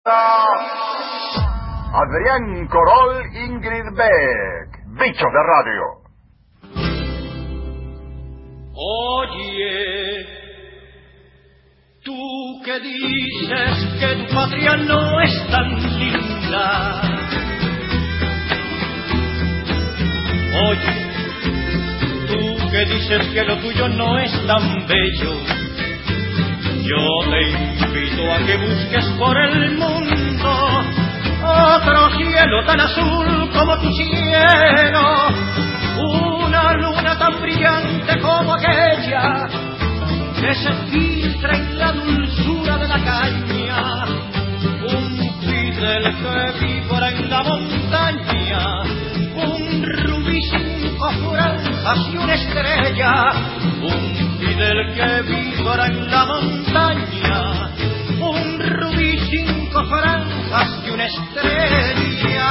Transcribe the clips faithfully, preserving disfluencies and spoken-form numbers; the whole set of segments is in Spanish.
Adrián Corol, Ingrid Beck, Bichos de Radio. Oye, tú que dices que tu patria no es tan linda. Oye, tú que dices que lo tuyo no es tan bello. Yo te invito a que busques por el mundo otro cielo tan azul como tu cielo, una luna tan brillante como aquella que se filtra en la dulzura de la caña, un fidel que víbora en la montaña, un rubí cinco franjas y una estrella, un fidel que víbora en la montaña, un rubí cinco franjas y una estrella.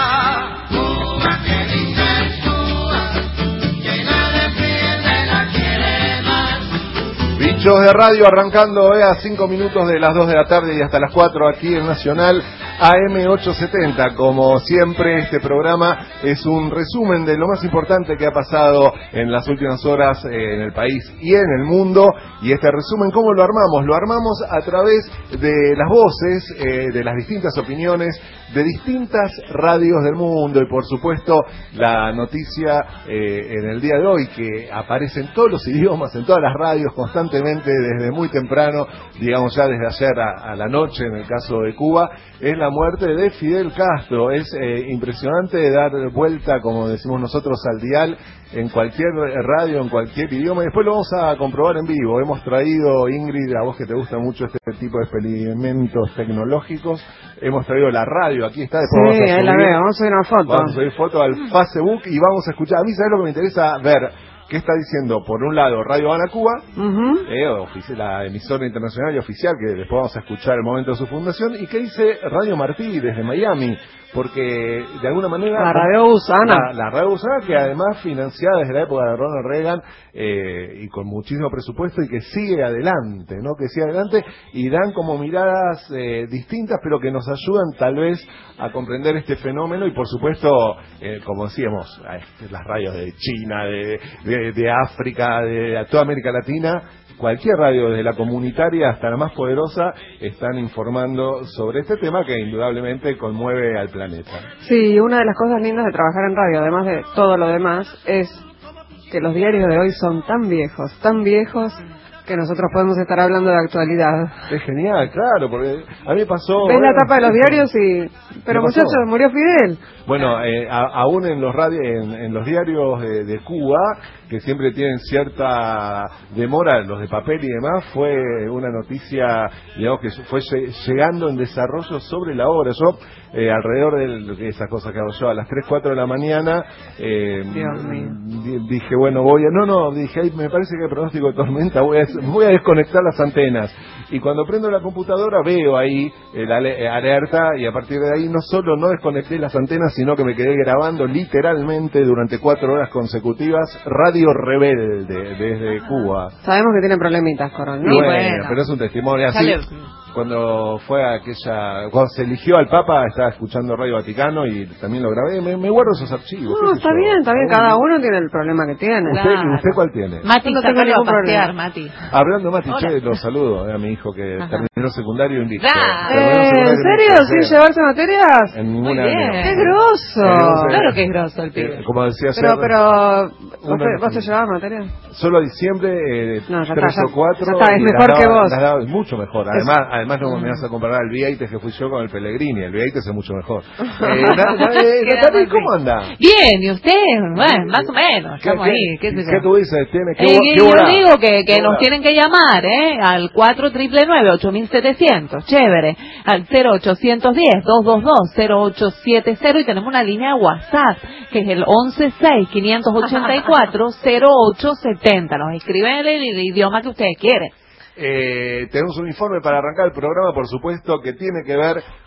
Cuba, que dices Cuba, llena de piel de la quiere más. Bichos de Radio arrancando eh, a cinco minutos de las dos de la tarde y hasta las cuatro aquí en Nacional A M ochocientos setenta. Como siempre, este programa es un resumen de lo más importante que ha pasado en las últimas horas eh, en el país y en el mundo. Y este resumen, ¿cómo lo armamos? Lo armamos a través de las voces, eh, de las distintas opiniones, de distintas radios del mundo y por supuesto la noticia eh, en el día de hoy que aparece en todos los idiomas, en todas las radios constantemente desde muy temprano, digamos ya desde ayer a, a la noche en el caso de Cuba, es la muerte de Fidel Castro. Es eh, impresionante dar vuelta, como decimos nosotros, al dial en cualquier radio, en cualquier idioma, y después lo vamos a comprobar en vivo. Hemos traído, Ingrid, a vos que te gusta mucho este tipo de experimentos tecnológicos, hemos traído la radio, aquí está, después sí, vamos a subir, la veo, vamos a subir una foto. Vamos a subir foto al Facebook y vamos a escuchar. A mí, ¿sabes lo que me interesa ver? ¿Qué está diciendo? Por un lado, Radio Habana Cuba, uh-huh. eh, la emisora internacional y oficial, que después vamos a escuchar el momento de su fundación, y qué dice Radio Martí desde Miami, porque de alguna manera la Radio Gusana, la, la Radio Gusana, que además financiada desde la época de Ronald Reagan eh, y con muchísimo presupuesto, y que sigue adelante, ¿no? Que sigue adelante y dan como miradas eh, distintas, pero que nos ayudan tal vez a comprender este fenómeno. Y por supuesto, eh, como decíamos, las radios de China, de, de, de África, de toda América Latina, cualquier radio, desde la comunitaria hasta la más poderosa, están informando sobre este tema que indudablemente conmueve al planeta. Sí, una de las cosas lindas de trabajar en radio, además de todo lo demás, es que los diarios de hoy son tan viejos, tan viejos, que nosotros podemos estar hablando de actualidad. Es genial, claro, porque a mí me pasó... Ves bueno, la tapa de los diarios y... Pero muchachos, murió Fidel. Bueno, eh, a, aún en los radi en, en los diarios de, de Cuba, que siempre tienen cierta demora, los de papel y demás, fue una noticia, digamos, que fue llegando en desarrollo sobre la hora. Yo, eh, alrededor de esas cosas que hago yo, a las tres, cuatro de la mañana, eh, dije, bueno, voy a... No, no, dije, ay, me parece que hay pronóstico de tormenta, voy a, voy a desconectar las antenas. Y cuando prendo la computadora veo ahí la alerta, y a partir de ahí no solo no desconecté las antenas, sino que me quedé grabando literalmente durante cuatro horas consecutivas Radio Rebelde desde Cuba. Sabemos que tienen problemitas, Corol, ¿no? Bueno, bueno, pero es un testimonio así. Sale. Cuando fue aquella, cuando se eligió al Papa, estaba escuchando Radio Vaticano y también lo grabé. Me, me guardo esos archivos. No, está bien, está bien. Cada uno tiene el problema que tiene. ¿Usted, claro. ¿Usted cuál tiene? Mati, no tengo que pasear, Mati. Hablando de Mati, che, lo saludo eh, a mi hijo que Ajá. terminó secundario en Listo. Claro. Eh, ¿En serio? ¿Sin llevarse materias? En ningún año. ¡Qué grosso! Eh, claro que es grosso el pibe. Eh, como decía Pero, ayer, pero, ¿vos te, ¿vos te llevabas materias? Solo a diciembre, eh, no, tres está, o cuatro. Ya está, es mejor daba, que vos. Las daba, mucho mejor. Además, es... además no me vas a comparar al Vieites que fui yo con el Pellegrini. El Vieites es mucho mejor. Eh, Natalia, ¿cómo anda? Bien, ¿y usted? Bueno, más o menos. Estamos ¿Qué, ahí. ¿Qué, ¿Qué, ¿Qué tú dices? ¿Tienes, qué, eh, qué yo hora? digo que, que nos tienen que llamar, ¿eh? Al cuatro nueve nueve, ocho siete cero cero. Chévere. Al cero ochocientos diez, doscientos veintidós, cero ocho siete cero. Y tenemos una línea de WhatsApp que es el once seis, quinientos ochenta y cuatro, cero ocho setenta. Nos escriben en el, el idioma que ustedes quieren. Eh, tenemos un informe para arrancar el programa, por supuesto, que tiene que ver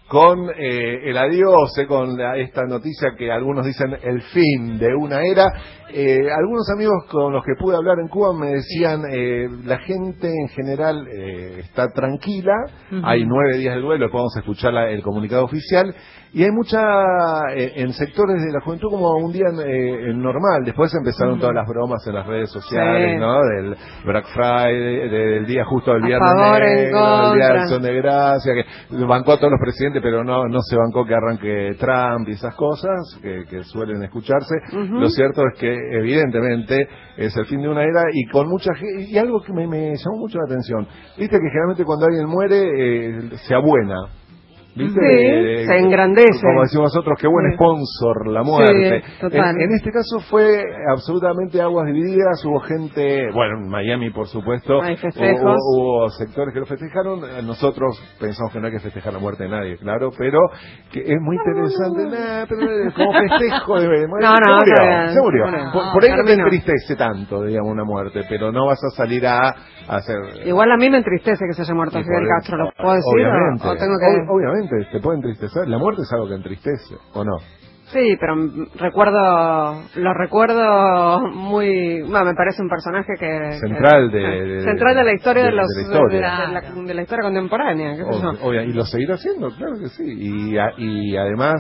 con eh, el adiós, eh, con la, esta noticia que algunos dicen el fin de una era. Eh, algunos amigos con los que pude hablar en Cuba me decían, eh, la gente en general eh, está tranquila, uh-huh. Hay nueve días de duelo, después vamos a escuchar la, el comunicado oficial, y hay mucha, eh, en sectores de la juventud, como un día eh, normal. Después empezaron uh-huh. todas las bromas en las redes sociales, sí. ¿no? Del Black Friday, del día justo del viernes negro, del día de Acción de Gracia, que bancó a todos los presidentes, pero no no se bancó que arranque Trump y esas cosas que, que suelen escucharse. Uh-huh. Lo cierto es que evidentemente es el fin de una era, y con mucha gente, y algo que me, me llamó mucho la atención, viste que generalmente cuando alguien muere eh, se abuena, ¿viste? Sí, eh, se engrandece. Como decimos nosotros, qué buen sí. sponsor la muerte. Sí, total. En, en este caso fue absolutamente aguas divididas. Hubo gente, bueno, en Miami por supuesto, hay festejos. Hubo, hubo sectores que lo festejaron. Nosotros pensamos que no hay que festejar la muerte de nadie, claro, pero que es muy interesante. No. Nah, pero como festejo de, de no, no, se murió, no, se murió. no, Por, no, por ahí no te no. entristece tanto, digamos, una muerte, pero no vas a salir a, a hacer... Igual a mí me entristece que se haya muerto Fidel Castro, ¿lo puedo decir? Obviamente, o, o tengo que... ob- obviamente, te puede entristecer. La muerte es algo que entristece, ¿o no? Sí, pero recuerdo, lo recuerdo muy, bueno, me parece un personaje que central que, de, de central de la historia de, de, los, de, la, historia. De, de, la, de la historia contemporánea, qué sé yo. Obvio, y lo seguirá haciendo, claro que sí, y, a, y además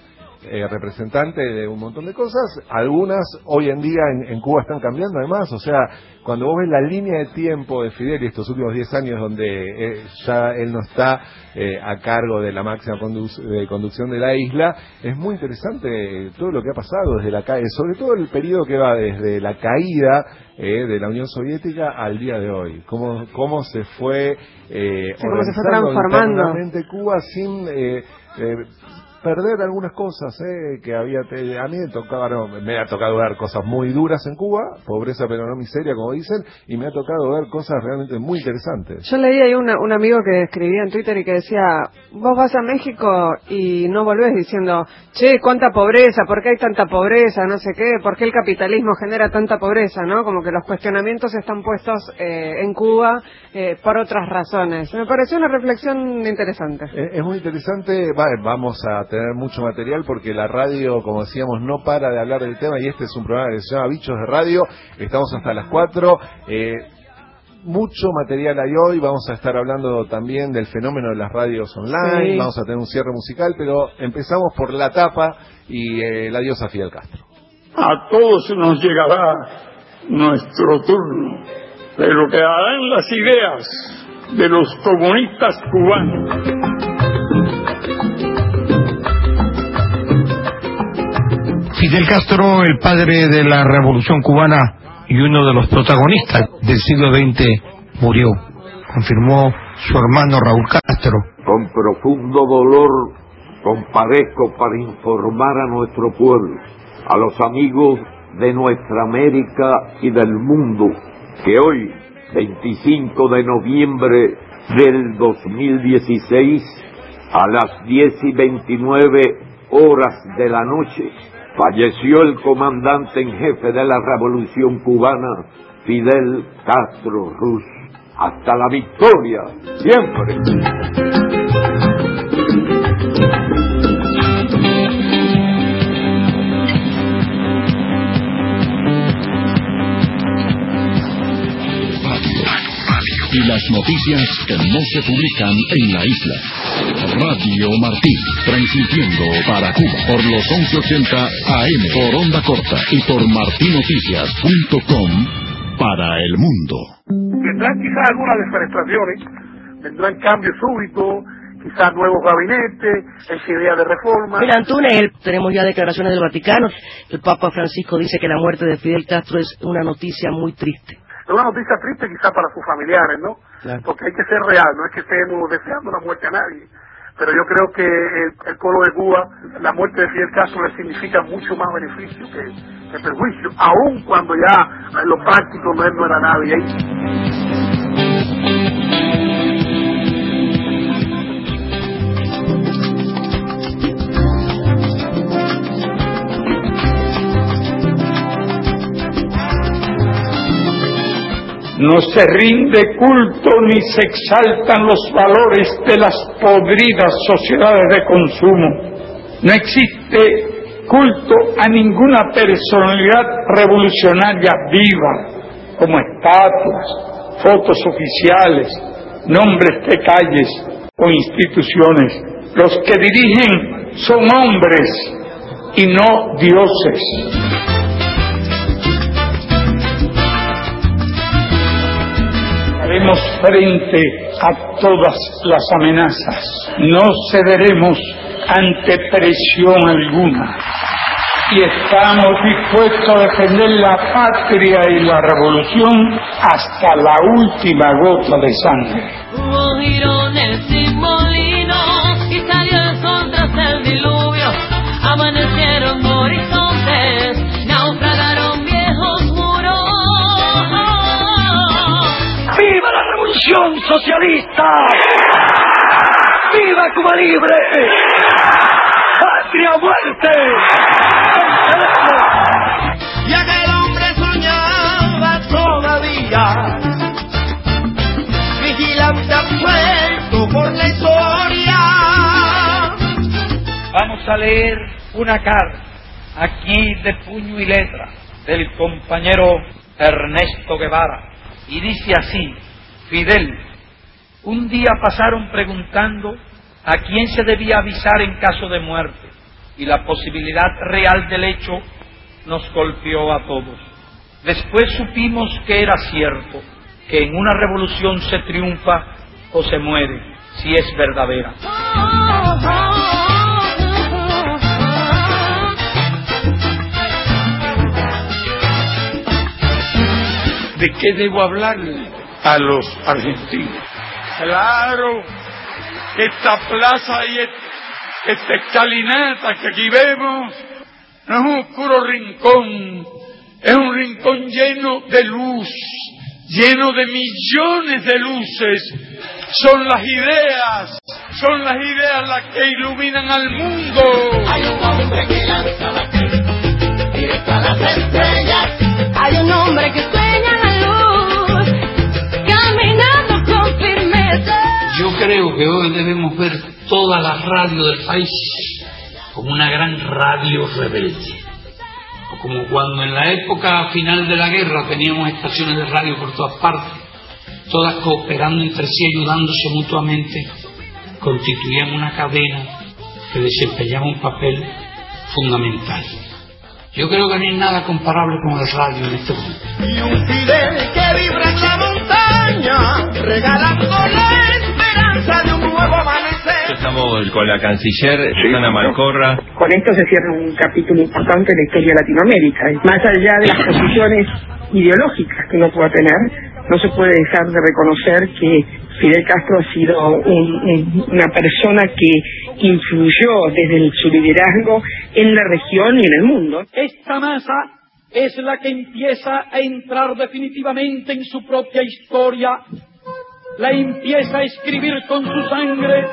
eh, representante de un montón de cosas. Algunas hoy en día en, en Cuba están cambiando además, o sea, cuando vos ves la línea de tiempo de Fidel y estos últimos diez años donde eh, ya él no está eh, a cargo de la máxima condu- de conducción de la isla, es muy interesante todo lo que ha pasado desde la caída, sobre todo el periodo que va desde la caída eh, de la Unión Soviética al día de hoy, cómo, cómo se fue eh, sí, cómo se fue transformando internamente Cuba sin eh, eh, perder algunas cosas eh, que había te, a mí me tocaba no, me ha tocado ver cosas muy duras en Cuba, pobreza pero no miseria como dicen, y me ha tocado ver cosas realmente muy interesantes. Yo leí ahí una, un amigo que escribía en Twitter y que decía, vos vas a México y no volvés diciendo, che, cuánta pobreza, por qué hay tanta pobreza, no sé qué, por qué el capitalismo genera tanta pobreza, ¿no? Como que los cuestionamientos están puestos eh, en Cuba eh, por otras razones. Me pareció una reflexión interesante. Es, es muy interesante, va, vamos a tener mucho material porque la radio, como decíamos, no para de hablar del tema, y este es un programa que se llama Bichos de Radio. Estamos hasta las cuatro. Eh, mucho material hay hoy. Vamos a estar hablando también del fenómeno de las radios online. Sí. Vamos a tener un cierre musical, pero empezamos por la tapa y eh, el adiós a Fidel Castro. A todos nos llegará nuestro turno, pero quedarán las ideas de los comunistas cubanos. Fidel Castro, el padre de la Revolución Cubana y uno de los protagonistas del siglo veinte, murió, confirmó su hermano Raúl Castro. Con profundo dolor comparezco para informar a nuestro pueblo, a los amigos de nuestra América y del mundo, que hoy, veinticinco de noviembre del dos mil dieciséis, a las diez y veintinueve horas de la noche, falleció el comandante en jefe de la Revolución Cubana, Fidel Castro Ruz. Hasta la victoria, siempre. Y las noticias que no se publican en la isla. Radio Martí, transmitiendo para Cuba por los once ochenta A M por onda corta y por martinoticias punto com para el mundo. Vendrán quizás algunas desfenestraciones, vendrán cambios súbitos, quizás nuevos gabinetes, esa idea de reforma. Mira, Antunes, tenemos ya declaraciones del Vaticano. El Papa Francisco dice que la muerte de Fidel Castro es una noticia muy triste. Es una noticia triste quizás para sus familiares, ¿no? Claro. Porque hay que ser real, no es que estemos deseando la muerte a nadie. Pero yo creo que el, el pueblo de Cuba, la muerte de Fidel Castro le significa mucho más beneficio que, que perjuicio, aun cuando ya en lo práctico no, no era nadie ahí. No se rinde culto ni se exaltan los valores de las podridas sociedades de consumo. No existe culto a ninguna personalidad revolucionaria viva, como estatuas, fotos oficiales, nombres de calles o instituciones. Los que dirigen son hombres y no dioses. Haremos frente a todas las amenazas. No cederemos ante presión alguna. Y estamos dispuestos a defender la patria y la revolución hasta la última gota de sangre. Hubo girones sin molinos y salió el sol tras el diluvio. Amanecieron horizontes, naufragaron viejos muros. ¡Viva la revolución socialista! ¡Viva Cuba libre! ¡Patria muerte! Y aquel hombre soñaba todavía, vigilante absuelto por la historia. Vamos a leer una carta, aquí de puño y letra, del compañero Ernesto Guevara, y dice así: Fidel, un día pasaron preguntando a quién se debía avisar en caso de muerte, y la posibilidad real del hecho nos golpeó a todos. Después supimos que era cierto, que en una revolución se triunfa o se muere, si es verdadera. ¿De qué debo hablarle a los argentinos? Claro, esta plaza y esta escalinata que aquí vemos no es un oscuro rincón, es un rincón lleno de luz, lleno de millones de luces. Son las ideas, son las ideas las que iluminan al mundo. Hay un hombre que lanza la fe directo a las estrellas. Hay un hombre que sueña la luz, caminando con firmeza. Yo creo que hoy debemos ver toda la radio del país como una gran radio rebelde, o como cuando en la época final de la guerra teníamos estaciones de radio por todas partes, todas cooperando entre sí, ayudándose mutuamente, constituían una cadena que desempeñaba un papel fundamental. Yo creo que no hay nada comparable con el radio en este momento. Y un Fidel que vibra en la montaña, regalando la esperanza de un nuevo amanecer. Estamos con la canciller Susana Malcorra. Con esto se cierra un capítulo importante en la historia de Latinoamérica. Más allá de las posiciones ideológicas que uno pueda tener, no se puede dejar de reconocer que Fidel Castro ha sido un, un, una persona que influyó desde su liderazgo en la región y en el mundo. Esta masa es la que empieza a entrar definitivamente en su propia historia, la empieza a escribir con su sangre,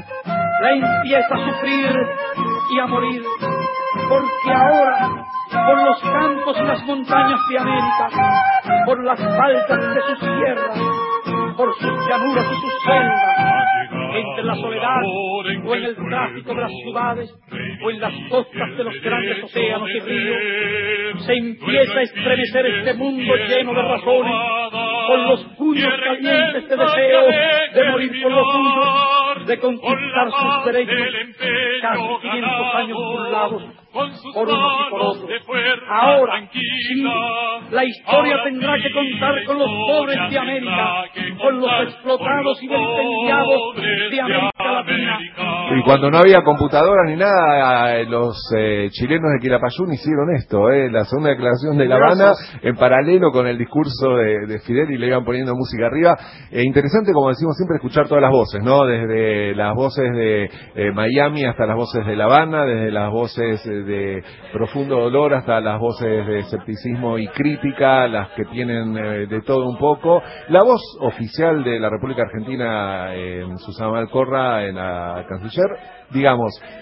la empieza a sufrir y a morir, porque ahora, por los campos y las montañas de América, por las faldas de sus tierras, por sus llanuras y sus selvas, entre la soledad o en el tráfico de las ciudades o en las costas de los grandes océanos y ríos, se empieza a estremecer este mundo lleno de razones, con los puños calientes de deseo de morir por los suyos, de conquistar sus derechos, casi quinientos años burlados por unos y por otros. Ahora, sí, la historia tendrá que contar con los pobres de América, con los explotados y vilipendiados de América Latina. Y cuando no había computadoras ni nada, los eh, chilenos de Quilapayún hicieron esto, eh, la segunda declaración de La Habana, en paralelo con el discurso de, de Fidel, y le iban poniendo música arriba. Eh, interesante, como decimos siempre, escuchar todas las voces, ¿no? Desde las voces de eh, Miami hasta las voces de La Habana, desde las voces de profundo dolor hasta las voces de escepticismo y crítica, las que tienen eh, de todo un poco. La voz oficial de la República Argentina, en Susana Malcorra, en la canciller, digamos,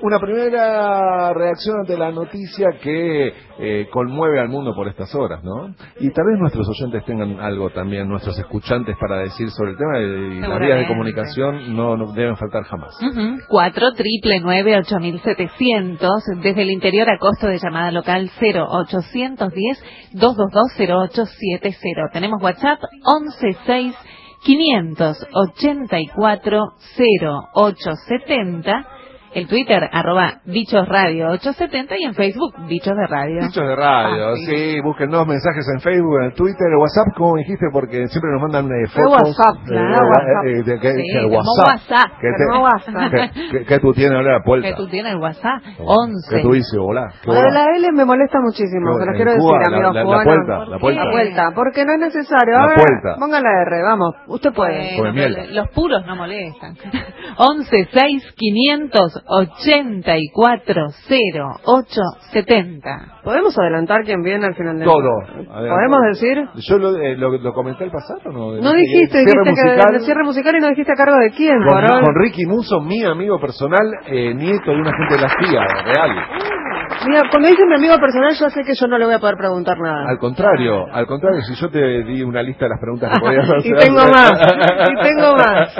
Una primera reacción ante la noticia que eh, conmueve al mundo por estas horas, ¿no? Y tal vez nuestros oyentes tengan algo también, nuestros escuchantes, para decir sobre el tema, y las vías de comunicación no, no deben faltar jamás. Uh-huh. cuatro nueve nueve ocho mil setecientos, desde el interior a costo de llamada local cero ochocientos diez, doscientos veintidós, cero ocho siete cero. Tenemos WhatsApp once seis quinientos ochenta y cuatro cero ocho setenta. El Twitter, arroba Bichos Radio ocho setenta, y en Facebook, Bichos de Radio. Bichos de Radio, ah, sí. sí, búsquennos mensajes en Facebook, en Twitter, en WhatsApp, como dijiste, porque siempre nos mandan eh, fotos. WhatsApp, claro, eh, WhatsApp. Eh, de, que, sí, que el WhatsApp. WhatsApp. Que, te, WhatsApp. Que, que, que tú tienes, hola, Puerta. Que tú tienes el WhatsApp, once. Que tú dices, hola. Lo de la L me molesta muchísimo, se lo quiero Cuba, decir, amigo la, la, cubano. La vuelta, la vuelta. La vuelta, porque no es necesario. La Ahora, vuelta. ponga la R, vamos, usted puede. Bueno, miel. Los puros no molestan. once seis quinientos ochenta y cuatro cero ocho setenta. ¿Podemos adelantar quién viene al final del Todo. ¿Podemos decir? Yo lo, eh, lo, lo comenté el pasado, ¿no? No dijiste, cierre dijiste musical, que el cierre musical, y no dijiste a cargo de quién, con, Borol. con Ricky Musso, mi amigo personal, eh, nieto de una gente de la tía, real. Mira, cuando dice mi amigo personal, yo sé que yo no le voy a poder preguntar nada. Al contrario, al contrario, si yo te di una lista de las preguntas que podías hacer. Y tengo más, y tengo más.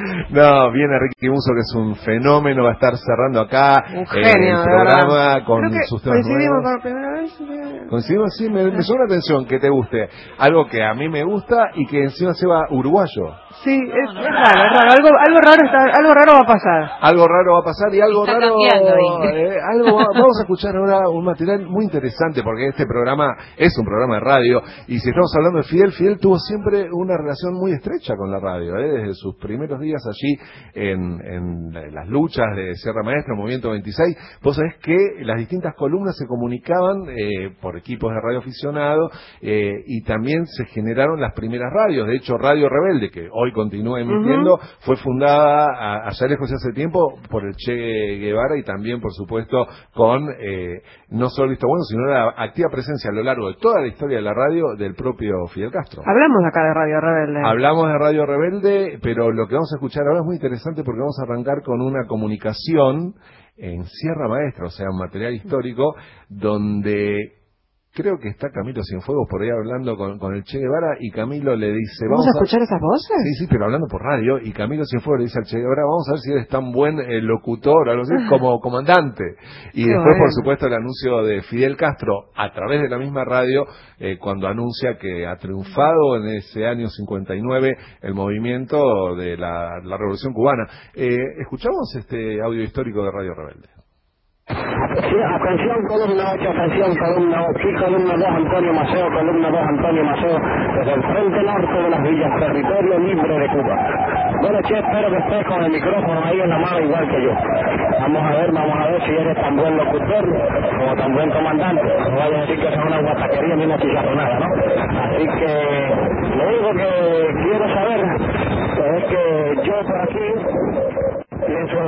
No, viene Ricky Musso, que es un fenómeno, va a estar cerrando acá un genio, el programa verdad. con Creo que sus temas coincidimos nuevos. por primera vez. Coincidimos, sí, me, me llama la atención que te guste. Algo que a mí me gusta y que encima se va uruguayo. Sí, es, es raro, es raro. Algo, algo raro está, algo raro va a pasar. Algo raro va a pasar y algo está raro. Cambiando, eh, algo va- vamos a escuchar ahora un material muy interesante, porque este programa es un programa de radio, y si estamos hablando de Fidel, Fidel tuvo siempre una relación muy estrecha con la radio, eh, desde sus primeros días allí en, en las luchas de Sierra Maestra, Movimiento veintiséis. Vos sabés que las distintas columnas se comunicaban eh, por equipos de radioaficionado, eh, y también se generaron las primeras radios. De hecho, Radio Rebelde, que hoy continúa emitiendo, uh-huh. fue fundada a, allá lejos de hace tiempo por el Che Guevara, y también, por supuesto, con eh, no solo visto bueno, sino la activa presencia a lo largo de toda la historia de la radio del propio Fidel Castro. Hablamos acá de Radio Rebelde. Hablamos de Radio Rebelde, pero lo que vamos a escuchar ahora es muy interesante, porque vamos a arrancar con una comunicación en Sierra Maestra, o sea, un material histórico, donde creo que está Camilo Cienfuegos por ahí hablando con, con el Che Guevara, y Camilo le dice... ¿Vamos, ¿Vamos a escuchar esas voces? Sí, sí, pero hablando por radio, y Camilo Cienfuegos le dice al Che Guevara, vamos a ver si eres tan buen eh, locutor, algo así, como comandante. Y Qué después, bueno. por supuesto, el anuncio de Fidel Castro, a través de la misma radio, eh, cuando anuncia que ha triunfado en ese año cincuenta y nueve el movimiento de la, la Revolución Cubana. Eh, escuchamos este audio histórico de Radio Rebelde. Sí, atención, columna ocho, atención, columna ocho, sí, columna dos, Antonio Maceo, columna dos, Antonio Maceo, desde el frente norte de las villas, territorio libre de Cuba. Bueno, Che, espero que estés con el micrófono ahí en la mano igual que yo. Vamos a ver, vamos a ver si eres tan buen locutor como tan buen comandante. No vayas a decir que es una guataquería ni una chicharronada, ¿no? Así que lo único que quiero saber es que yo por aquí pienso,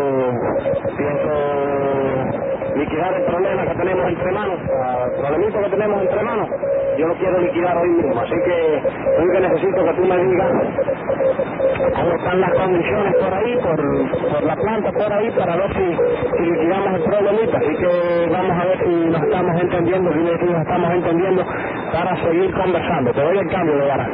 pienso liquidar el problema que tenemos entre manos, el problemita que tenemos entre manos, yo lo quiero liquidar hoy mismo, así que hoy que necesito que tú me digas cómo están las condiciones por ahí, por, por la planta por ahí, para ver si, si liquidamos el problemita, así que vamos a ver si nos estamos entendiendo, si nos estamos entendiendo para seguir conversando. Te doy el cambio de vara.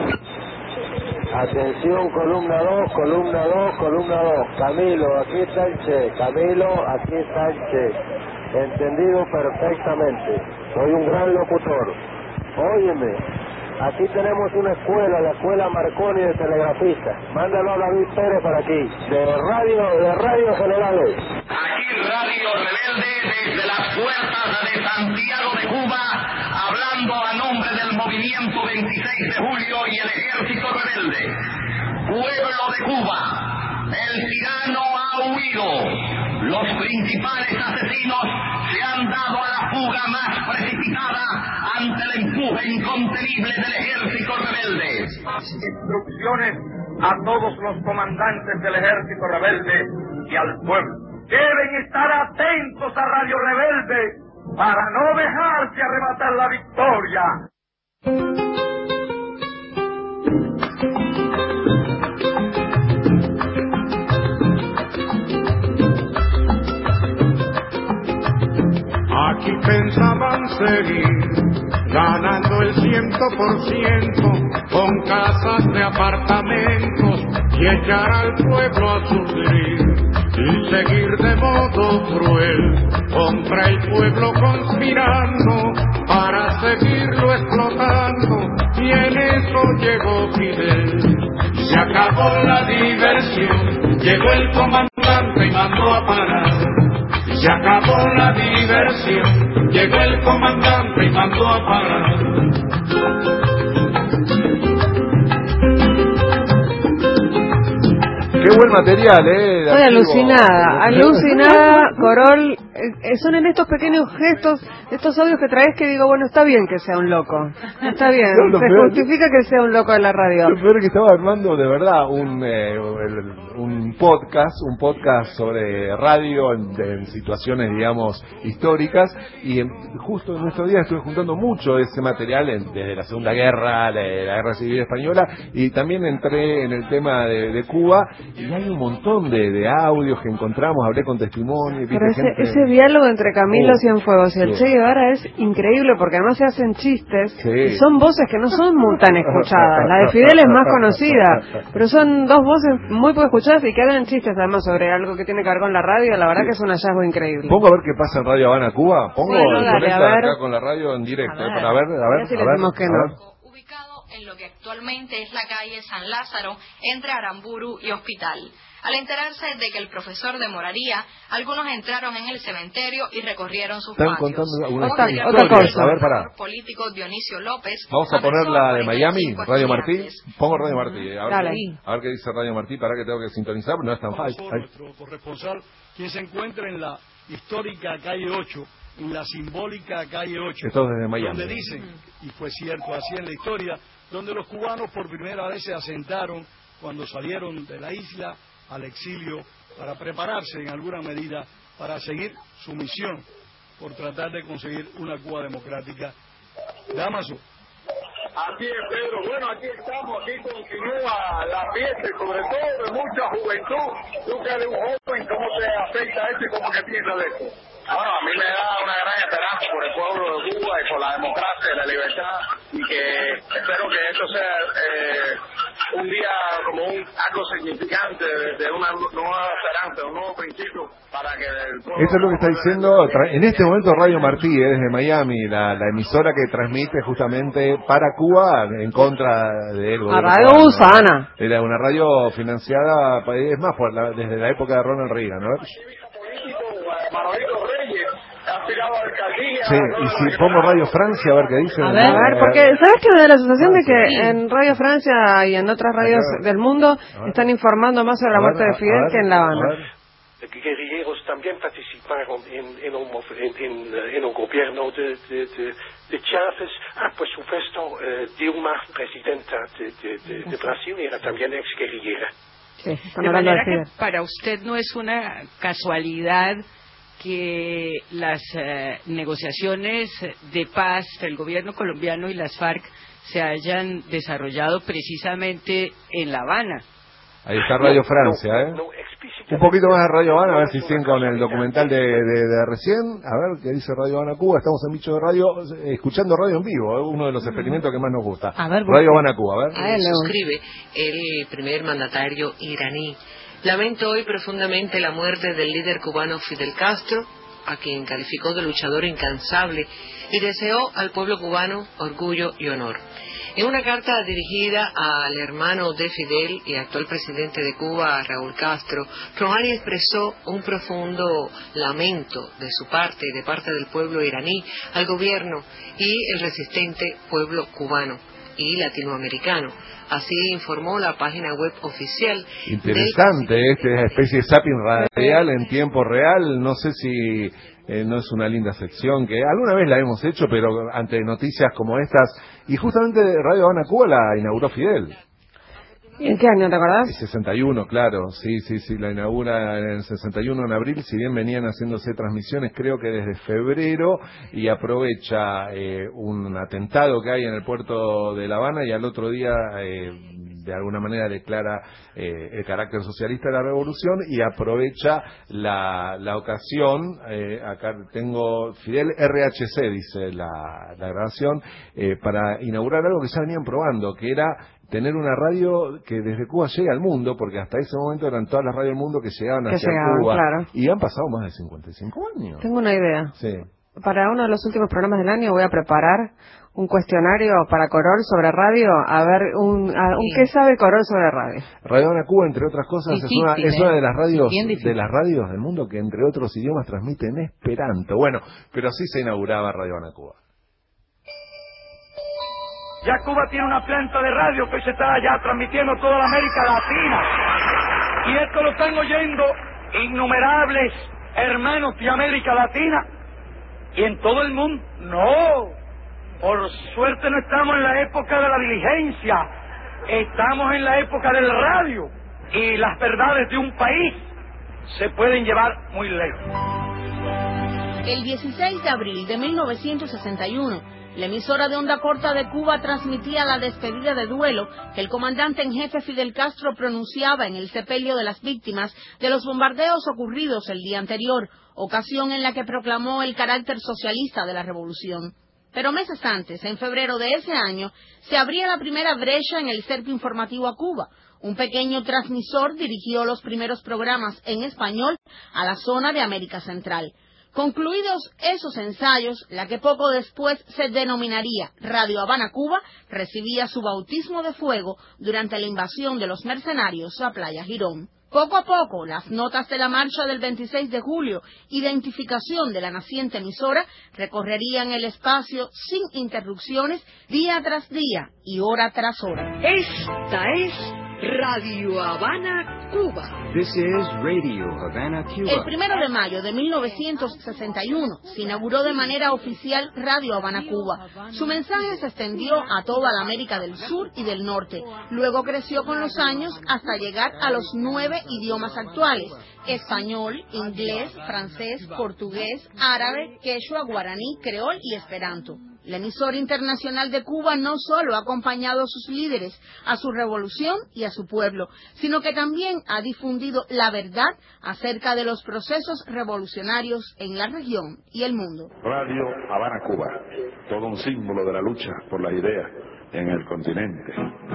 Atención, columna dos, columna dos, columna dos. Camilo, aquí está el Che. Camilo, aquí está el Che. Entendido perfectamente. Soy un gran locutor. Óyeme, aquí tenemos una escuela, la escuela Marconi de telegrafistas. Mándalo a David Pérez por aquí, de radio, de Radio Generales. Aquí Radio Rebelde desde las puertas de Santiago de Cuba, hablando a nombre del movimiento veintiséis de julio y el ejército rebelde. Pueblo de Cuba, el tirano ha huido. Los principales asesinos se han dado a la fuga más precipitada ante el empuje incontenible del ejército rebelde. Instrucciones a todos los comandantes del ejército rebelde y al pueblo. Deben estar atentos a Radio Rebelde para no dejarse arrebatar la victoria. Aquí pensaban seguir ganando el ciento por ciento con casas de apartamentos y echar al pueblo a sufrir y seguir de modo cruel contra el pueblo conspirando para seguirlo explotando, y en eso llegó Fidel. Se acabó la diversión, llegó el comandante y mandó a parar. Se acabó la diversión, llegó el comandante y mandó a parar. Qué buen material, eh. Estoy alucinada, alucinada, Corol. Eh, son en estos pequeños gestos, estos audios que traes que digo, bueno, está bien que sea un loco. Está bien, No, se peor, justifica que sea un loco de la radio. Lo peor es que estaba armando de verdad un eh, el, un podcast, un podcast sobre radio en, en situaciones, digamos, históricas, y en, justo en estos días estuve juntando mucho de ese material en, desde la Segunda Guerra, la, la Guerra Civil Española, y también entré en el tema de, de Cuba, y hay un montón de, de audios que encontramos, hablé con testimonios. Pero ese, gente... ese diálogo entre Camilo Oh, Cienfuegos y el sí. Che Guevara es increíble, porque además se hacen chistes, Sí. y son voces que no son muy tan escuchadas. La de Fidel es más conocida, pero son dos voces muy poco escuchadas y que hagan chistes además sobre algo que tiene que ver con la radio. La verdad Sí. que es un hallazgo increíble. Pongo a ver qué pasa en Radio Habana, Cuba. Pongo Bueno, el dale, conecta a ver. acá con la radio en directo, A eh, ver. para ver, a ver, A ver si a le ver, decimos que a no. ver. En lo que actualmente es la calle San Lázaro, entre Aramburu y Hospital. Al enterarse de que el profesor demoraría, algunos entraron en el cementerio y recorrieron sus Están patios. contando alguna Otra, historia. otra cosa. A ver, pará. El político Dionisio López. Vamos a poner la de Miami, Radio Martí. estudiantes. Pongo Radio Martí. A ver, Dale. a ver qué dice Radio Martí, para que tengo que sintonizar, no es tan fácil. Ay. Nuestro corresponsal, quien se encuentra en la histórica calle ocho, en la simbólica calle ocho, Esto es desde Miami. donde dicen, y fue cierto así en la historia, donde los cubanos por primera vez se asentaron cuando salieron de la isla al exilio para prepararse en alguna medida para seguir su misión por tratar de conseguir una Cuba democrática. Damaso. Así es, Pedro. Bueno, aquí estamos, aquí continúa la fiesta y sobre todo de mucha juventud. Tú que eres un joven, ¿cómo te afecta esto y cómo que piensas de esto? Bueno, a mí me da una gran esperanza por el pueblo de Cuba y por la democracia y la libertad, y que espero que esto sea eh, un día como un algo significante de, de una nueva esperanza, un nuevo principio para que el pueblo... Esto es lo que está diciendo tra- en este momento Radio Martí, eh, desde Miami, la, la emisora que transmite justamente para Cuba en contra del A gobierno Radio cubano. Gusana. Era una radio financiada, es más, por la, desde la época de Ronald Reagan, ¿no? Manolito Reyes, aspirado a alcaldía. Sí, y si pongo Radio Francia, a ver qué dicen. A ver, a ver, porque ¿sabes que me da la sensación de que en Radio Francia y en otras radios del mundo están informando más sobre la muerte de Fidel que en La Habana? Guerrilleros también participaron en, en, un, en, en, en un gobierno de, de, de, de Chávez. Ah, por supuesto, eh, Dilma, presidenta de, de, de, de Brasil, era también ex guerrillera. Sí, de manera que para usted no es una casualidad que las eh, negociaciones de paz entre el gobierno colombiano y las FARC se hayan desarrollado precisamente en La Habana. Ahí está Radio Francia, ¿eh? Un poquito más de Radio Habana, a ver si siguen con el documental de, de, de recién. A ver qué dice Radio Habana Cuba. Estamos en Bicho de Radio, eh, escuchando radio en vivo, ¿eh? Uno de los experimentos que más nos gusta. A ver, Radio Habana Cuba, a ver. Eh, suscribe el primer mandatario iraní. Lamento hoy profundamente la muerte del líder cubano Fidel Castro, a quien calificó de luchador incansable, y deseó al pueblo cubano orgullo y honor. En una carta dirigida al hermano de Fidel y actual presidente de Cuba, Raúl Castro, Rouhani expresó un profundo lamento de su parte y de parte del pueblo iraní al gobierno y el resistente pueblo cubano y latinoamericano. Así informó la página web oficial. Interesante, esta especie de zapping radial en tiempo real. No sé si eh, no es una linda sección que alguna vez la hemos hecho, pero ante noticias como estas. Y justamente Radio Habana Cuba la inauguró Fidel. ¿En qué año te acordás? El sesenta y uno, claro, sí, sí, sí, la inaugura en el sesenta y uno en abril, si bien venían haciéndose transmisiones creo que desde febrero, y aprovecha eh, un atentado que hay en el puerto de La Habana y al otro día eh, de alguna manera declara eh, el carácter socialista de la revolución y aprovecha la, la ocasión. Eh, acá tengo Fidel R H C, dice la, la grabación, eh, para inaugurar algo que ya venían probando, que era tener una radio que desde Cuba llegue al mundo, porque hasta ese momento eran todas las radios del mundo que llegaban que hacia llegaban, Cuba, claro. y han pasado más de cincuenta y cinco años. Tengo una idea. Sí. Para uno de los últimos programas del año voy a preparar un cuestionario para Corol sobre radio, a ver un, a, un qué sabe Corol sobre radio. Radio Habana Cuba, entre otras cosas, Difícil, es una, es una de las radios Bien de las radios del mundo que entre otros idiomas transmite en esperanto. Bueno, pero así se inauguraba Radio Habana Cuba. Ya Cuba tiene una planta de radio que hoy se está ya transmitiendo a toda la América Latina. Y esto lo están oyendo innumerables hermanos de América Latina y en todo el mundo. No, por suerte no estamos en la época de la diligencia, estamos en la época del radio y las verdades de un país se pueden llevar muy lejos. El dieciséis de abril de mil novecientos sesenta y uno, la emisora de onda corta de Cuba transmitía la despedida de duelo que el comandante en jefe Fidel Castro pronunciaba en el sepelio de las víctimas de los bombardeos ocurridos el día anterior, ocasión en la que proclamó el carácter socialista de la revolución. Pero meses antes, en febrero de ese año, se abría la primera brecha en el cerco informativo a Cuba. Un pequeño transmisor dirigió los primeros programas en español a la zona de América Central. Concluidos esos ensayos, la que poco después se denominaría Radio Habana Cuba recibía su bautismo de fuego durante la invasión de los mercenarios a Playa Girón. Poco a poco, las notas de la marcha del veintiséis de julio, identificación de la naciente emisora, recorrerían el espacio sin interrupciones, día tras día y hora tras hora. Esta es Radio Habana Cuba. This is Radio Havana, Cuba. El primero de mayo de mil novecientos sesenta y uno se inauguró de manera oficial Radio Habana Cuba. Su mensaje se extendió a toda la América del Sur y del Norte. Luego creció con los años hasta llegar a los nueve idiomas actuales: español, inglés, francés, portugués, árabe, quechua, guaraní, creol y esperanto. La emisora internacional de Cuba no solo ha acompañado a sus líderes, a su revolución y a su pueblo, sino que también ha difundido la verdad acerca de los procesos revolucionarios en la región y el mundo. Radio Habana Cuba, todo un símbolo de la lucha por las ideas en el continente.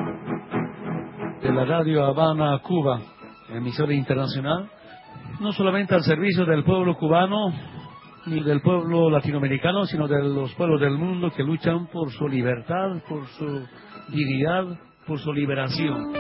De la Radio Habana Cuba, emisora internacional, no solamente al servicio del pueblo cubano, ni del pueblo latinoamericano, sino de los pueblos del mundo que luchan por su libertad, por su dignidad, por su liberación.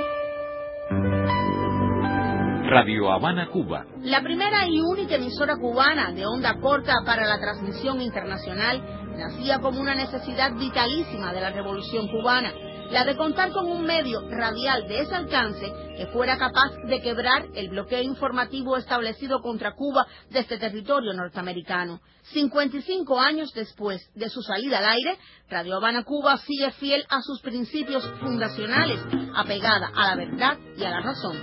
Radio Habana Cuba. La primera y única emisora cubana de onda corta para la transmisión internacional nacía como una necesidad vitalísima de la revolución cubana, la de contar con un medio radial de ese alcance que fuera capaz de quebrar el bloqueo informativo establecido contra Cuba desde territorio norteamericano. cincuenta y cinco años después de su salida al aire, Radio Habana Cuba sigue fiel a sus principios fundacionales, apegada a la verdad y a la razón.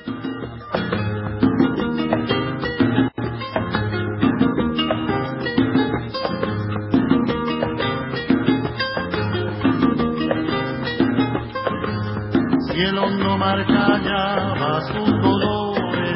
Cielo no marca ya sus colores.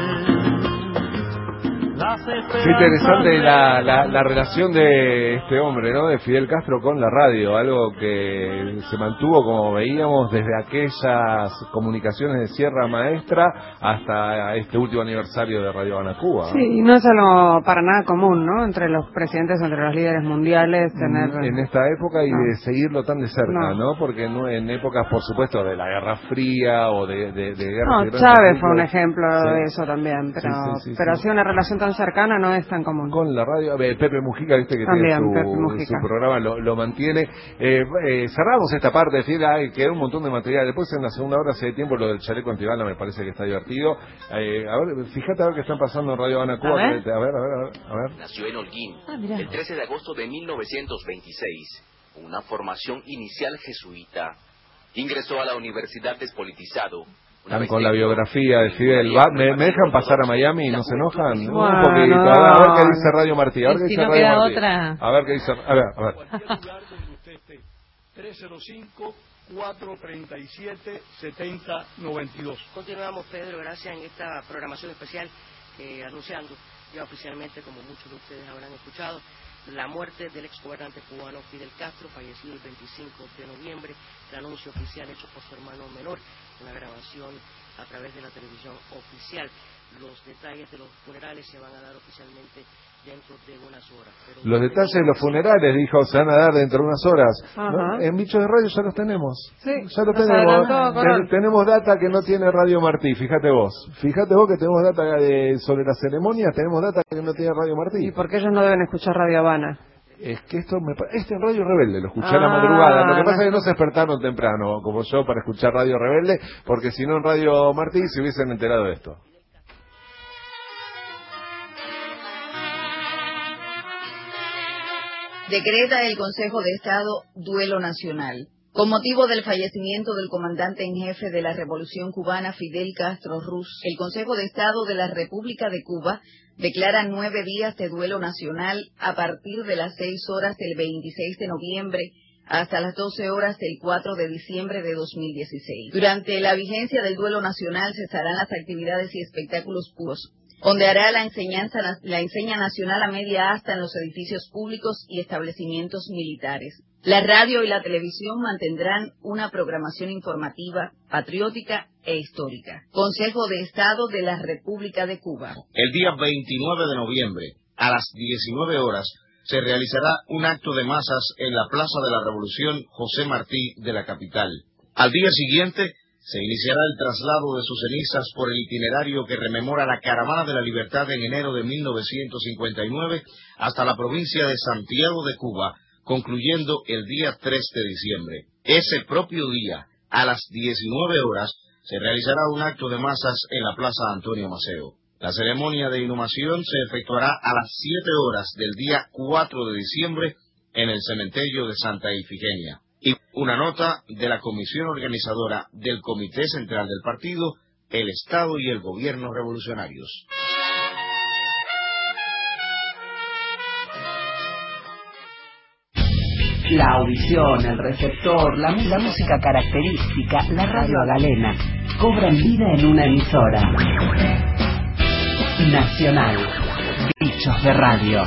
Qué interesante la, la, la relación de este hombre, ¿no? De Fidel Castro con la radio, algo que se mantuvo, como veíamos, desde aquellas comunicaciones de Sierra Maestra hasta este último aniversario de Radio Habana Cuba, ¿no? Sí, y no es algo para nada común, ¿no? Entre los presidentes, entre los líderes mundiales, tener... En esta época y no. de seguirlo tan de cerca, ¿no? No. Porque no, en épocas, por supuesto, de la Guerra Fría o de, de, de guerras... No, de Chávez fue un ejemplo sí. de eso también, pero, Sí, sí, sí, pero sí. así una relación tan cercana no es tan común. Con la radio, eh, Pepe Mujica, viste que También, tiene Pepe su, Mujica. su programa, lo, lo mantiene. Eh, eh, cerramos esta parte, Fidel, hay queda un montón de material. Después en la segunda hora, si hay tiempo, lo del chaleco antibala me parece que está divertido. Eh, a ver, fíjate a ver qué están pasando en Radio Habana Cuba. A ver. A ver, a ver, a ver. A ver. Nació en Holguín Ah, mira. el trece de agosto de mil novecientos veintiséis, con una formación inicial jesuita. Ingresó a la universidad despolitizado. Una Están vez con la dentro, biografía de Fidel. Va, ¿me, ¿Me dejan pasar a Miami y no se enojan? Bueno, Un poquito. A ver, a ver qué dice Radio Martí. A ver qué Si dice no Radio queda Martí. otra. A ver qué dice. A ver, a ver. tres cero cinco, cuatro treinta y siete, setenta noventa y dos. Continuamos, Pedro, gracias, en esta programación especial eh, anunciando ya oficialmente, como muchos de ustedes habrán escuchado, la muerte del exgobernante cubano Fidel Castro, fallecido el veinticinco de noviembre, el anuncio oficial hecho por su hermano menor, una grabación a través de la televisión oficial. Los detalles de los funerales se van a dar oficialmente dentro de unas horas. Pero los detalles de los funerales, dijo, se van a dar dentro de unas horas. ¿No? En Bichos de Radio ya los tenemos. Sí, ya los tenemos. Ten, tenemos data que no tiene Radio Martí, fíjate vos. Fíjate vos que tenemos data de, sobre las ceremonias, tenemos data que no tiene Radio Martí. ¿Y por qué ellos no deben escuchar Radio Habana? Es que esto me este en Radio Rebelde lo escuché ah, a la madrugada. Lo que pasa es que no se despertaron temprano, como yo, para escuchar Radio Rebelde, porque si no en Radio Martí se hubiesen enterado de esto. Decreta el Consejo de Estado duelo nacional. Con motivo del fallecimiento del comandante en jefe de la Revolución Cubana, Fidel Castro Ruz, el Consejo de Estado de la República de Cuba declara nueve días de duelo nacional a partir de las seis horas del veintiséis de noviembre hasta las doce horas del cuatro de diciembre de dos mil dieciséis. Durante la vigencia del duelo nacional cesarán las actividades y espectáculos puros. Ondeará la enseñanza, la enseña nacional a media asta en los edificios públicos y establecimientos militares. La radio y la televisión mantendrán una programación informativa, patriótica e histórica. Consejo de Estado de la República de Cuba. El día veintinueve de noviembre, a las diecinueve horas, se realizará un acto de masas en la Plaza de la Revolución José Martí de la capital. Al día siguiente, se iniciará el traslado de sus cenizas por el itinerario que rememora la Caravana de la Libertad en enero de mil novecientos cincuenta y nueve hasta la provincia de Santiago de Cuba, concluyendo el día tres de diciembre. Ese propio día, a las diecinueve horas, se realizará un acto de masas en la Plaza Antonio Maceo. La ceremonia de inhumación se efectuará a las siete horas del día cuatro de diciembre en el cementerio de Santa Ifigenia. Y una nota de la comisión organizadora del Comité Central del Partido, el Estado y el Gobierno Revolucionarios. La audición, el receptor, la, la música característica, la radio galena, cobran vida en una emisora. Nacional. Bichos de Radio.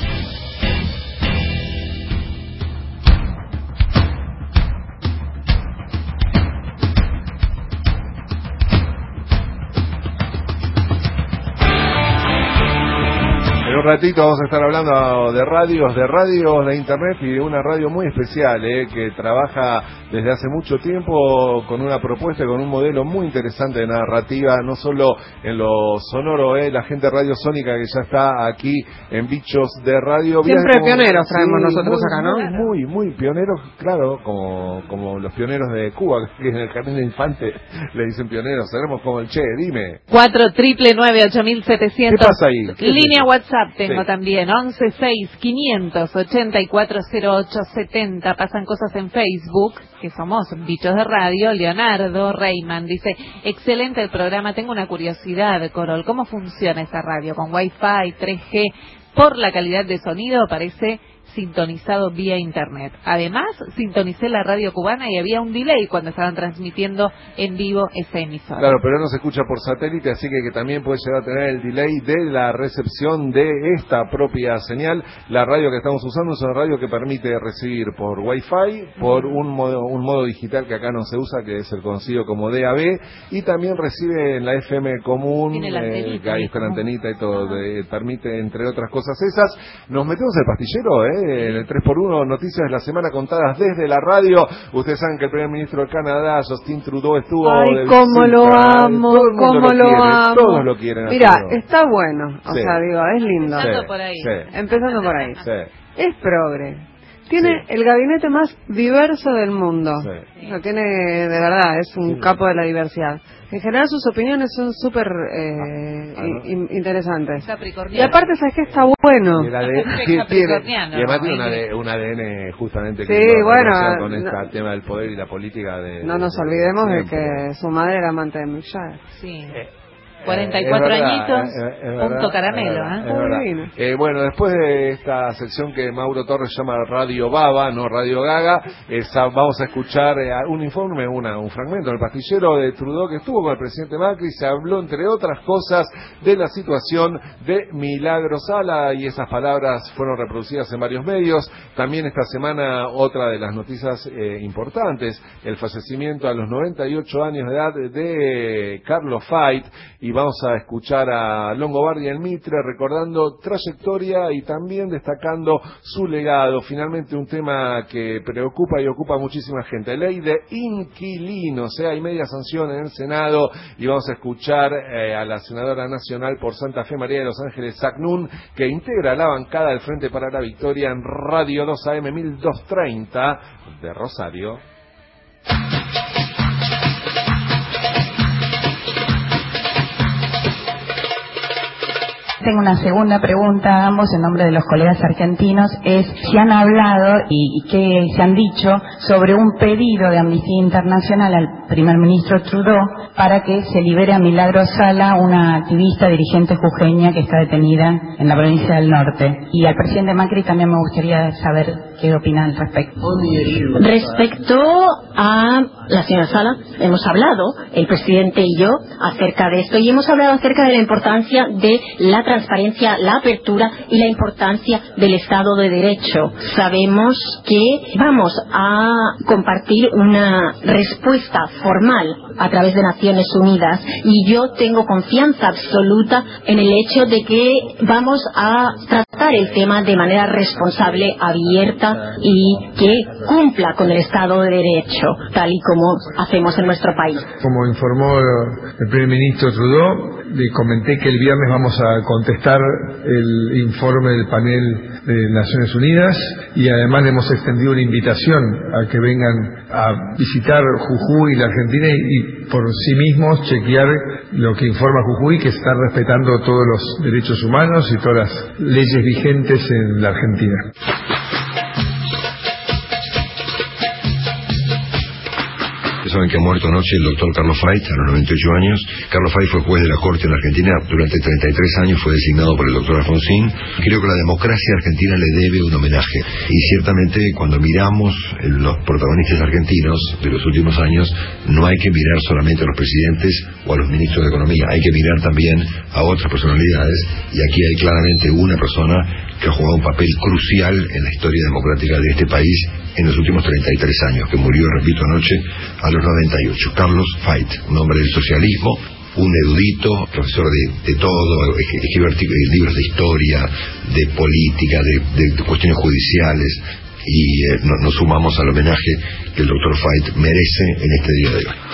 En un ratito vamos a estar hablando de radios, de radios, de internet y de una radio muy especial, eh, que trabaja desde hace mucho tiempo con una propuesta, con un modelo muy interesante de narrativa, no solo en lo sonoro, eh, la gente radiosónica que ya está aquí en Bichos de Radio. Siempre como, pioneros traemos sí, nosotros muy, acá, ¿no? Muy, muy pioneros, claro, como, como los pioneros de Cuba, que en el jardín de infante le dicen pioneros, seremos como el Che, dime. cuatro nueve nueve ocho mil setecientos. ¿Qué pasa ahí? ¿Qué Línea es WhatsApp tengo sí. también, once seis quinientos ochenta y cuatro cero ocho setenta. Pasan cosas en Facebook, que somos Bichos de Radio. Leonardo Reyman dice, excelente el programa, tengo una curiosidad, Corol, ¿cómo funciona esa radio? ¿Con Wi-Fi, tres G? Por la calidad de sonido parece sintonizado vía internet. Además, sintonicé la radio cubana y había un delay cuando estaban transmitiendo en vivo esa emisora. Claro, pero no se escucha por satélite, así que, que también puede llegar a tener el delay de la recepción de esta propia señal. La radio que estamos usando es una radio que permite recibir por Wi-Fi, por un modo, un modo digital que acá no se usa, que es el conocido como D A B, y también recibe en la F M común, eh, que ahí está la antenita y todo, de, permite, entre otras cosas esas. Nos metemos el pastillero, ¿eh? En el tres por uno, noticias de la semana contadas desde la radio. Ustedes saben que el primer ministro de Canadá, Justin Trudeau, estuvo... Ay, del cómo Zika, lo amo, todo el mundo cómo lo, lo quiere, amo. Todos lo quieren. Mira, está bueno, o sí. sea, digo, es lindo. Empezando sí, por ahí. Sí. Empezando por ahí. Sí. Es progre. Tiene sí. el gabinete más diverso del mundo. Sí. Lo tiene, de verdad, es un sí. capo de la diversidad. En general sus opiniones son súper eh, ah, no. in, interesantes. Y aparte, ¿sabes qué? Está bueno. Y, de, tiene, y además tiene una de, un A D N justamente que sí, bueno, con no, este tema del poder y la política. De, no nos de, olvidemos de, de que su madre era amante de Mick Jagger. Sí. Eh, cuarenta y cuatro eh, añitos, es, es punto verdad, caramelo. es ¿eh? verdad, es eh, bueno, después de esta sección que Mauro Torres llama Radio Baba, no Radio Gaga, esa, vamos a escuchar eh, un informe, una, un fragmento del pastillero de Trudeau que estuvo con el presidente Macri. Se habló, entre otras cosas, de la situación de Milagro Sala, y esas palabras fueron reproducidas en varios medios. También esta semana otra de las noticias eh, importantes, el fallecimiento a los noventa y ocho años de edad de Carlos Fait, y vamos a escuchar a Longobardi el Mitre recordando trayectoria y también destacando su legado. Finalmente un tema que preocupa y ocupa a muchísima gente, ley de inquilinos, ¿eh? Hay media sanción en el Senado, y vamos a escuchar eh, a la senadora nacional por Santa Fe, María de los Ángeles Sacnún, que integra la bancada del Frente para la Victoria en Radio dos A M mil doscientos treinta de Rosario. Tengo una segunda pregunta a ambos en nombre de los colegas argentinos, es si han hablado y, y qué se han dicho sobre un pedido de Amnistía Internacional al primer ministro Trudeau para que se libere a Milagro Sala, una activista dirigente jujeña que está detenida en la provincia del Norte. Y al presidente Macri también me gustaría saber qué opina al respecto. Respecto a la señora Sala, hemos hablado, el presidente y yo, acerca de esto, y hemos hablado acerca de la importancia de la transparencia, la apertura y la importancia del Estado de Derecho. Sabemos que vamos a compartir una respuesta formal a través de Naciones Unidas, y yo tengo confianza absoluta en el hecho de que vamos a tratar el tema de manera responsable, abierta, y que cumpla con el Estado de Derecho, tal y como hacemos en nuestro país. Como informó el primer ministro Trudeau, le comenté que el viernes vamos a contestar el informe del panel de Naciones Unidas, y además le hemos extendido una invitación a que vengan a visitar Jujuy y la Argentina y por sí mismos chequear lo que informa Jujuy, que está respetando todos los derechos humanos y todas las leyes vigentes en la Argentina. Saben que ha muerto anoche el doctor Carlos Fait, a los noventa y ocho años. Carlos Fait fue juez de la Corte en la Argentina durante treinta y tres años, fue designado por el doctor Alfonsín. Creo que la democracia argentina le debe un homenaje, y ciertamente cuando miramos los protagonistas argentinos de los últimos años, no hay que mirar solamente a los presidentes o a los ministros de Economía, hay que mirar también a otras personalidades, y aquí hay claramente una persona que ha jugado un papel crucial en la historia democrática de este país en los últimos treinta y tres años, que murió, repito, anoche a los noventa y ocho. Carlos Fait, un hombre del socialismo, un erudito, profesor de, de todo, escribe libros de historia, de política, de, de, de cuestiones judiciales, y eh, no, nos sumamos al homenaje que el doctor Fait merece en este día de hoy.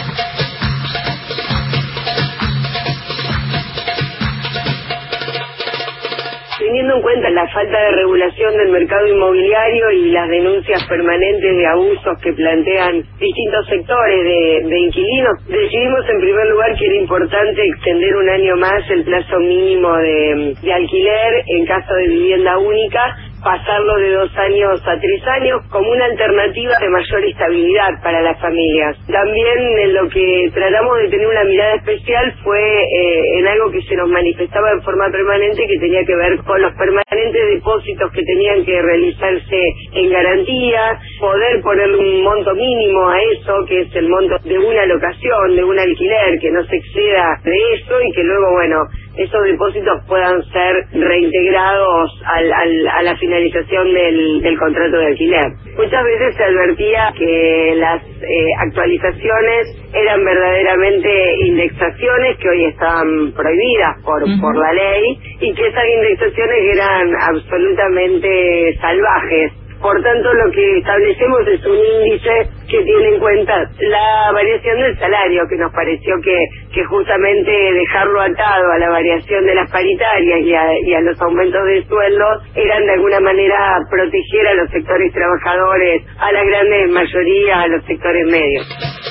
Teniendo en cuenta la falta de regulación del mercado inmobiliario y las denuncias permanentes de abusos que plantean distintos sectores de, de inquilinos, decidimos en primer lugar que era importante extender un año más el plazo mínimo de, de alquiler en caso de vivienda única, pasarlo de dos años a tres años como una alternativa de mayor estabilidad para las familias. También en lo que tratamos de tener una mirada especial fue eh, en algo que se nos manifestaba en forma permanente, que tenía que ver con los permanentes depósitos que tenían que realizarse en garantía, poder poner un monto mínimo a eso, que es el monto de una locación, de un alquiler, que no se exceda de eso, y que luego, bueno, esos depósitos puedan ser reintegrados al, al, a la finalización del, del contrato de alquiler. Muchas veces se advertía que las eh, actualizaciones eran verdaderamente indexaciones que hoy están prohibidas por, uh-huh. por la ley, y que esas indexaciones eran absolutamente salvajes. Por tanto, lo que establecemos es un índice que tiene en cuenta la variación del salario, que nos pareció que, que justamente dejarlo atado a la variación de las paritarias y a, y a los aumentos de sueldos eran de alguna manera proteger a los sectores trabajadores, a la gran mayoría, a los sectores medios.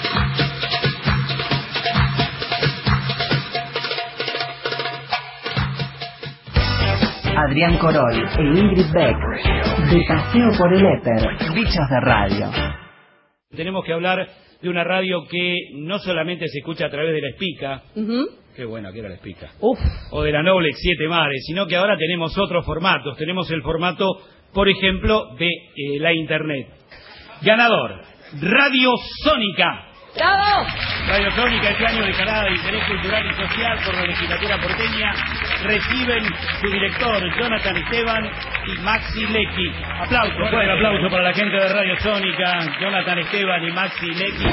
Adrián Corol e Ingrid Beck, de paseo por el éter, bichos de radio. Tenemos que hablar de una radio que no solamente se escucha a través de la espica, uh-huh. Qué bueno, que era la pica. Uf. O de la Noblex Siete Mares, sino que ahora tenemos otros formatos. Tenemos el formato, por ejemplo, de eh, la Internet. Ganador, Radio Sónica. ¡Bravo! Radio Sónica este año declarada de interés cultural y social por la legislatura porteña. Reciben su director, Jonathan Esteban y Maxi Lecky. Aplauso, fuerte el aplauso para la gente de Radio Sónica, Jonathan Esteban y Maxi Lecky.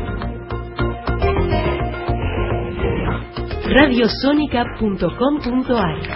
radiosonica punto com punto a r.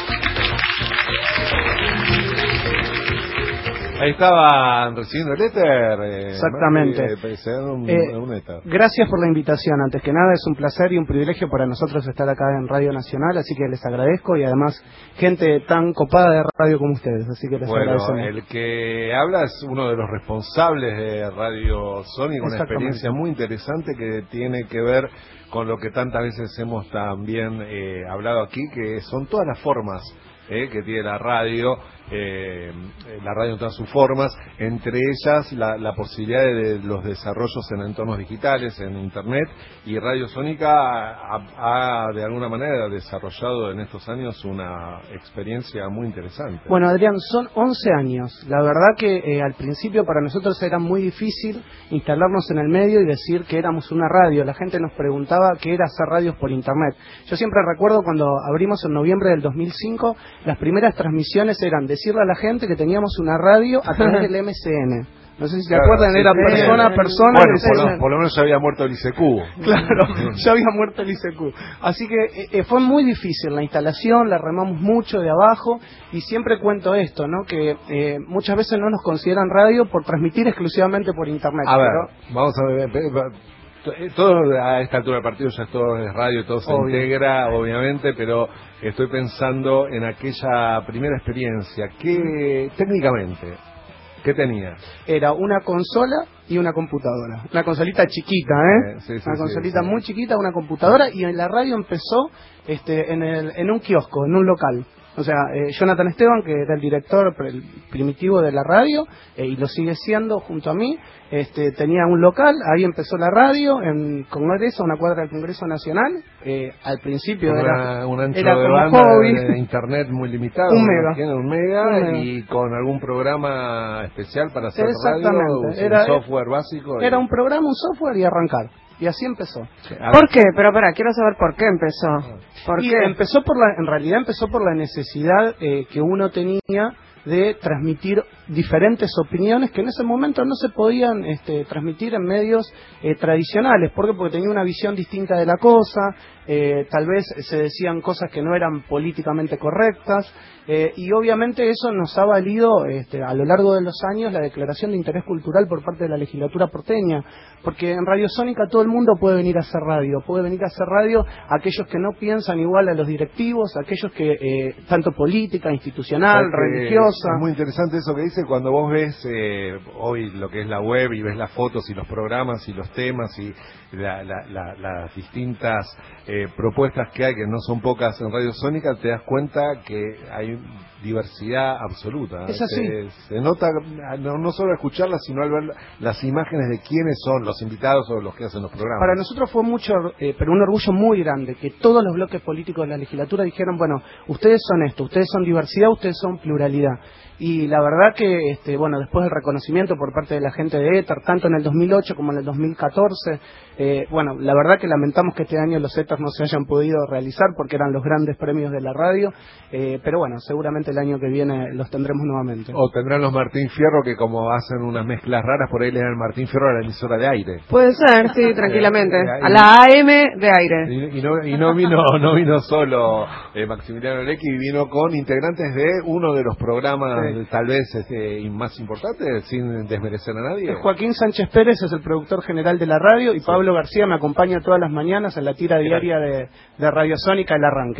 Ahí estaban recibiendo el éter. Eh, Exactamente. Eh, un, eh, un éter. Gracias por la invitación. Antes que nada, es un placer y un privilegio para nosotros estar acá en Radio Nacional, así que les agradezco, y además gente tan copada de radio como ustedes, así que les bueno, agradecemos. El que habla es uno de los responsables de Radio Sónica, una experiencia muy interesante que tiene que ver con lo que tantas veces hemos también eh, hablado aquí, que son todas las formas eh, que tiene la radio, eh, la radio en todas sus formas, entre ellas la, la posibilidad de, de los desarrollos en entornos digitales, en Internet, y Radio Sónica ha, ha de alguna manera desarrollado en estos años una experiencia muy interesante. Bueno, Adrián, son once años. La verdad que eh, al principio para nosotros era muy difícil instalarnos en el medio y decir que éramos una radio. La gente nos preguntaba qué era hacer radios por Internet. Yo siempre recuerdo cuando abrimos en noviembre del dos mil cinco, las primeras transmisiones eran decirle a la gente que teníamos una radio a través del M C N. No sé si se claro, acuerdan, sí, era sí, persona a persona. Bueno, por lo, por lo menos ya había muerto el I C Q. Claro, ya había muerto el I C Q. Así que eh, fue muy difícil la instalación, la remamos mucho de abajo, y siempre cuento esto, ¿no? Que eh, muchas veces no nos consideran radio por transmitir exclusivamente por Internet. A ver, pero... vamos a ver. Todo a esta altura del partido ya todo es radio, todo se Obvio. integra, obviamente, pero estoy pensando en aquella primera experiencia. ¿Qué técnicamente? ¿Qué tenía? Era una consola y una computadora. Una consolita chiquita, ¿eh? eh sí, sí, una consolita sí, sí. muy chiquita, una computadora, y en la radio empezó este, en, el, en un kiosco, en un local. O sea, eh, Jonathan Esteban, que era el director el primitivo de la radio, eh, y lo sigue siendo junto a mí, este, tenía un local, ahí empezó la radio, en Congreso, una cuadra del Congreso Nacional. Eh, al principio una, era, un ancho era de como banda hobby. De internet muy limitado. Un mega. Tiene un mega, un mega. Y con algún programa especial para hacer Exactamente. radio, era, un software básico. Era y... un programa, un software y arrancar. Y así empezó. ¿Por qué? Pero para, quiero saber por qué empezó. ¿Por y qué? empezó por la, en realidad empezó por la necesidad eh, que uno tenía de transmitir diferentes opiniones que en ese momento no se podían este, transmitir en medios eh, tradicionales. ¿Por qué? Porque tenía una visión distinta de la cosa, eh, tal vez se decían cosas que no eran políticamente correctas, eh, y obviamente eso nos ha valido este, a lo largo de los años la declaración de interés cultural por parte de la legislatura porteña, porque en Radio Sónica todo el mundo puede venir a hacer radio, puede venir a hacer radio aquellos que no piensan igual a los directivos, aquellos que, eh, tanto política, institucional, religiosa. Es muy interesante eso que dice cuando vos ves eh, hoy lo que es la web y ves las fotos y los programas y los temas y la, la, la, las distintas eh, propuestas que hay, que no son pocas en Radio Sónica, te das cuenta que hay diversidad absoluta. Es así. Se, se nota no, no solo escucharlas, sino al ver las imágenes de quiénes son los invitados o los que hacen los programas. Para nosotros fue mucho, eh, pero un orgullo muy grande, que todos los bloques políticos de la legislatura dijeron, bueno, ustedes son esto, ustedes son diversidad, ustedes son pluralidad. Y la verdad que, este, bueno, después del reconocimiento por parte de la gente de Éter, tanto en el dos mil ocho como en el dos mil catorce, eh, bueno, la verdad que lamentamos que este año los Éter no se hayan podido realizar porque eran los grandes premios de la radio, eh, pero bueno, seguramente el año que viene los tendremos nuevamente. O tendrán los Martín Fierro, que como hacen unas mezclas raras, por ahí le dan el Martín Fierro a la emisora de aire. Puede ser, sí, tranquilamente. A la A M de aire. Y, y, no, y no vino no vino solo eh, Maximiliano Lecky, vino con integrantes de uno de los programas, sí, tal vez este, más importantes, sin desmerecer a nadie. Joaquín Sánchez Pérez es el productor general de la radio, y sí, Pablo García me acompaña todas las mañanas en la tira diaria de, de Radio Sónica, El Arranque.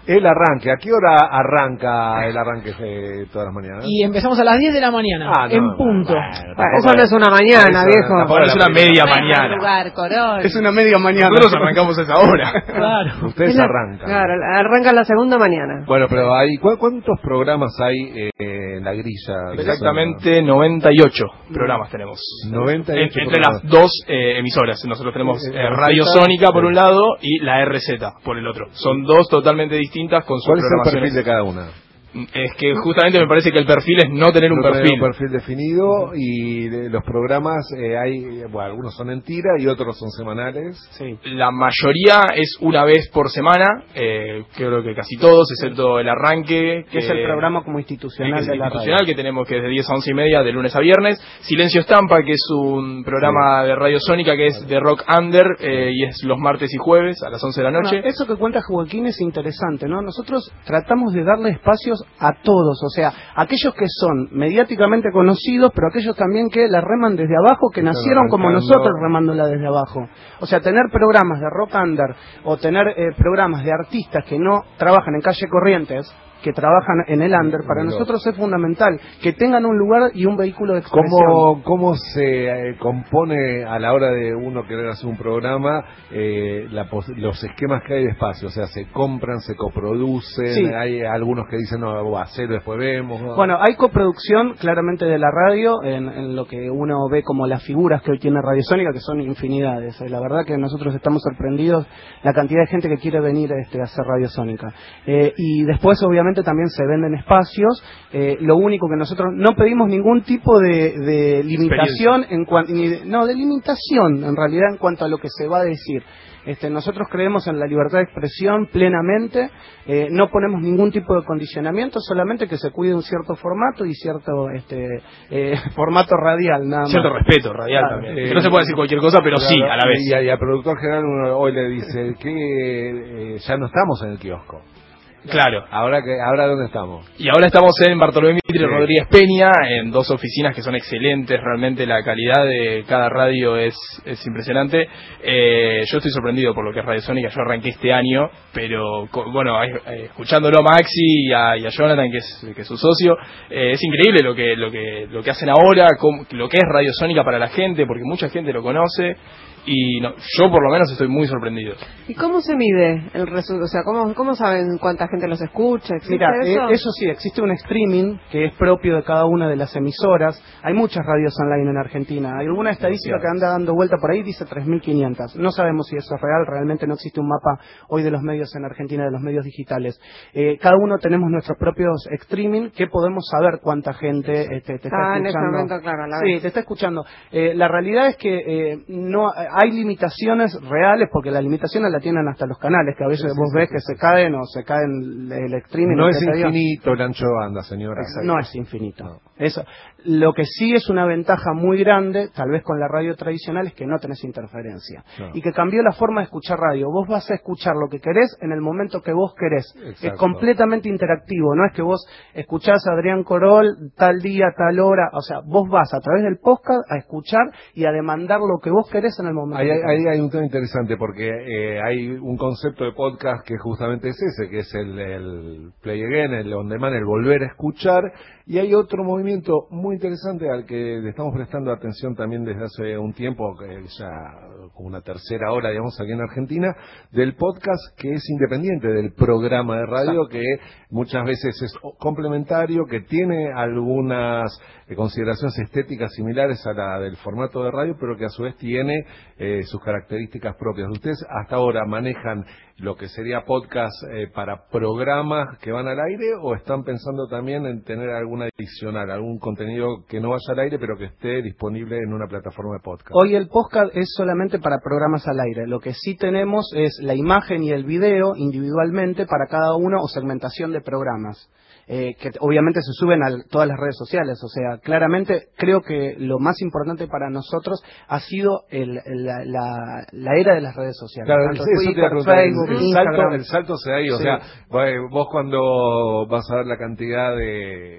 El arranque, ¿a qué hora arranca el arranque de todas las mañanas? Y empezamos a las diez de la mañana, ah, no, en punto. Bueno, bueno, eso no es una mañana, eso, viejo. Tampoco es una media mañana. Lugar, Corol. Es una media mañana. Nosotros arrancamos a esa hora. Claro. Ustedes la, arrancan. Claro, arranca la segunda mañana. Bueno, pero hay, ¿cu ¿cuántos programas hay eh, en la grilla? Exactamente noventa y ocho programas tenemos. noventa y ocho en, entre programas. las dos eh, emisoras. Nosotros tenemos Eh, eh, R Z, Radio Sónica por sí. un lado y la R Z por el otro. Son dos totalmente distintas con sus ¿Cuál es el programaciones. perfil de cada una? Es que justamente me parece que el perfil es no tener un No tener perfil. un perfil definido y de los programas eh, hay, bueno, algunos son en tira y otros son semanales. Sí. La mayoría es una vez por semana, eh, creo que casi todos, excepto el arranque. Que es el programa como institucional que es de la institucional radio. que tenemos que es de diez a once y media de lunes a viernes. Silencio Estampa, que es un programa sí. de Radio Sónica que es de rock under eh, y es los martes y jueves a las once de la noche. Bueno, eso que cuenta Joaquín es interesante, ¿no? Nosotros tratamos de darle espacios a todos, o sea, aquellos que son mediáticamente conocidos, pero aquellos también que la reman desde abajo, que nacieron como nosotros remándola desde abajo. O sea, tener programas de rock under o tener eh, programas de artistas que no trabajan en Calle Corrientes, que trabajan en el under, para nosotros es fundamental que tengan un lugar y un vehículo de expresión. ¿Cómo, cómo se eh, compone a la hora de uno querer hacer un programa eh, la los esquemas que hay de espacio? O sea, se compran, se coproducen, sí. Hay algunos que dicen, no, va a hacer, después vemos. ¿no? Bueno, hay coproducción claramente de la radio en, en lo que uno ve como las figuras que hoy tiene Radio Sónica, que son infinidades. La verdad que nosotros estamos sorprendidos la cantidad de gente que quiere venir este, a hacer Radio Sónica. Eh, y después, obviamente, también se venden espacios. Eh, lo único que nosotros no pedimos ningún tipo de, de limitación en cuanto no de limitación en realidad en cuanto a lo que se va a decir. Este, nosotros creemos en la libertad de expresión plenamente, eh, no ponemos ningún tipo de condicionamiento, solamente que se cuide un cierto formato y cierto este, eh, formato radial, nada más. Cierto respeto radial claro, también. Eh, que no se puede decir cualquier cosa, pero claro, sí, a la vez. Y, y al productor general uno hoy le dice que eh, ya no estamos en el kiosco. Claro. Ahora que ahora dónde estamos. Y ahora estamos en Bartolomé Mitre sí. Rodríguez Peña, en dos oficinas que son excelentes, realmente la calidad de cada radio es, es impresionante. Eh, yo estoy sorprendido por lo que es Radio Sónica, yo arranqué este año, pero bueno, eh, escuchándolo a Maxi y a, y a Jonathan, que es, que es su socio, eh, es increíble lo que, lo que, lo que hacen ahora, cómo, lo que es Radio Sónica para la gente, porque mucha gente lo conoce. Y no, yo por lo menos estoy muy sorprendido. ¿Y cómo se mide el resultado? O sea, ¿cómo, cómo saben cuánta gente los escucha? Mira, eso? Eh, eso sí, existe un streaming que es propio de cada una de las emisoras. Hay muchas radios online en Argentina. Hay alguna estadística que anda dando vuelta por ahí, dice tres mil quinientas. No sabemos si eso es real, realmente no existe un mapa hoy de los medios en Argentina, de los medios digitales. Eh, cada uno tenemos nuestros propios streaming que podemos saber cuánta gente este, te está ah, escuchando. En este momento, claro, la sí, vez. te está escuchando. Eh, la realidad es que eh, no hay limitaciones reales, porque la limitación la tienen hasta los canales, que a veces sí, vos sí, ves sí, que sí. se caen o se caen el streaming. No es infinito el ancho de banda, señora. Exacto. No es infinito. No. Eso. Lo que sí es una ventaja muy grande, tal vez con la radio tradicional, es que no tenés interferencia. No. Y que cambió la forma de escuchar radio. Vos vas a escuchar lo que querés en el momento que vos querés. Exacto. Es completamente interactivo. No es que vos escuchás a Adrián Corol tal día, tal hora. O sea, vos vas a través del podcast a escuchar y a demandar lo que vos querés en el momento. Ahí hay, hay un tema interesante porque eh, hay un concepto de podcast que justamente es ese, que es el, el play again, el on demand, el volver a escuchar. Y hay otro movimiento muy interesante al que le estamos prestando atención también desde hace un tiempo, ya como una tercera hora, digamos, aquí en Argentina, del podcast que es independiente del programa de radio, exacto, que muchas veces es complementario, que tiene algunas eh, consideraciones estéticas similares a la del formato de radio, pero que a su vez tiene eh, sus características propias. ¿Ustedes hasta ahora manejan lo que sería podcast eh, para programas que van al aire, o están pensando también en tener alguna adicional, algún contenido que no vaya al aire pero que esté disponible en una plataforma de podcast? Hoy el podcast es solamente para programas al aire. Lo que sí tenemos es la imagen y el video individualmente para cada uno, o segmentación de programas. Eh, que obviamente se suben a todas las redes sociales. O sea, claramente creo que lo más importante para nosotros ha sido el, la, la, la era de las redes sociales. Claro, Tanto eso Twitter, te Facebook, el, el, Instagram. salto, el salto se da ahí. O sí. sea, vos cuando vas a ver la cantidad de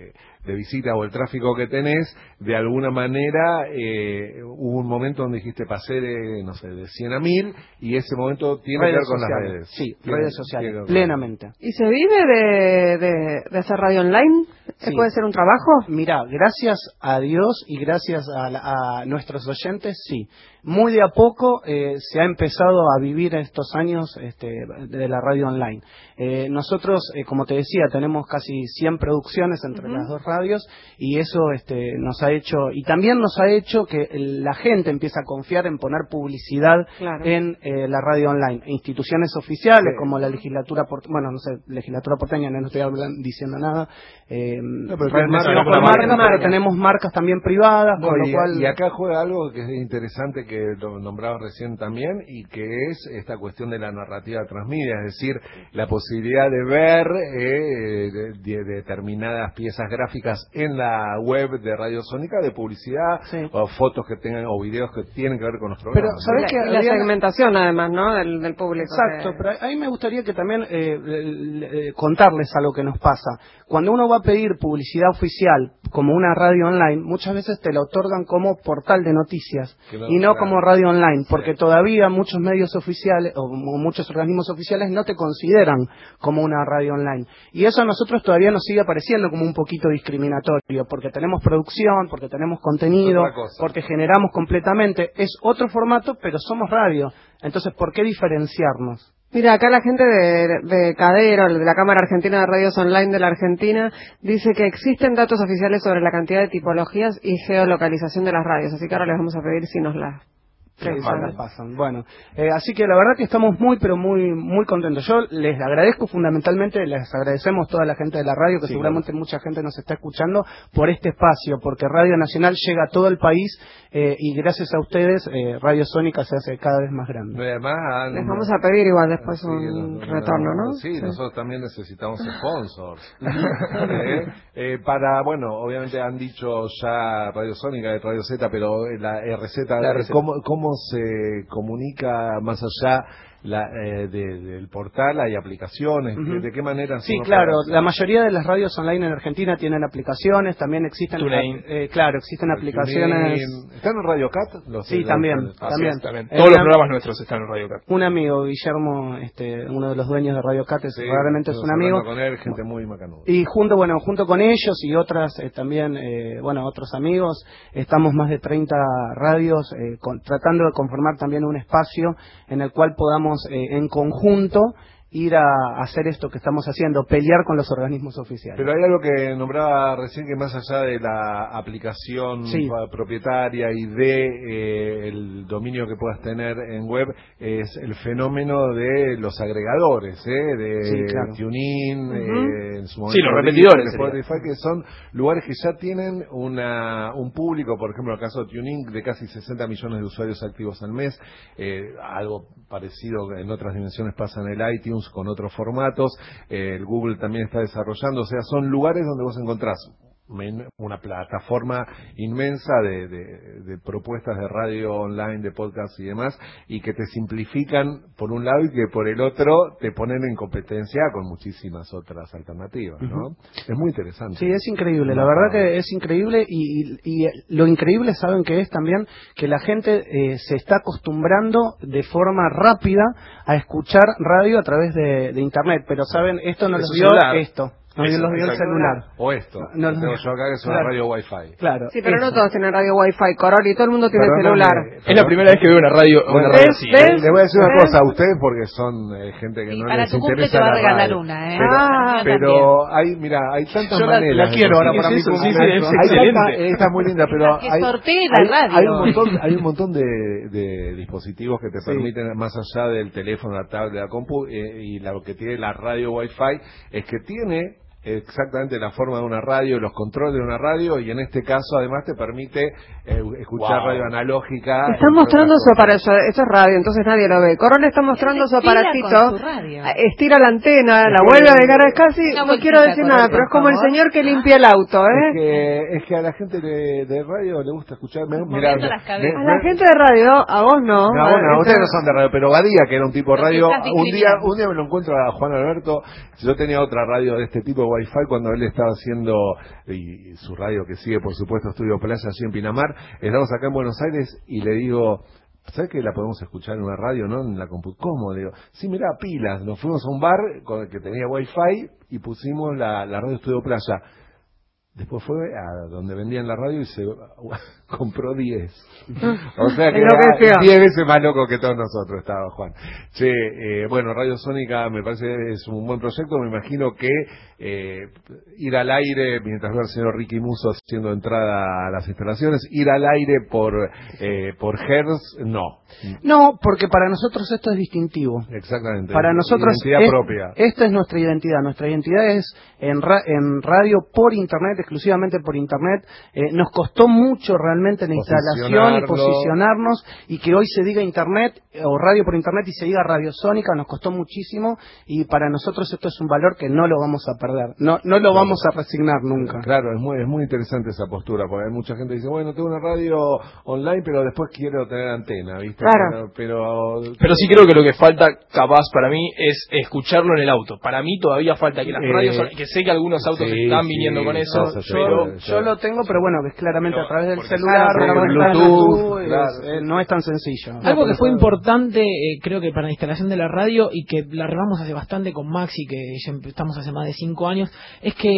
de visitas o el tráfico que tenés, de alguna manera eh, hubo un momento donde dijiste pasé de, no sé, de cien a mil, y ese momento tiene Redes que ver con sociales. las redes. Sí, Tiene- redes sociales, tiene- plenamente. ¿Y se vive de, de, de hacer radio online? ¿Se Sí. puede ser un trabajo? Mira, gracias a Dios y gracias a, la- a nuestros oyentes, sí. Muy de a poco eh, se ha empezado a vivir estos años este, de la radio online. Eh, nosotros, eh, como te decía, tenemos casi cien producciones entre Ujú. las dos radios, y eso este, nos ha hecho, y también nos ha hecho que la gente empiece a confiar en poner publicidad Claro. en eh, la radio online. Instituciones oficiales Sí. como la legislatura, port- bueno, no sé, legislatura porteña, no estoy hablan- diciendo nada, eh, pero realmente marca- no con marca- marcas, marca. pero tenemos marcas también privadas, No, con lo y, cual... y acá juega algo que es interesante, que lo nombrabas recién también, y que es esta cuestión de la narrativa transmedia, es decir, la posibilidad de ver eh, de- de determinadas piezas gráficas en la web de Radio Sónica, de publicidad, o fotos que tengan, o videos que tienen que ver con los Pero, programas. ¿sabes ¿no? qué? Y la Adriana? segmentación, además, ¿no? Del, del público. Exacto, que- pero ahí me gustaría que también eh, le- eh, contarles algo que nos pasa. Cuando uno va a pedir publicidad oficial, como una radio online, muchas veces te la otorgan como portal de noticias Que no, y no claro. como radio online, porque todavía muchos medios oficiales o mu- muchos organismos oficiales no te consideran como una radio online. Y eso a nosotros todavía nos sigue pareciendo como un poquito discriminatorio, porque tenemos producción, porque tenemos contenido, Otra cosa. porque generamos completamente. Es otro formato, pero somos radio. Entonces, ¿por qué diferenciarnos? Mira, acá la gente de, de Cadero, de la Cámara Argentina de Radios Online de la Argentina, dice que existen datos oficiales sobre la cantidad de tipologías y geolocalización de las radios, así que ahora les vamos a pedir si nos las Sí, pasan. las pasan. Bueno, eh, así que la verdad que estamos muy, pero muy, muy contentos. Yo les agradezco fundamentalmente, les agradecemos toda la gente de la radio, que Sí, seguramente mucha gente nos está escuchando por este espacio, porque Radio Nacional llega a todo el país eh, y gracias a ustedes eh, Radio Sónica se hace cada vez más grande. Además, han- Les vamos a pedir igual después Sí, un nos- retorno, ¿no? Sí, nosotros también necesitamos sponsors. ¿Eh? Eh, para, bueno, obviamente han dicho ya Radio Sónica y Radio Z, pero la R Z, La R Z. ¿cómo, cómo se comunica más allá la, eh, de- del portal? ¿Hay aplicaciones? Ujú. ¿De qué manera? Sí, uno claro, puede- la mayoría de las radios online en Argentina tienen aplicaciones, también existen, TuneIn. eh, claro, existen aplicaciones. TuneIn. ¿Están en Radio Cat? Los- Sí, los- también, los- también. Así es, también. Eh, Todos los una- programas nuestros están en Radio Cat. Un amigo, Guillermo, este, uno de los dueños de Radio Cat, es- Sí, realmente es un estuvimos amigo. hablando con él, gente muy macanuda. Y junto, bueno, junto con ellos y otras eh, también, eh, bueno, otros amigos, estamos más de treinta radios eh, con- tratando de conformar también un espacio en el cual podamos eh, en conjunto ir a hacer esto que estamos haciendo, pelear con los organismos oficiales. Pero hay algo que nombraba recién, que más allá de la aplicación Sí. pa- propietaria y de eh, el dominio que puedas tener en web, es el fenómeno de los agregadores, ¿eh? de Sí, claro. TuneIn, Ujú. eh, en su Sí, los momento repetidores Spotify, que son lugares que ya tienen una, un público, por ejemplo, en el caso de TuneIn, de casi sesenta millones de usuarios activos al mes. Eh, algo parecido en otras dimensiones pasa en el iTunes con otros formatos. Eh, el Google también está desarrollando, o sea, son lugares donde vos encontrás men- una plataforma inmensa de, de- de propuestas de radio online, de podcast y demás, y que te simplifican por un lado y que por el otro te ponen en competencia con muchísimas otras alternativas, ¿no? Ujú. Es muy interesante. Sí, es increíble, la No, verdad no. que es increíble y, y- y lo increíble, ¿saben qué es también? Que la gente eh, se está acostumbrando de forma rápida a escuchar radio a través de, de Internet, pero ¿saben? Esto no De los su vio celular. esto. No Eso, los vio el exacto. celular. O esto. No, que no, tengo yo acá, que es una claro. radio Wi-Fi. Claro. Sí, pero eso. no todos tienen radio Wi-Fi, Coroli, todo el mundo tiene Perdóname, celular. Es la primera vez que veo una radio, una Bueno, radio ¿ves? así. ¿ves? Le voy a decir una ¿Ves? cosa a ustedes, porque son eh, gente que Y no para les tu cumple interesa te va a la regalar radio. una, ¿eh? Pero, Ah, pero hay, mira, hay tantas Yo la- maneras. la de quiero ahora conseguir para mi eso. cumple. Sí, Sí, sí, es hay excelente. tanta- está muy linda, pero Que hay, sortee la hay, radio. hay un montón, hay un montón de, de dispositivos que te Sí. permiten, más allá del teléfono, la tablet, la compu, eh, y lo que tiene la radio Wi-Fi, es que tiene exactamente la forma de una radio, los controles de una radio, y en este caso además te permite eh, escuchar Wow. radio analógica. Está entre mostrando otras su cosas. aparato, esto es radio, entonces nadie lo ve. Corol está mostrando su Estira aparatito, con su radio. estira la antena, la Después- vuelve a dejar, es casi, Una no vueltita, quiero decir Corol, nada, por pero es como el favor. señor que limpia el auto, Es ¿eh? que, es que a la gente de, de radio le gusta escuchar. me- Moviendo mirá, las me- cabezas. A me- la gente de radio, a vos no. No, bueno, Eh, ustedes no son de radio, pero Badía, que era un tipo de Lo que radio, estás un día discriminando. un día me lo encuentro a Juan Alberto, yo tenía otra radio de este tipo, Wi-Fi cuando él estaba haciendo, y, y su radio que sigue, por supuesto, Estudio Playa, allí en Pinamar. Estamos acá en Buenos Aires y le digo, ¿sabes que la podemos escuchar en una radio, no en la computadora? ¿Cómo? Le digo, sí, mirá, pilas. Nos fuimos a un bar con el que tenía Wi-Fi y pusimos la, la radio Estudio Playa. Después fue a donde vendían la radio y se compró diez. O sea que diez veces más loco que todos nosotros estaba Juan. Che, eh, bueno, Radio Sónica me parece es un buen proyecto. Me imagino que eh, ir al aire, mientras veo al señor Ricky Musso haciendo entrada a las instalaciones, ir al aire por eh, por Hertz, no. No, porque para nosotros esto es distintivo. Exactamente. Para nosotros identidad es, propia. Esta es nuestra identidad. Nuestra identidad es en, ra en radio por internet, exclusivamente por internet. Eh, nos costó mucho realmente la instalación y posicionarnos, y que hoy se diga internet o radio por internet y se diga Radio Sónica nos costó muchísimo, y para nosotros esto es un valor que no lo vamos a perder, no no lo claro. vamos a resignar nunca. Claro, es muy es muy interesante esa postura, porque hay mucha gente que dice, bueno, tengo una radio online, pero después quiero tener antena, ¿viste? Claro. Pero, pero, pero sí creo que lo que falta, capaz, para mí, es escucharlo en el auto. Para mí todavía falta que las eh, radios, que sé que algunos autos sí, están viniendo sí, con eso, yo, pero... Yo lo tengo, pero bueno, es claramente pero, a través del celular, claro, Bluetooth, Bluetooth claro, es, eh, no es tan sencillo. Algo que fue importante, eh, creo que para la instalación de la radio, y que la arreglamos hace bastante con Maxi, que ya estamos hace más de cinco años, es que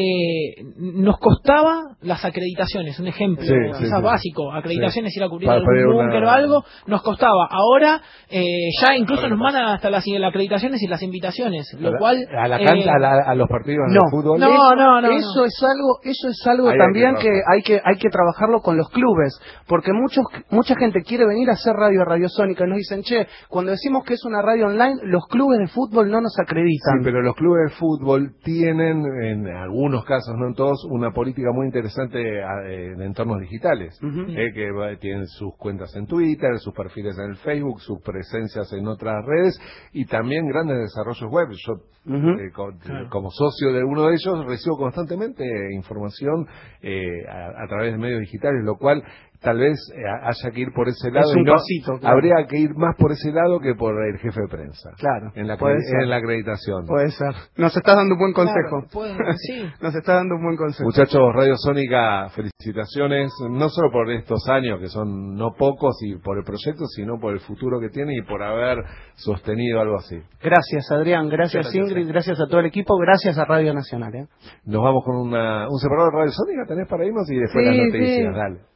nos costaba las acreditaciones. Un ejemplo, sí, quizás sí, sí. básico, acreditaciones, sí. Ir a cubrir Para algún búnker una... o algo, nos costaba. Ahora eh, ya incluso nos mandan hasta las, las acreditaciones y las invitaciones, lo a cual... A, la cancha, eh, a, la, a los partidos no, de fútbol. No, no, no. Eso no. es algo, eso es algo Ahí también que, que hay que hay que trabajarlo con los clubes, porque muchos mucha gente quiere venir a hacer radio a Radio Sónica y nos dicen, che, cuando decimos que es una radio online, los clubes de fútbol no nos acreditan. Sí, pero los clubes de fútbol tienen, en algunos casos, no en todos, una política muy interesante en entornos digitales, uh-huh. eh, que tienen sus cuentas en Twitter, sus perfiles en el Facebook, sus presencias en otras redes y también grandes desarrollos web. Yo, uh-huh. eh, co claro. como socio de uno de ellos, recibo constantemente información eh, a, a través de medios digitales, lo cual tal vez eh, haya que ir por ese lado. Es un y no, pasito, claro. Habría que ir más por ese lado que por el jefe de prensa. Claro. En la, puede ser. en la acreditación. Puede ser. Nos estás dando un buen consejo. Claro, puede, sí. Nos estás dando un buen consejo. Muchachos, Radio Sónica, felicitaciones, no solo por estos años, que son no pocos, y por el proyecto, sino por el futuro que tiene y por haber sostenido algo así. Gracias, Adrián. Gracias, gracias Ingrid. Gracias a todo el equipo. Gracias a Radio Nacional. ¿eh? Nos vamos con una, un separador de Radio Sónica, ¿tenés para irnos? Y después sí, las noticias. Sí. Dale.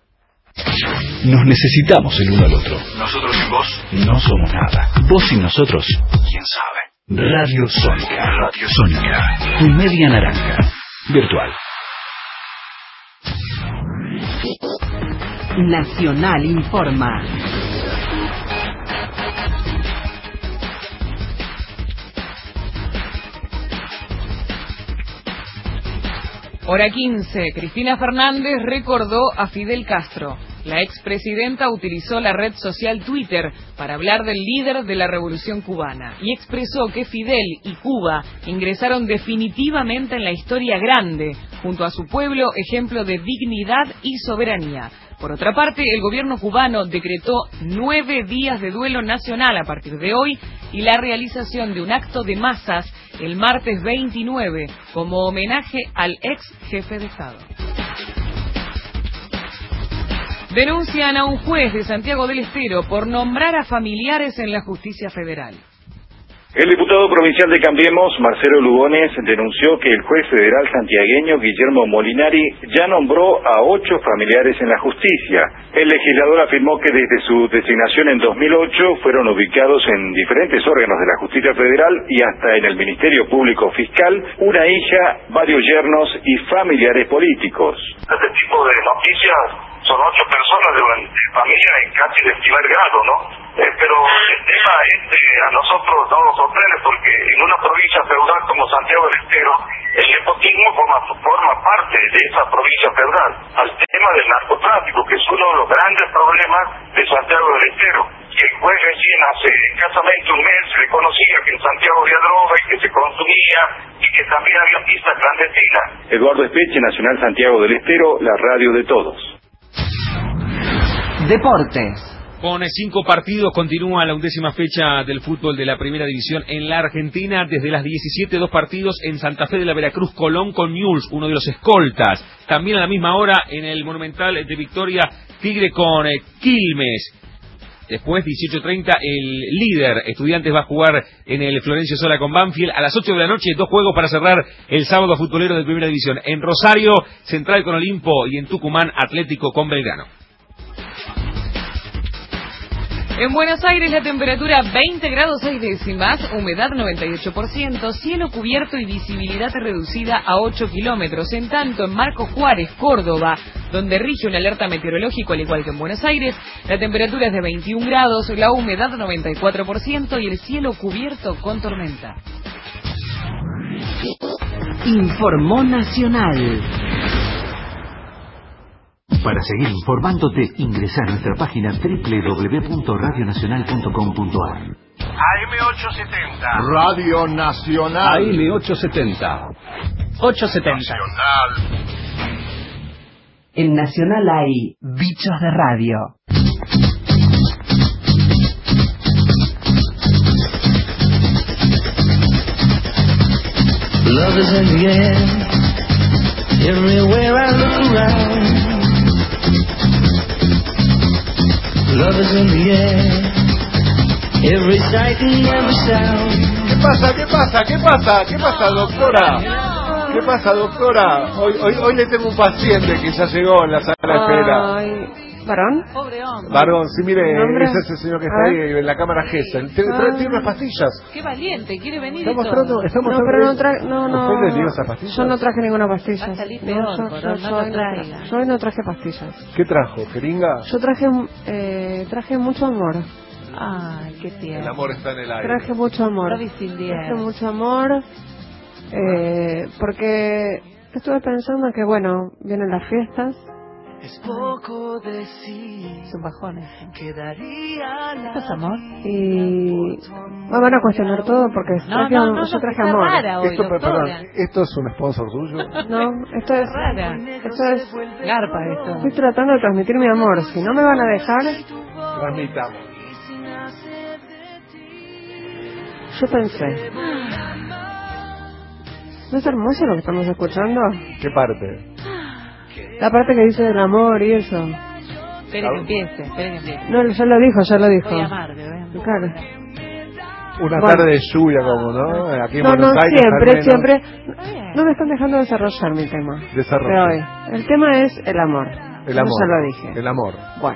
Nos necesitamos el uno al otro. Nosotros y vos no somos nada. Vos y nosotros, quién sabe. Radio Sónica. Radio Sónica. Tu media naranja. Virtual. Nacional informa. Hora quince. Cristina Fernández recordó a Fidel Castro. La expresidenta utilizó la red social Twitter para hablar del líder de la Revolución Cubana y expresó que Fidel y Cuba ingresaron definitivamente en la historia grande, junto a su pueblo, ejemplo de dignidad y soberanía. Por otra parte, el gobierno cubano decretó nueve días de duelo nacional a partir de hoy y la realización de un acto de masas el martes veintinueve como homenaje al ex jefe de Estado. Denuncian a un juez de Santiago del Estero por nombrar a familiares en la justicia federal. El diputado provincial de Cambiemos, Marcelo Lugones, denunció que el juez federal santiagueño Guillermo Molinari ya nombró a ocho familiares en la justicia. El legislador afirmó que desde su designación en dos mil ocho fueron ubicados en diferentes órganos de la justicia federal y hasta en el Ministerio Público Fiscal una hija, varios yernos y familiares políticos. Este tipo de noticias son ocho personas de familia en casi de primer grado, ¿no? Eh, pero el tema este a nosotros no nos sorprende porque en una provincia feudal como Santiago del Estero, el nepotismo forma, forma parte de esa provincia feudal. Al tema del narcotráfico, que es uno de los grandes problemas de Santiago del Estero. Que el juez recién hace escasamente un mes reconocía que en Santiago había droga y que se consumía y que también había pistas clandestinas. Eduardo Espeche, Nacional Santiago del Estero, la radio de todos. Deportes. Con cinco partidos continúa la undécima fecha del fútbol de la Primera División en la Argentina. Desde las diecisiete, dos partidos en Santa Fe de la Veracruz, Colón con Newell's, uno de los escoltas. También a la misma hora en el Monumental de Victoria, Tigre con eh, Quilmes. Después, dieciocho treinta, el líder Estudiantes va a jugar en el Florencio Sola con Banfield. A las ocho de la noche, dos juegos para cerrar el sábado futbolero de Primera División. En Rosario, Central con Olimpo, y en Tucumán, Atlético con Belgrano. En Buenos Aires la temperatura veinte grados seis décimas, humedad noventa y ocho por ciento, cielo cubierto y visibilidad reducida a ocho kilómetros. En tanto, en Marcos Juárez, Córdoba, donde rige una alerta meteorológica al igual que en Buenos Aires, la temperatura es de veintiún grados, la humedad noventa y cuatro por ciento y el cielo cubierto con tormenta. Informó Nacional. Para seguir informándote, ingresa a nuestra página doble u doble u doble u punto radio nacional punto com punto a r. A M ochocientos setenta. Radio Nacional. A M ochocientos setenta. ochocientos setenta. Nacional. En Nacional hay Bichos de Radio. Love is in the air, everywhere I look around. Love is in the air, every sight and every sound. ¿Qué pasa? ¿Qué pasa? ¿Qué pasa? ¿Qué pasa, doctora? ¿Qué pasa, doctora? Hoy, hoy, hoy le tengo un paciente que ya llegó en la sala de espera. Ay, ¿varón? Pobre hombre. Varón, sí, mire, ¿Nombre? es ese señor que está ahí en la cámara Gesell. Tiene, trae- tiene unas pastillas. Qué valiente, quiere venir Está y todo. mostrando, está No, mostrando. pero no traje, no, no. ¿Usted le dio esas pastillas? Yo no traje ninguna pastilla. Va a salir No, peor, yo, por yo- no yo lo hoy no traiga. traje- yo hoy no traje pastillas. ¿Qué trajo? ¿Jeringa? Yo traje, eh, traje mucho amor. Ay, qué El tierno. amor está en el aire. Traje mucho amor. Love is in the air. Traje mucho amor. Eh, porque estuve pensando que, bueno, vienen las fiestas. Es poco decir, Es un bajón eso. quedaría la ¿Esto es amor? Y me van a cuestionar todo porque No, traje, no, no, yo no, traje está amor. rara hoy, Esto, doctora. perdón, ¿esto es un sponsor suyo? No, esto es Rara. Esto es Garpa esto. Estoy tratando de transmitir mi amor. Si no me van a dejar, Transmitamos. yo pensé. ¿No es hermoso lo que estamos escuchando? ¿Qué parte? La parte que dice del amor y eso. Espere que empiece, espere que empiece. No, ya lo dijo, ya lo dijo. Voy a amarte, voy a amarte. Claro. Una Bueno. tarde de lluvia como, ¿no? Aquí en No, no, Buenos Aires. siempre, al menos. siempre. No me están dejando desarrollar mi tema. Desarrolle. De hoy. El tema es el amor. El Yo amor. ya lo dije. El amor. Bueno.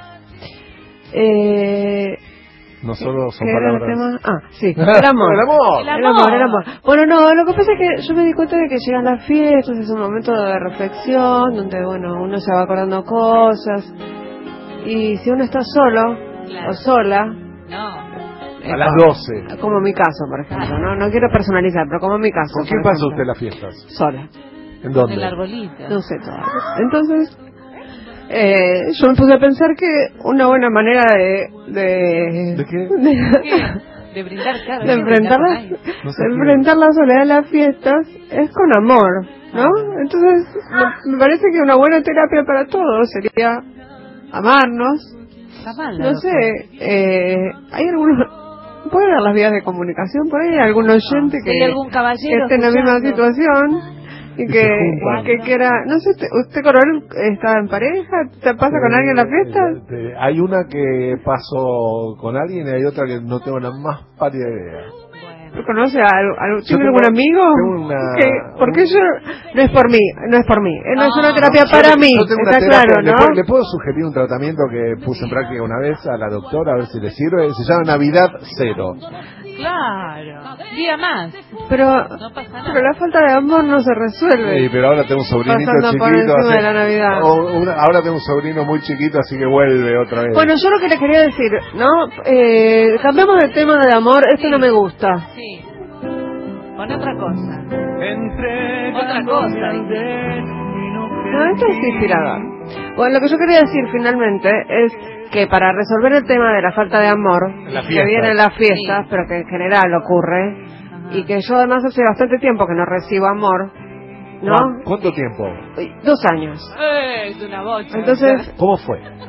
Eh, No solo son ¿Qué era el palabras. tema? Ah, sí, el amor. El amor. El amor, el amor. Bueno, no, lo que pasa es que yo me di cuenta de que llegan las fiestas, es un momento de reflexión, donde, bueno, uno se va acordando cosas. Y si uno está solo Claro. o sola, No. A las doce. como mi caso, por ejemplo, no no quiero personalizar, pero como mi caso. ¿Con por quién pasó ejemplo, usted las fiestas? Sola. ¿En El dónde? arbolito. No sé todavía. Entonces, eh, yo me puse a pensar que una buena manera de... ¿De, ¿De qué? de- De brindar, claro. de enfrentar la, No sé de qué. enfrentar la soledad de las fiestas es con amor, ¿no? Entonces, me, me parece que una buena terapia para todos sería amarnos. Está mal, No sé, eh, hay algunos... ¿Puede dar las vías de comunicación? Por ahí hay algún oyente Si que, hay algún que caballero esté en la misma escuchando. situación y Y que, se juntan. que quiera... No sé, ¿usted, usted coronel, está en pareja? ¿Te pasa con alguien en la fiesta? Eh, eh, hay una que pasó con alguien y hay otra que no tengo la más pálida idea. ¿Conoce a, al- al- Yo ¿Tiene tengo- algún amigo? tengo una- ¿Qué? Porque yo... No es por mí, no es por mí. eh, No es una No, terapia Yo- para mí, yo tengo una está terapia, claro, ¿le ¿no? puedo, le puedo sugerir un tratamiento que puse en práctica una vez a la doctora, a ver si le sirve? Se llama Navidad Cero. Claro. Día más. Pero, No pasa nada. pero la falta de amor no se resuelve. Sí, pero ahora tengo un sobrinito Pasando por chiquito. encima así- de la Navidad. o una- ahora tengo un sobrino muy chiquito, así que vuelve otra vez. Bueno, yo lo que le quería decir, ¿no? Eh, cambiamos de tema de amor, esto no me gusta. Sí. Pon otra cosa. Entregando Otra cosa, mi dice. destino No, esto es inspirador. Bueno, lo que yo quería decir finalmente es que para resolver el tema de la falta de amor, La que fiesta. viene en las fiestas, pero que en general ocurre, y que yo además hace bastante tiempo que no recibo amor, ¿no? ¿Cuán- ¿Cuánto tiempo? Dos años. Eh, es una bocha. Entonces, ¿Cómo fue?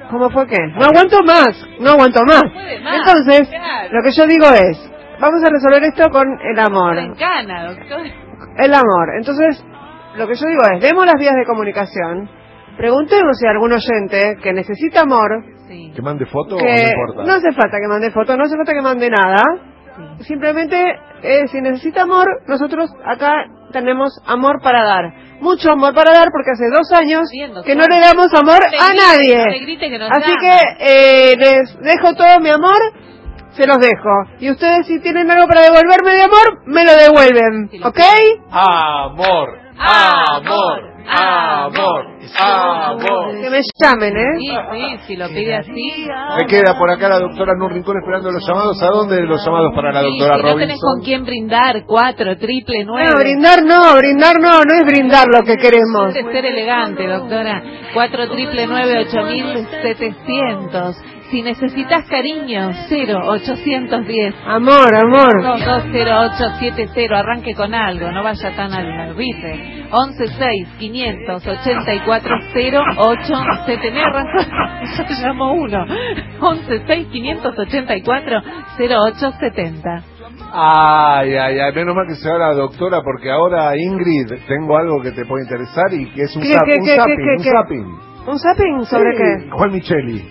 ¿Cómo fue qué? No aguanto más, no aguanto más. Entonces, lo que yo digo es, vamos a resolver esto con el amor. Me encanta, doctor. El amor. Entonces, lo que yo digo es, demos las vías de comunicación, preguntemos si hay algún oyente que necesita amor, sí. que mande foto que o no importa. No hace falta que mande foto, no hace falta que mande nada. Sí. Simplemente, eh, si necesita amor, nosotros acá tenemos amor para dar. Mucho amor para dar, porque hace dos años que no le damos amor a nadie. Así que eh, les dejo todo mi amor, se los dejo. Y ustedes, si tienen algo para devolverme de amor, me lo devuelven. ¿Ok? Amor, amor, amor, amor. Que me llamen, ¿eh? Sí, sí, si lo pide así. Me queda por acá la doctora en un rincón esperando los llamados. ¿A dónde los llamados para la Sí, doctora si no Robinson? tenés con quién brindar, cuatro, triple, nueve. No, brindar no, brindar no, no es brindar lo que queremos. Debe ser elegante, doctora. Cuatro, triple, nueve, ocho mil setecientos. Si necesitas cariño, cero ochocientos diez. Amor, amor. dos dos cero ocho siete cero. Arranque con algo, no vaya tan al bife. once seis quinientos ochenta y cuatro cero ocho siete. Me arrancó, yo llamo uno. once seis quinientos ochenta y cuatro cero ocho setenta. Ay, ay, ay, menos mal que se va la doctora, porque ahora, Ingrid, tengo algo que te puede interesar y que es un, ¿Qué, zap, qué, un qué, zapping, qué, un qué? zapping. ¿Un zapping? ¿Sobre Sí, qué? Juan Micheli.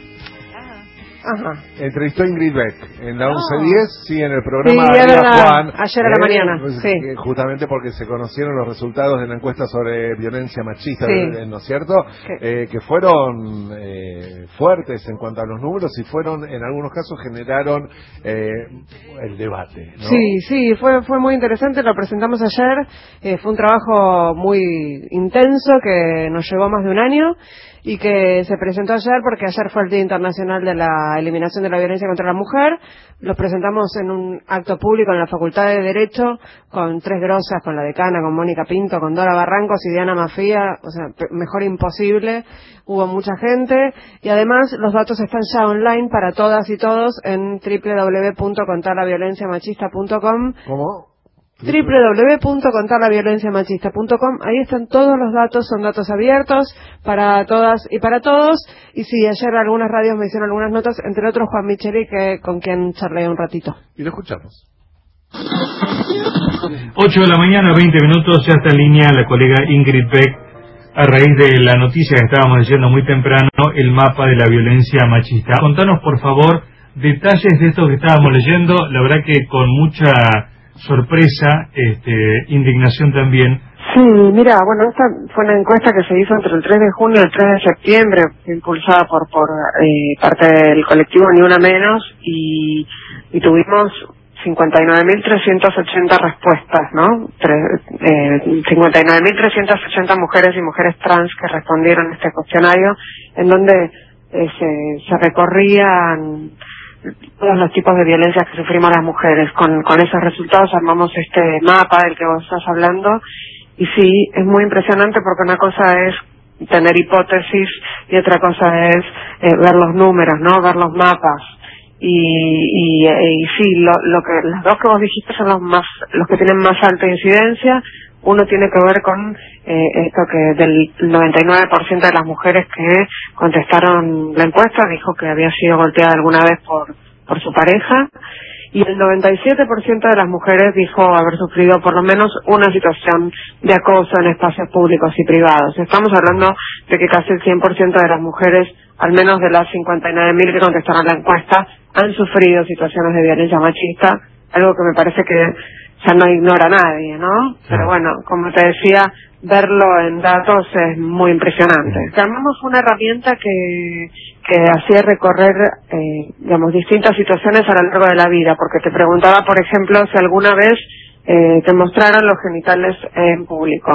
Ajá. Entrevistó a Ingrid Beck en la Oh. once diez, sí, en el programa Sí, es Arriba verdad. Juan. Ayer a la mañana, pues, sí. que justamente porque se conocieron los resultados de la encuesta sobre violencia machista, Sí. eh, ¿no es cierto? Eh, que fueron eh, fuertes en cuanto a los números y fueron, en algunos casos, generaron eh, el debate, ¿no? Sí, sí, fue fue muy interesante, lo presentamos ayer, eh, fue un trabajo muy intenso que nos llevó más de un año y que se presentó ayer porque ayer fue el Día Internacional de la Eliminación de la Violencia contra la Mujer. Los presentamos en un acto público en la Facultad de Derecho con tres grosas, con la decana, con Mónica Pinto, con Dora Barrancos y Diana Mafía, o sea, mejor imposible. Hubo mucha gente y además los datos están ya online para todas y todos en doble u doble u doble u punto contar la violencia machista punto com. ¿Cómo? doble u doble u doble u punto contar la violencia machista punto com. Ahí están todos los datos, son datos abiertos para todas y para todos. Y sí, ayer algunas radios me hicieron algunas notas, entre otros Juan Micheli, que con quien charlé un ratito. Y lo escuchamos. ocho de la mañana, veinte minutos, ya está en línea la colega Ingrid Beck, a raíz de la noticia que estábamos diciendo muy temprano, el mapa de la violencia machista. Contanos, por favor, detalles de esto que estábamos leyendo, la verdad que con mucha sorpresa, este, indignación también. Sí, mira, bueno, esta fue una encuesta que se hizo entre el tres de junio y el tres de septiembre, impulsada por por eh, parte del colectivo Ni Una Menos, y, y tuvimos cincuenta y nueve mil trescientas ochenta respuestas, ¿no? Tre- eh, cincuenta y nueve mil trescientas ochenta mujeres y mujeres trans que respondieron a este cuestionario, en donde eh, se, se recorrían todos los tipos de violencias que sufrimos las mujeres. Con, con esos resultados armamos este mapa del que vos estás hablando, y sí, es muy impresionante porque una cosa es tener hipótesis y otra cosa es eh, ver los números, ¿no? Ver los mapas. Y, y, y sí, lo, lo que, los dos que vos dijiste son los más, los que tienen más alta incidencia. Uno tiene que ver con eh, esto que del noventa y nueve por ciento de las mujeres que contestaron la encuesta dijo que había sido golpeada alguna vez por, por su pareja, y el noventa y siete por ciento de las mujeres dijo haber sufrido por lo menos una situación de acoso en espacios públicos y privados. Estamos hablando de que casi el cien por ciento de las mujeres, al menos de las cincuenta y nueve mil que contestaron la encuesta, han sufrido situaciones de violencia machista, algo que me parece que ya no ignora nadie, ¿no? Pero bueno, como te decía, verlo en datos es muy impresionante. Armamos una herramienta que, que hacía recorrer, eh, digamos, distintas situaciones a lo largo de la vida, porque te preguntaba, por ejemplo, si alguna vez eh, te mostraron los genitales en público.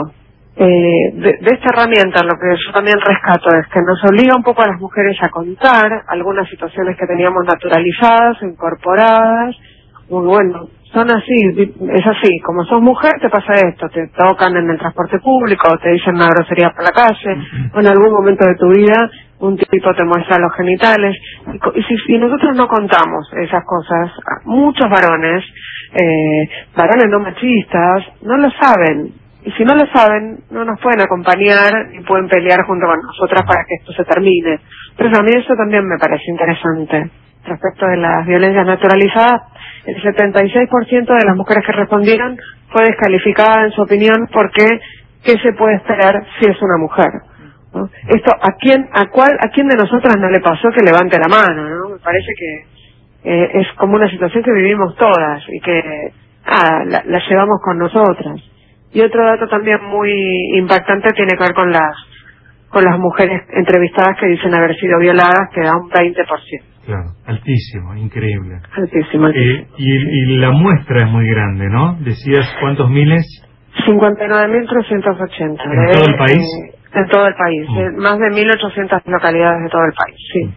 Eh, de, de esta herramienta lo que yo también rescato es que nos obliga un poco a las mujeres a contar algunas situaciones que teníamos naturalizadas, incorporadas. Muy bueno, son así, es así, como sos mujer te pasa esto, te tocan en el transporte público, te dicen una grosería por la calle, o en algún momento de tu vida un tipo te muestra los genitales, y, co- y si, si nosotros no contamos esas cosas, muchos varones, eh, varones no machistas, no lo saben, y si no lo saben, no nos pueden acompañar y pueden pelear junto con nosotras para que esto se termine. Entonces a mí eso también me parece interesante. Respecto de las violencias naturalizadas, el setenta y seis por ciento de las mujeres que respondieron fue descalificada en su opinión porque ¿qué se puede esperar si es una mujer? ¿No? Esto, ¿a quién, a cuál, a quién de nosotras no le pasó que levante la mano? ¿No? Me parece que eh, es como una situación que vivimos todas y que ah, la, la llevamos con nosotras. Y otro dato también muy impactante tiene que ver con las con las mujeres entrevistadas que dicen haber sido violadas, que da un veinte por ciento. Claro, altísimo, increíble. Altísimo. Eh, y, y la muestra es muy grande, ¿no? Decías, ¿cuántos miles? cincuenta y nueve mil trescientos ochenta. ¿En todo el país? Eh, en todo el país. Mm. Eh, más de mil ochocientas localidades de todo el país, sí.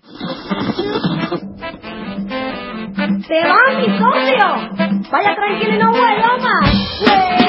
¡Se va, mi socio! Vaya tranquilo y no vuelva más.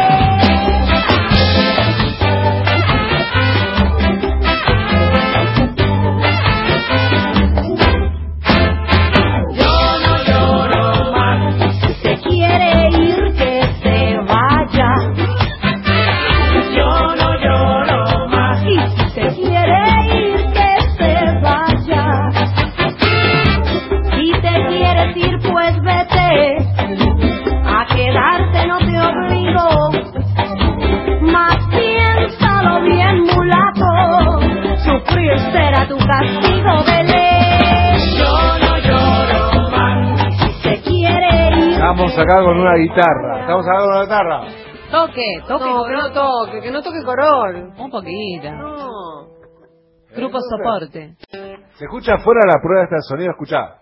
Será tu castigo de ley. Yo no lloro más. Si se quiere ir. Estamos acá con una guitarra. Estamos acá con una guitarra. Toque, toque. No, que no toque, que no toque corol. Un poquito. No. Grupo soporte. Se escucha afuera la prueba de este sonido, escuchá.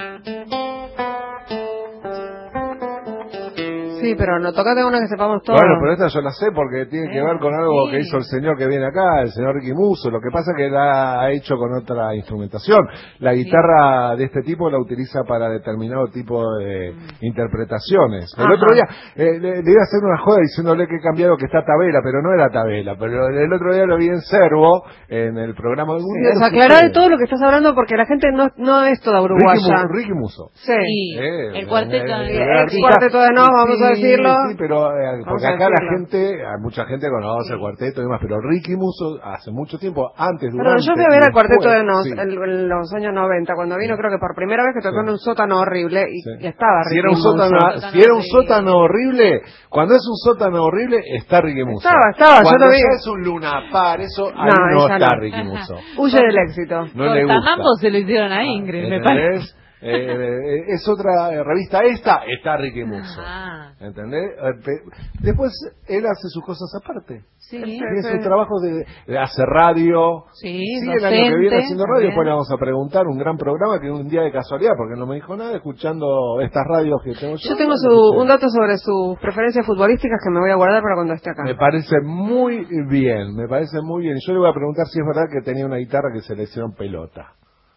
Sí, pero no tocate una que sepamos todos. Bueno, pero esta yo la sé porque tiene que ver con algo sí. que hizo el señor que viene acá, el señor Ricky Musso. Lo que pasa es que la ha hecho con otra instrumentación. La guitarra sí. de este tipo la utiliza para determinado tipo de mm. interpretaciones. El Ajá. otro día eh, le, le iba a hacer una joda diciéndole que he cambiado que está Tabela, pero no era Tabela. Pero el otro día lo vi en Servo, en el programa de sí, o sea, aclarar de todo lo que estás hablando porque la gente no, no es toda uruguaya. Ricky, Ricky Musso. Sí. Eh, el cuarteto eh, de... el, el cuarteto de no, vamos a decirlo. Sí, pero eh, porque acá la gente, mucha gente conoce sí. el cuarteto y demás, pero Ricky Musso hace mucho tiempo, antes, durante... Pero yo fui a ver al cuarteto de Nos sí. en, en los años noventa, cuando vino creo que por primera vez que tocó sí. en un sótano horrible y, sí. y estaba Ricky si era un Musso. sótano, si era un sótano horrible, cuando es un sótano horrible, está Ricky Musso. Estaba, estaba, cuando yo lo vi. es un lunapar, eso ahí no, no está no. Ricky Musso. Huye del éxito. No le gusta. Tamambo se lo hicieron a Ingrid, me parece. Eh, eh, es otra revista esta, está Ricky Musso. ¿Entendés? Después él hace sus cosas aparte. Sí, tiene su trabajo de, de hacer radio. Sí, sigue el año que viene haciendo radio. Después le vamos a preguntar un gran programa que un día de casualidad, porque no me dijo nada, escuchando estas radios que tengo yo. Yo tengo su, un dato sobre sus preferencias futbolísticas que me voy a guardar para cuando esté acá. Me parece muy bien, me parece muy bien. Yo le voy a preguntar si es verdad que tenía una guitarra que se le hicieron pelota.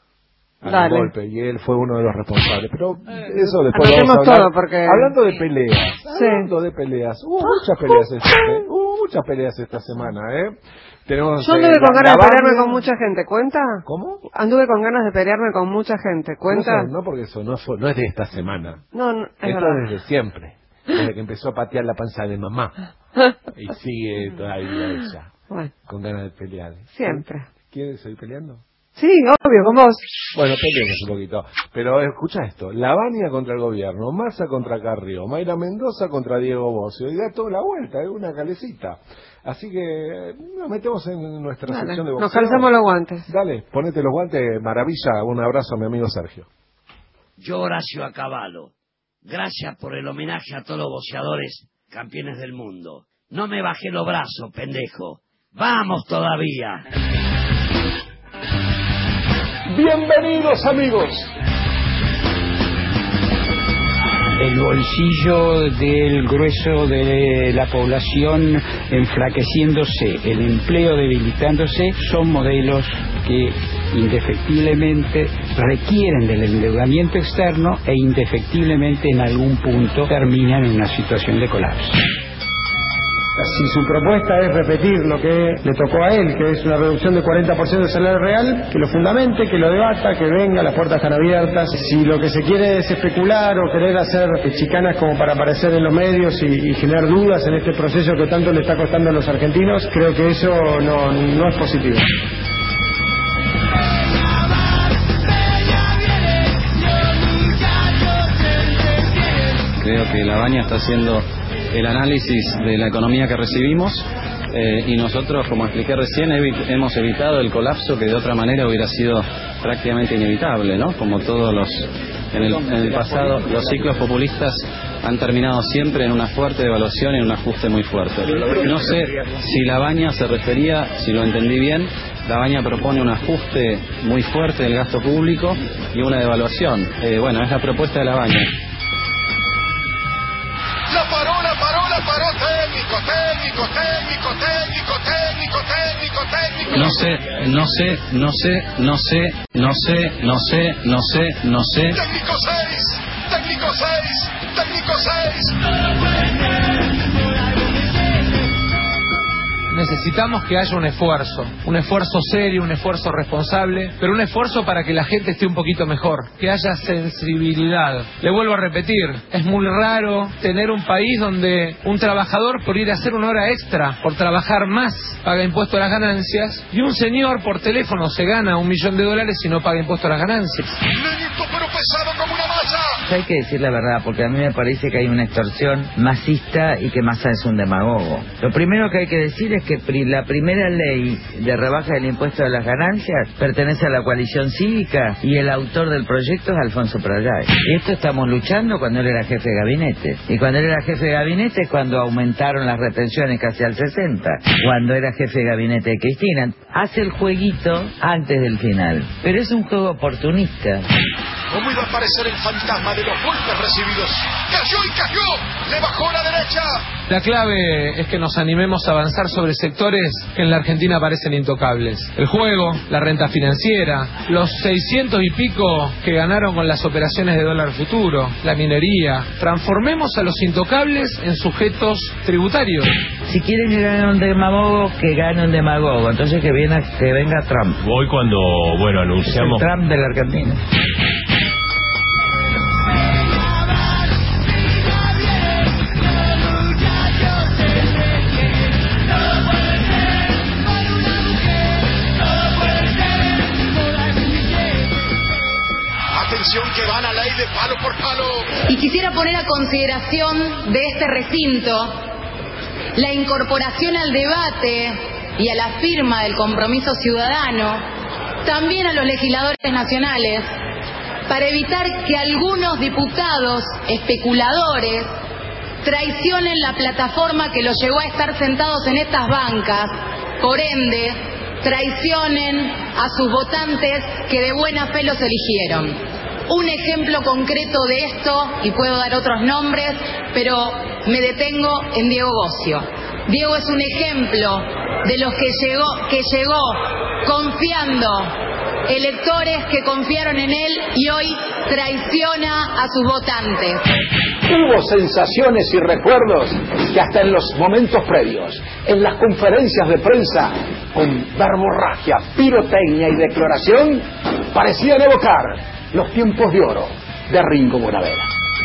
Al golpe, y él fue uno de los responsables. Pero eh, eso después vamos a hablar. Todo porque... Hablando de peleas, sí. hablando de peleas, hubo muchas peleas esta, ¿eh? hubo muchas peleas esta semana, ¿eh? Tenemos, Yo anduve eh, con la, ganas la de pelearme banda... con mucha gente, ¿cuenta? ¿Cómo? Anduve con ganas de pelearme con mucha gente, ¿cuenta? No, no porque eso no, fue, no es de esta semana. No, no, es Esto verdad. es desde siempre, desde que empezó a patear la panza de mamá. Y sigue todavía ella, bueno. con ganas de pelear. Siempre. ¿Quieres seguir peleando? Sí, obvio, con vos. Bueno, peleemos un poquito. Pero escucha esto. Lavagna contra el gobierno, Massa contra Carrió, Mayra Mendoza contra Diego Bocio. Y da toda la vuelta, es una calecita. Así que nos metemos en nuestra Dale, sección de boxeo. nos calzamos los guantes. Dale, ponete los guantes, maravilla. Un abrazo a mi amigo Sergio. Yo, Horacio Acabalo, gracias por el homenaje a todos los boxeadores campeones del mundo. No me bajé los brazos, pendejo. ¡Vamos todavía! Bienvenidos, amigos. El bolsillo del grueso de la población enflaqueciéndose, el empleo debilitándose, son modelos que indefectiblemente requieren del endeudamiento externo e indefectiblemente en algún punto terminan en una situación de colapso. Si su propuesta es repetir lo que le tocó a él, que es una reducción de cuarenta por ciento del salario real, que lo fundamente, que lo debata, que venga, las puertas están abiertas. Si lo que se quiere es especular o querer hacer chicanas como para aparecer en los medios y, y generar dudas en este proceso que tanto le está costando a los argentinos, creo que eso no, no es positivo. Creo que La Baña está haciendo el análisis de la economía que recibimos eh, y nosotros, como expliqué recién, evi- hemos evitado el colapso que de otra manera hubiera sido prácticamente inevitable, ¿no? Como todos los en el, en el pasado, los ciclos populistas han terminado siempre en una fuerte devaluación y en un ajuste muy fuerte. No sé si La Baña se refería, si lo entendí bien, La Baña propone un ajuste muy fuerte del gasto público y una devaluación. Eh, bueno, es la propuesta de La Baña. La paró, la paró, la paró, técnico, técnico, técnico, técnico, técnico, técnico, técnico. No sé, no sé, no sé, no sé, no sé, no sé, no sé, no sé. Técnico seis, técnico seis, técnico seis. Necesitamos que haya un esfuerzo, un esfuerzo serio, un esfuerzo responsable, pero un esfuerzo para que la gente esté un poquito mejor, que haya sensibilidad. Le vuelvo a repetir, es muy raro tener un país donde un trabajador por ir a hacer una hora extra, por trabajar más, paga impuesto a las ganancias, y un señor por teléfono se gana un millón de dólares y no paga impuesto a las ganancias. Lento pero pesado como una masa. Hay que decir la verdad, porque a mí me parece que hay una extorsión masista y que Massa es un demagogo. Lo primero que hay que decir es que pri- la primera ley de rebaja del impuesto a las ganancias pertenece a la coalición cívica y el autor del proyecto es Alfonso Pradal. Y esto estamos luchando cuando él era jefe de gabinete. Y cuando él era jefe de gabinete es cuando aumentaron las retenciones casi al sesenta. Cuando era jefe de gabinete de Cristina. Hace el jueguito antes del final. Pero es un juego oportunista. ¿Cómo iba a aparecer el fantasma de los golpes recibidos? ¡Cayó y cayó! ¡Le bajó a la derecha! La clave es que nos animemos a avanzar sobre sectores que en la Argentina parecen intocables. El juego, la renta financiera, los seiscientos y pico que ganaron con las operaciones de dólar futuro, la minería. Transformemos a los intocables en sujetos tributarios. Si quieren que gane un demagogo, que gane un demagogo. Entonces que, viene, que venga Trump. Voy cuando, bueno, anunciamos... Es el Trump de la Argentina. Que van a ley de palo por palo. Y quisiera poner a consideración de este recinto la incorporación al debate y a la firma del compromiso ciudadano, también a los legisladores nacionales, para evitar que algunos diputados especuladores traicionen la plataforma que los llevó a estar sentados en estas bancas, por ende, traicionen a sus votantes que de buena fe los eligieron. Un ejemplo concreto de esto, y puedo dar otros nombres, pero me detengo en Diego Bossio. Diego es un ejemplo de los que llegó, que llegó confiando, electores que confiaron en él y hoy traiciona a sus votantes. Hubo sensaciones y recuerdos que hasta en los momentos previos, en las conferencias de prensa, con verborragia, pirotecnia y declaración, parecían evocar los tiempos de oro de Ringo Bonavera.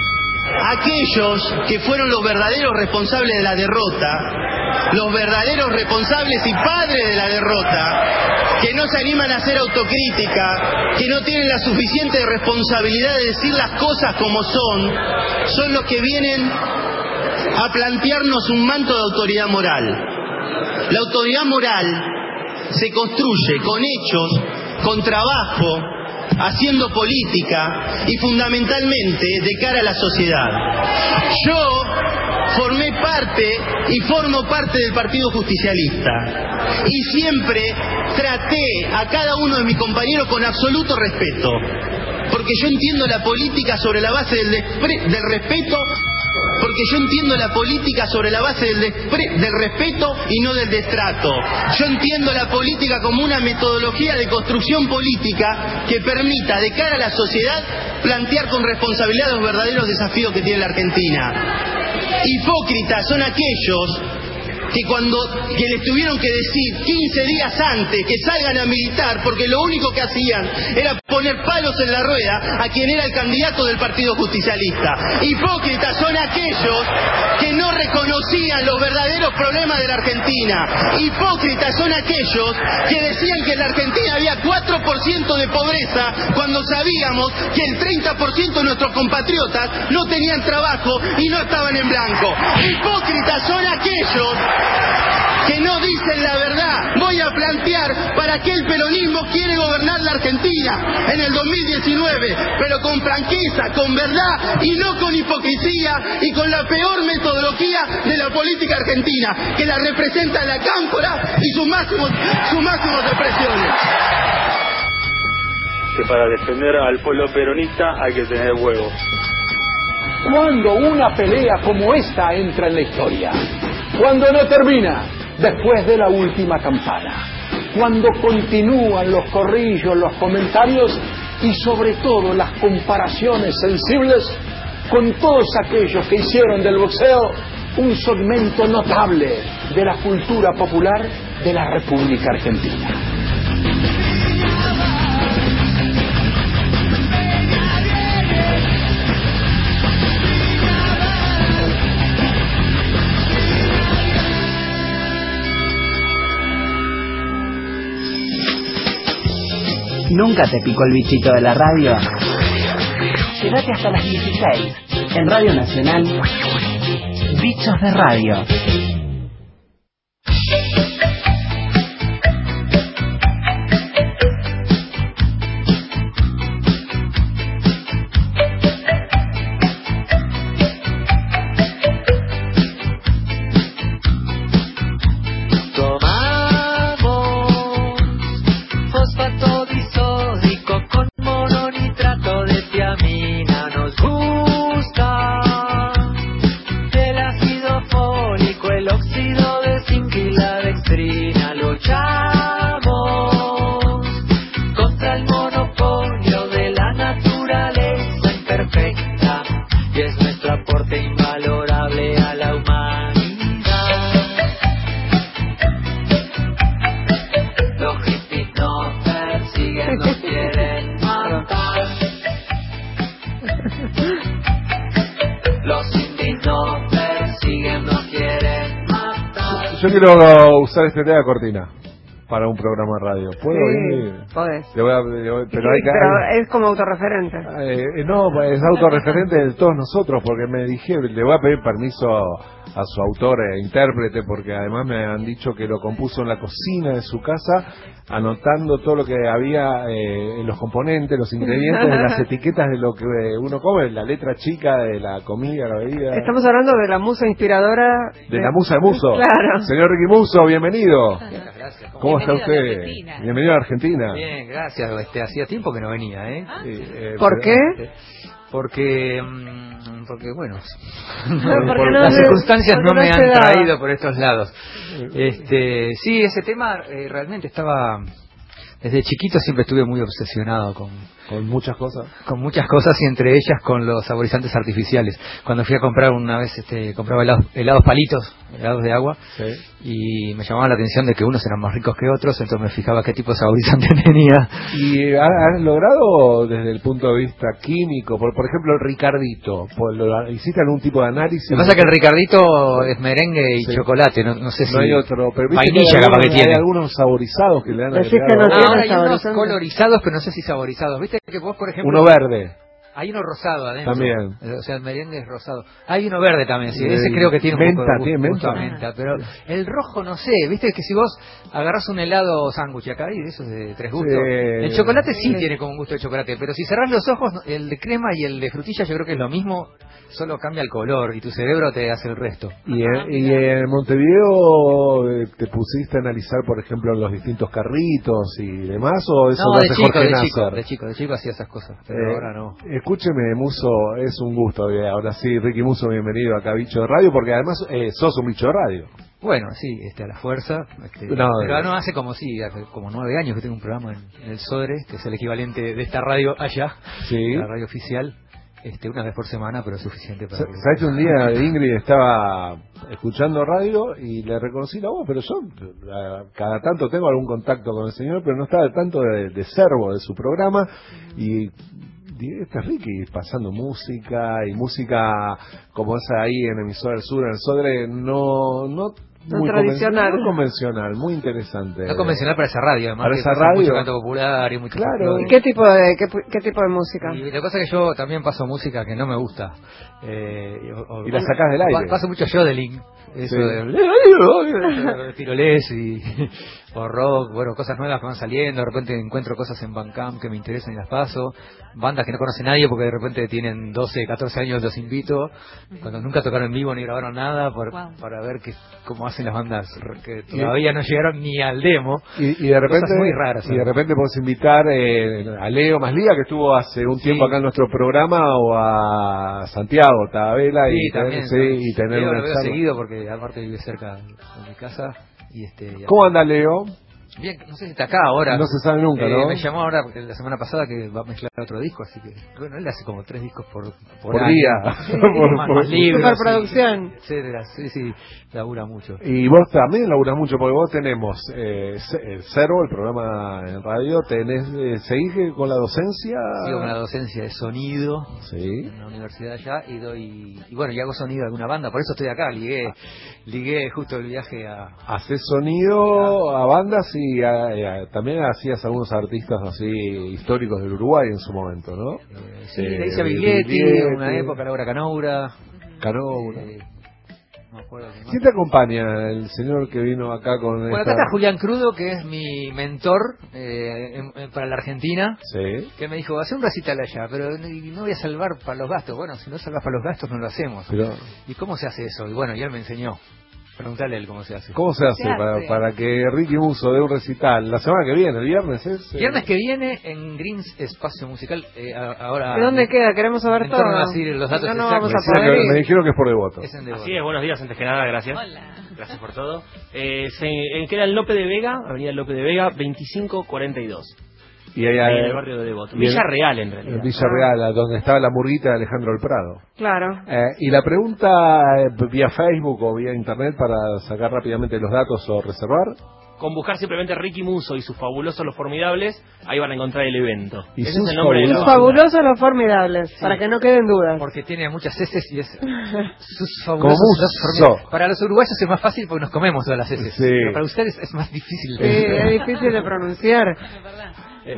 Aquellos que fueron los verdaderos responsables de la derrota, los verdaderos responsables y padres de la derrota, que no se animan a hacer autocrítica, que no tienen la suficiente responsabilidad de decir las cosas como son, son los que vienen a plantearnos un manto de autoridad moral. La autoridad moral se construye con hechos, con trabajo, haciendo política y fundamentalmente de cara a la sociedad. Yo formé parte y formo parte del Partido Justicialista y siempre traté a cada uno de mis compañeros con absoluto respeto, porque yo entiendo la política sobre la base del, despre- del respeto porque yo entiendo la política sobre la base del, despre- del respeto y no del destrato. Yo entiendo la política como una metodología de construcción política que permita, de cara a la sociedad, plantear con responsabilidad los verdaderos desafíos que tiene la Argentina. Hipócritas son aquellos que cuando que les tuvieron que decir quince días antes que salgan a militar, porque lo único que hacían era poner palos en la rueda a quien era el candidato del Partido Justicialista. Hipócritas son aquellos que no reconocían los verdaderos problemas de la Argentina. Hipócritas son aquellos que decían que en la Argentina había cuatro por ciento de pobreza cuando sabíamos que el treinta por ciento de nuestros compatriotas no tenían trabajo y no estaban en blanco. Hipócritas son aquellos que no dicen la verdad. Voy a plantear para qué el peronismo quiere gobernar la Argentina en el dos mil diecinueve, pero con franqueza, con verdad y no con hipocresía y con la peor metodología de la política argentina, que la representa la cámpora y sus máximos, sus máximos expresiones. Que para defender al pueblo peronista hay que tener huevos. Cuando una pelea como esta entra en la historia, cuando no termina después de la última campana, cuando continúan los corrillos, los comentarios y sobre todo las comparaciones sensibles con todos aquellos que hicieron del boxeo un segmento notable de la cultura popular de la República Argentina. ¿Nunca te picó el bichito de la radio? Quédate hasta las dieciséis en Radio Nacional. Bichos de Radio. Yo quiero usar este tema de cortina para un programa de radio. ¿Puedo sí, ir? Podés. Le voy a, le voy, pero sí, hay que, pero hay, es como autorreferente. Eh, no, es autorreferente de todos nosotros, porque me dije, le voy a pedir permiso a su autor e intérprete, porque además me han dicho que lo compuso en la cocina de su casa, anotando todo lo que había eh, en los componentes, los ingredientes, las etiquetas de lo que uno come, la letra chica de la comida, la bebida. Estamos hablando de la musa inspiradora. De, de... la musa de Muso. Claro. Señor Ricky Muso, bienvenido. Muchas gracias. ¿Cómo, ¿Cómo está usted? Bienvenido a Argentina. Bien, gracias. Este, hacía tiempo que no venía, ¿eh? ¿Ah? eh ¿Por pero, qué? Este, porque, porque bueno, no, por, no las se, circunstancias no me han daba. traído por estos lados. Este, sí, ese tema eh, realmente estaba, desde chiquito siempre estuve muy obsesionado con con muchas cosas, con muchas cosas y entre ellas con los saborizantes artificiales. Cuando fui a comprar una vez, este, compraba helados, helados palitos, helados de agua, sí. Y me llamaba la atención de que unos eran más ricos que otros, entonces me fijaba qué tipo de saborizante tenía. ¿Y has logrado desde el punto de vista químico, por, por ejemplo el Ricardito, por, lo, hiciste algún tipo de análisis? Lo que pasa es que el Ricardito es merengue y sí. chocolate, no, no sé no si hay otro, pero vainilla capaz que tiene. Hay algunos saborizados que le dan Decís que no ah, ahora hay saborizante. unos colorizados, pero no sé si saborizados. ¿Viste que vos, por ejemplo... Uno verde. Hay uno rosado adentro. También. O sea, el merengue es rosado. Hay uno verde también, sí. Ese creo que tiene un menta, poco de gusto, tiene menta. gusto a menta. Pero el rojo no sé. Viste que si vos agarrás un helado sándwich acá y de esos de tres gustos. Sí. El chocolate sí tiene como un gusto de chocolate. Pero si cerrás los ojos, el de crema y el de frutilla yo creo que es lo mismo. Solo cambia el color y tu cerebro te hace el resto. ¿Y en, y en Montevideo te pusiste a analizar, por ejemplo, los distintos carritos y demás? ¿O eso no, lo de hace chico, Jorge de Nasser? chico, de chico, de chico hacía esas cosas, pero eh, ahora no. Escúcheme, Muso, es un gusto. Eh, ahora sí, Ricky Muso, bienvenido acá a Bicho de Radio, porque además eh, sos un bicho de radio. Bueno, sí, este, a la fuerza. Este, no, pero no hace como sí, hace como nueve años que tengo un programa en, en el Sodre, que es el equivalente de esta radio allá, sí. la radio oficial. este, una vez por semana, pero es suficiente para... que... ¿Sabes que un día Ingrid estaba escuchando radio y le reconocí la voz? Pero yo a, cada tanto tengo algún contacto con el señor, pero no estaba al tanto de, de servo de su programa. Y dije, este es Ricky pasando música, y música como esa ahí en Emisora del Sur, en el Sodre, no... no muy tradicional, muy convencional, muy interesante. No convencional para esa radio, además. Para que esa pasa radio. Mucho canto popular y mucho Claro. folclore. ¿Y qué tipo de qué, qué tipo de música? Y lo que pasa es que yo también paso música que no me gusta. Eh, o, y la sacás del aire. Paso mucho yodeling. Eso sí. de, de tirolés y o rock, bueno, cosas nuevas que van saliendo. De repente encuentro cosas en Bandcamp que me interesan y las paso. Bandas que no conoce nadie porque de repente tienen doce, catorce años, los invito. Cuando nunca tocaron en vivo ni grabaron nada por, wow. para ver que, cómo hacen las bandas que todavía no llegaron ni al demo. Y, y de repente cosas muy raras. Y de repente podés invitar eh, a Leo Maslía, que estuvo hace un tiempo sí. acá en nuestro programa, o a Santiago Tabela sí, y, también, sí, y tener Leo una lo veo charla. seguido porque aparte vive cerca de mi casa. Y este, ¿Cómo anda Leo? Bien, no sé si está acá ahora. No se sabe nunca, eh, ¿no? Me llamó ahora la semana pasada que va a mezclar otro disco, así que bueno, él hace como tres discos por, por, por año. día. Sí, por, más, más libros. Superproducción. Etcétera. Sí, sí, labura mucho. Y vos también laburás mucho, porque vos tenemos eh, el Cervo, el programa en radio, tenés, eh, ¿seguís con la docencia? Sigo con la docencia de sonido sí. en la universidad allá y doy, y bueno, y hago sonido de alguna banda, por eso estoy acá, ligué, ligué justo el viaje a... Hacés sonido a, a bandas y a, a, también hacías algunos artistas así históricos del Uruguay en su momento, ¿no? Eh, sí, le hice a Biglietti, una época, Laura Canoura. Canoura. Eh, no me acuerdo qué más. ¿Quién te acompaña? El señor que vino acá con Bueno, esta... acá está Julián Crudo, que es mi mentor eh, en, en, para la Argentina. Sí. Que me dijo, hace un recital allá, pero no, no voy a salvar para los gastos. Bueno, si no salvas para los gastos, no lo hacemos. Pero... ¿Y cómo se hace eso? Y bueno, y él me enseñó. Preguntale a él cómo se hace. ¿Cómo se hace, se para, hace? para que Ricky Musso dé un recital? La semana que viene, el viernes es... El viernes que viene en Greens Espacio Musical. Eh, ahora. ¿De dónde queda? Queremos saber todo. A decir los datos no, no exactos. vamos a poder me, ir. me dijeron que es por Devoto. Es en Devoto. Así es, buenos días, antes que nada, gracias. Hola. Gracias por todo. Eh, se, eh, queda en Lope de Vega, Avenida Lope de Vega, veinticinco cuarenta y dos. Y ahí, ahí en el barrio de Devoto. Villa Real, en realidad. En Villa Real, donde estaba la murguita de Alejandro El Prado. Claro. Eh, y la pregunta eh, vía Facebook o vía Internet para sacar rápidamente los datos o reservar. Con buscar simplemente Ricky Musso y sus fabulosos Los Formidables, ahí van a encontrar el evento. ¿Y Ese sus es el nombre de la Sus banda. fabulosos Los Formidables, sí. Para que no queden dudas. Porque tiene muchas heces y es sus Como fabulosos Los Musso. Formidables. Para los uruguayos es más fácil porque nos comemos todas las heces. Sí. Pero para ustedes es más difícil. Sí, es difícil de pronunciar. Eh,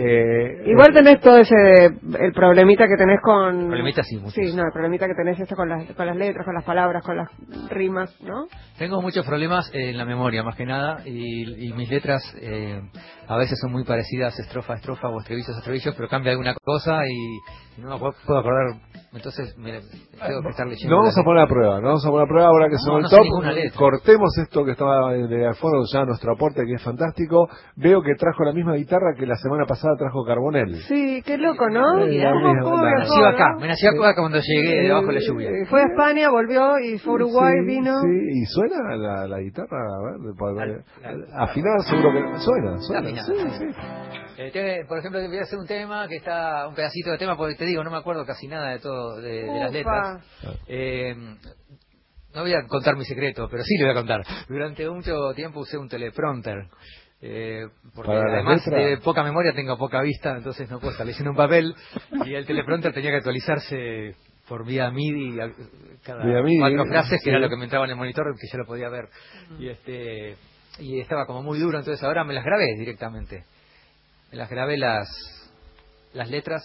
eh, Igual tenés todo ese el problemita que tenés con problemita sí, muchos. sí no el problemita que tenés esto con las con las letras, con las palabras, con las rimas, ¿no? Tengo muchos problemas en la memoria más que nada y, y mis letras eh, a veces son muy parecidas estrofa a estrofa o estribillos a estribillos, pero cambia alguna cosa y, y no me puedo acordar, entonces me tengo que estar leyendo. No vamos a poner a prueba, no vamos a poner a prueba ahora que no, son no el top. Sé cortemos esto que estaba de al fondo, ya nuestro aporte que es fantástico. Veo que trajo la misma guitarra que la semana pasada trajo Carbonell. Sí, qué loco, ¿no? Sí, la ¿Cómo, misma, cómo la- viajó, Nació acá, ¿no? me nació acá cuando llegué debajo de la lluvia. Eh, Fue a España, volvió y fue a Uruguay, Sí, vino. Sí, y suena la, la guitarra, a ver, para- afinar seguro que suena, suena. Afinar. Sí, sí. Eh, te- por ejemplo, te voy a hacer un tema que está, un pedacito de tema, porque te digo, no me acuerdo casi nada de todo, de, de las Ufa. letras. Eh, no voy a contar mi secreto, pero sí le voy a contar. Durante mucho tiempo usé un teleprompter. Eh, porque ¿Para las además letras? de poca memoria tengo poca vista, entonces no puedo estar leyendo un papel y el teleprompter tenía que actualizarse por vía M I D I a- cada Vía M I D I, cuatro frases, sí. que era lo que me entraba en el monitor, que yo lo podía ver. Y este y estaba como muy duro, entonces ahora me las grabé directamente. Me las grabé las las letras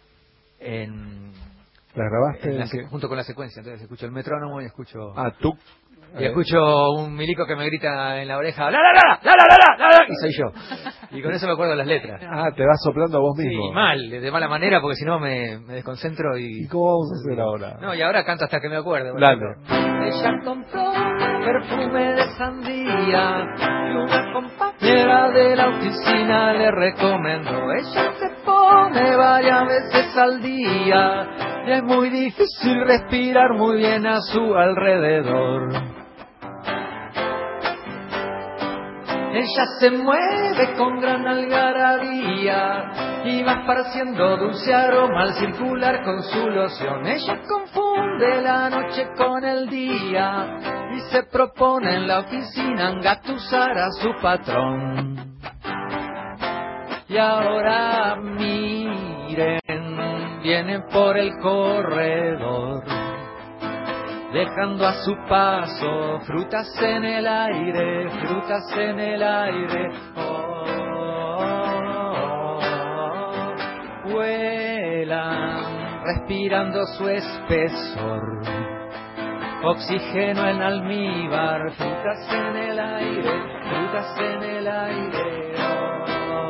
en, ¿Las grabaste? en la en se- qué? junto con la secuencia, entonces escucho el metrónomo y escucho Ah, tú. y escucho un milico que me grita en la oreja, la la la la la la la la, y soy yo. Y con eso me acuerdo las letras. Ah, te vas soplando a vos Sí, mismo. mal, de mala manera, porque si no me, me desconcentro y... ¿Y cómo vamos a hacer ahora? No, y ahora canto hasta que me acuerde. por Dale. ejemplo. Ella compró perfume de sandía y una compañera de la oficina le recomendó. Ella se pone varias veces al día y es muy difícil respirar muy bien a su alrededor. Ella se mueve con gran algarabía y va esparciendo dulce aroma al circular con su loción. Ella confunde la noche con el día y se propone en la oficina engatusar a su patrón. Y ahora miren, viene por el corredor, dejando a su paso frutas en el aire, frutas en el aire. Oh, oh, oh. Vuelan, respirando su espesor, oxígeno en almíbar, frutas en el aire, frutas en el aire. Oh,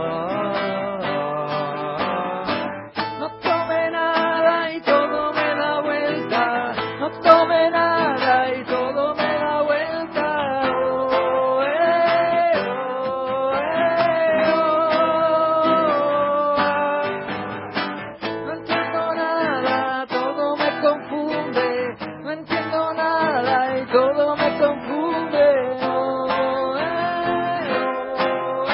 no tome nada y todo me da vuelta. No tome nada y todo me da vuelta. Oh, eh, oh, eh, oh. No entiendo nada, todo me confunde. No entiendo nada y todo me confunde. Oh, eh, oh,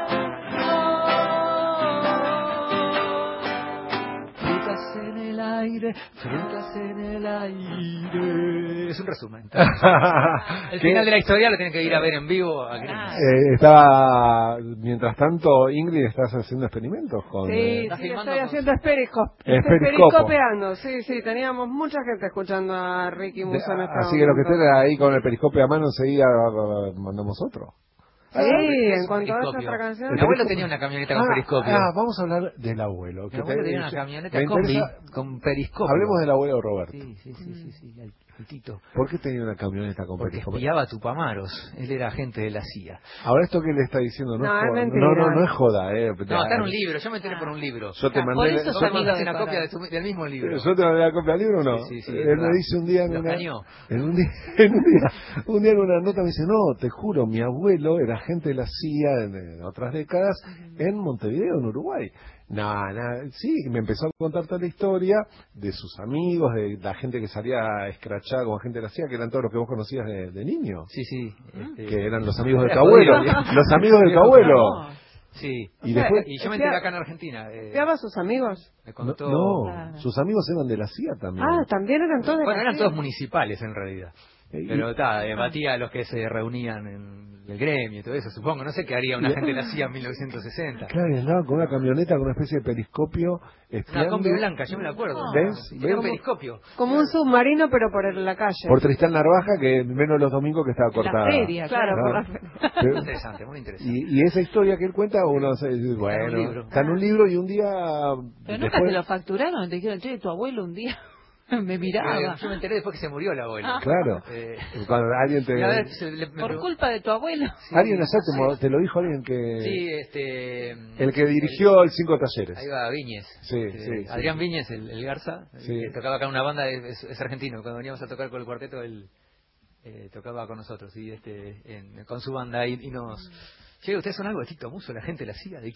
eh, oh. Frutas en el aire, frutas en el aire. Es un resumen. El final de la historia lo tienen que ir a ver en vivo. A Eh, estaba, mientras tanto, Ingrid, estás haciendo experimentos con... Sí, eh, sí, estoy haciendo esperisco- Es periscopo. periscopeando. Sí, sí, teníamos mucha gente escuchando a Ricky Musso en este así que los que momento. estén ahí con el periscopio a mano, enseguida uh, mandamos otro. Sí, en cuanto a Periscopio. esa otra canción. Mi abuelo tenía una camioneta con Ah, periscopio. Ah, vamos a hablar del abuelo. Mi abuelo tenía una me camioneta combi interesa- con periscopio. Hablemos del abuelo Roberto. Sí, sí, sí, sí, sí, el, el Tito. ¿Por qué tenía una camioneta con Porque periscopio? espiaba a Tupamaros. Él era agente de la C I A. Ahora esto que le está diciendo no, No, es es joda. mentira. No, no, no es joda, eh. No, está en un libro. Yo me enteré por un libro. Yo te mandé Por la- eso yo- te mandaste una copia de tu- del mismo libro. ¿Yo te mandé la copia del libro o no? Sí, sí, sí, es Él me verdad. dice un día en Lo una, cañó. en un día, en un día, un día en una nota me dice, no, te juro, mi abuelo era agente de la C I A en, en otras décadas en Montevideo, en Uruguay. No, no, sí, me empezó a contar toda la historia de sus amigos, de la gente que salía escrachada con gente de la C I A, que eran todos los que vos conocías de, de niño. Sí, sí. Este, Que eran los amigos de era tu abuelo. jodido. Los amigos de tu abuelo. Sí. Y después- y yo me enteré acá en Argentina. Eh, ¿Espiaba a sus amigos? me No, contó. no, sus amigos eran de la C I A también. Ah, también eran todos de Bueno, la eran C I A. todos municipales en realidad. Pero ta, batía a los que se reunían en el gremio y todo eso, supongo. No sé qué haría una gente de la C I A en mil novecientos sesenta. Claro, y andaba con una camioneta con una especie de periscopio Una espiando. combi blanca, yo me la acuerdo. ¿Ves? Y tenía un ¿Ves? periscopio. Como un submarino, pero por la calle. Por Tristán Narvaja, que menos los domingos que estaba cortada. feria, claro, por la feria. Pero- Muy interesante, muy interesante. Y, y esa historia que él cuenta, uno se dice, bueno, Está en un libro. está en un libro y un día... Pero nunca después- te lo facturaron, te dijeron, che, tu abuelo un día me miraba. Eh, yo me enteré después que se murió el abuelo. Claro, Eh, cuando alguien te... una vez se le- me Por pregun- culpa de tu abuelo. alguien allá te, mo- te lo dijo alguien que... Sí, este... El que dirigió el Cinco Talleres. Ahí va Viñez. Sí, Este, sí, sí. Adrián Viñez, el, el Garza, Sí. que tocaba acá en una banda, es, es argentino. Cuando veníamos a tocar con el cuarteto, él eh, tocaba con nosotros, y este, en- con su banda, y, y nos... Che, ¿ustedes son algo de Tito Musso, la gente de la C I A? ¿De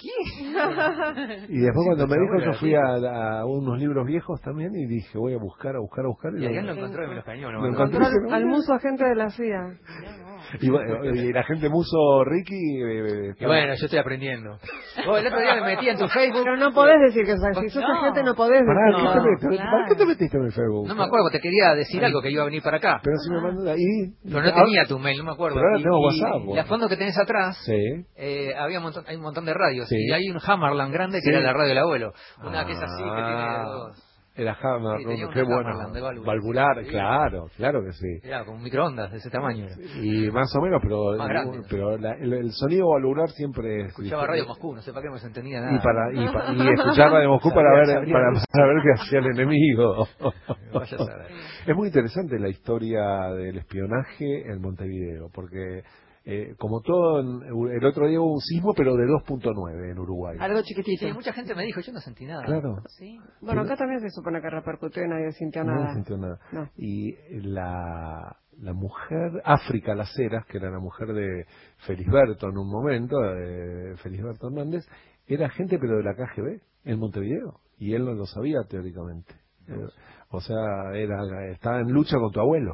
quién? Y después cuando me dijo, Abuelo, yo fui a, a unos libros viejos también y dije, voy a buscar, a buscar, a buscar. Y lo- Adrián lo encontró y me los cañó. ¿no? Lo Encontró al, al muso agente de la C I A. Y, bueno, y la gente muso Ricky... eh, Y bueno, yo estoy aprendiendo. Vos, el otro día me metí en tu Facebook. Pero no podés decir que sos- si sos No. agente no podés Pará, decir ¿qué que te sos- metiste? Claro. ¿Para qué te metiste en el Facebook? No me acuerdo, te quería decir algo que iba a venir para acá. Pero si me mandó de ahí... Pero no tenía tu mail, no me acuerdo. Pero ahora Y- tengo y WhatsApp, vos. La fondo que tenés atrás, Sí. eh, había un montón, hay un montón de radios. Sí. Y hay un Hammerland grande que Sí. era la radio del abuelo. Una que es así, que tiene dos... Era Hammer, Sí, tenía qué una bueno. Hammerland de válvulas. Valvular, Sí. claro, claro que sí. Era con un microondas de ese tamaño. era. Y más o menos, pero, Más grande. pero la- el, el sonido valvular siempre es... Escuchaba Radio Moscú, no sé para qué no se entendía nada. Y, para, y, pa- y escuchar Radio Moscú para ver, Sabría- para, sabría- para ver qué hacía el enemigo. Vaya a saber. Es muy interesante la historia del espionaje en Montevideo, porque eh, como todo, en- el otro día hubo un sismo, pero de dos punto nueve en Uruguay. Algo chiquitito. Sí, mucha gente me dijo, yo no sentí nada. Claro. Sí. Bueno, acá también se supone que repercutió y nadie sintió No nada. sintió nada. No. Y la, la mujer, África Las Heras, que era la mujer de Felisberto en un momento, de Felisberto Hernández, era agente pero de la K G B en Montevideo. Y él no lo sabía teóricamente. Eh, o sea, era estaba en lucha con tu abuelo.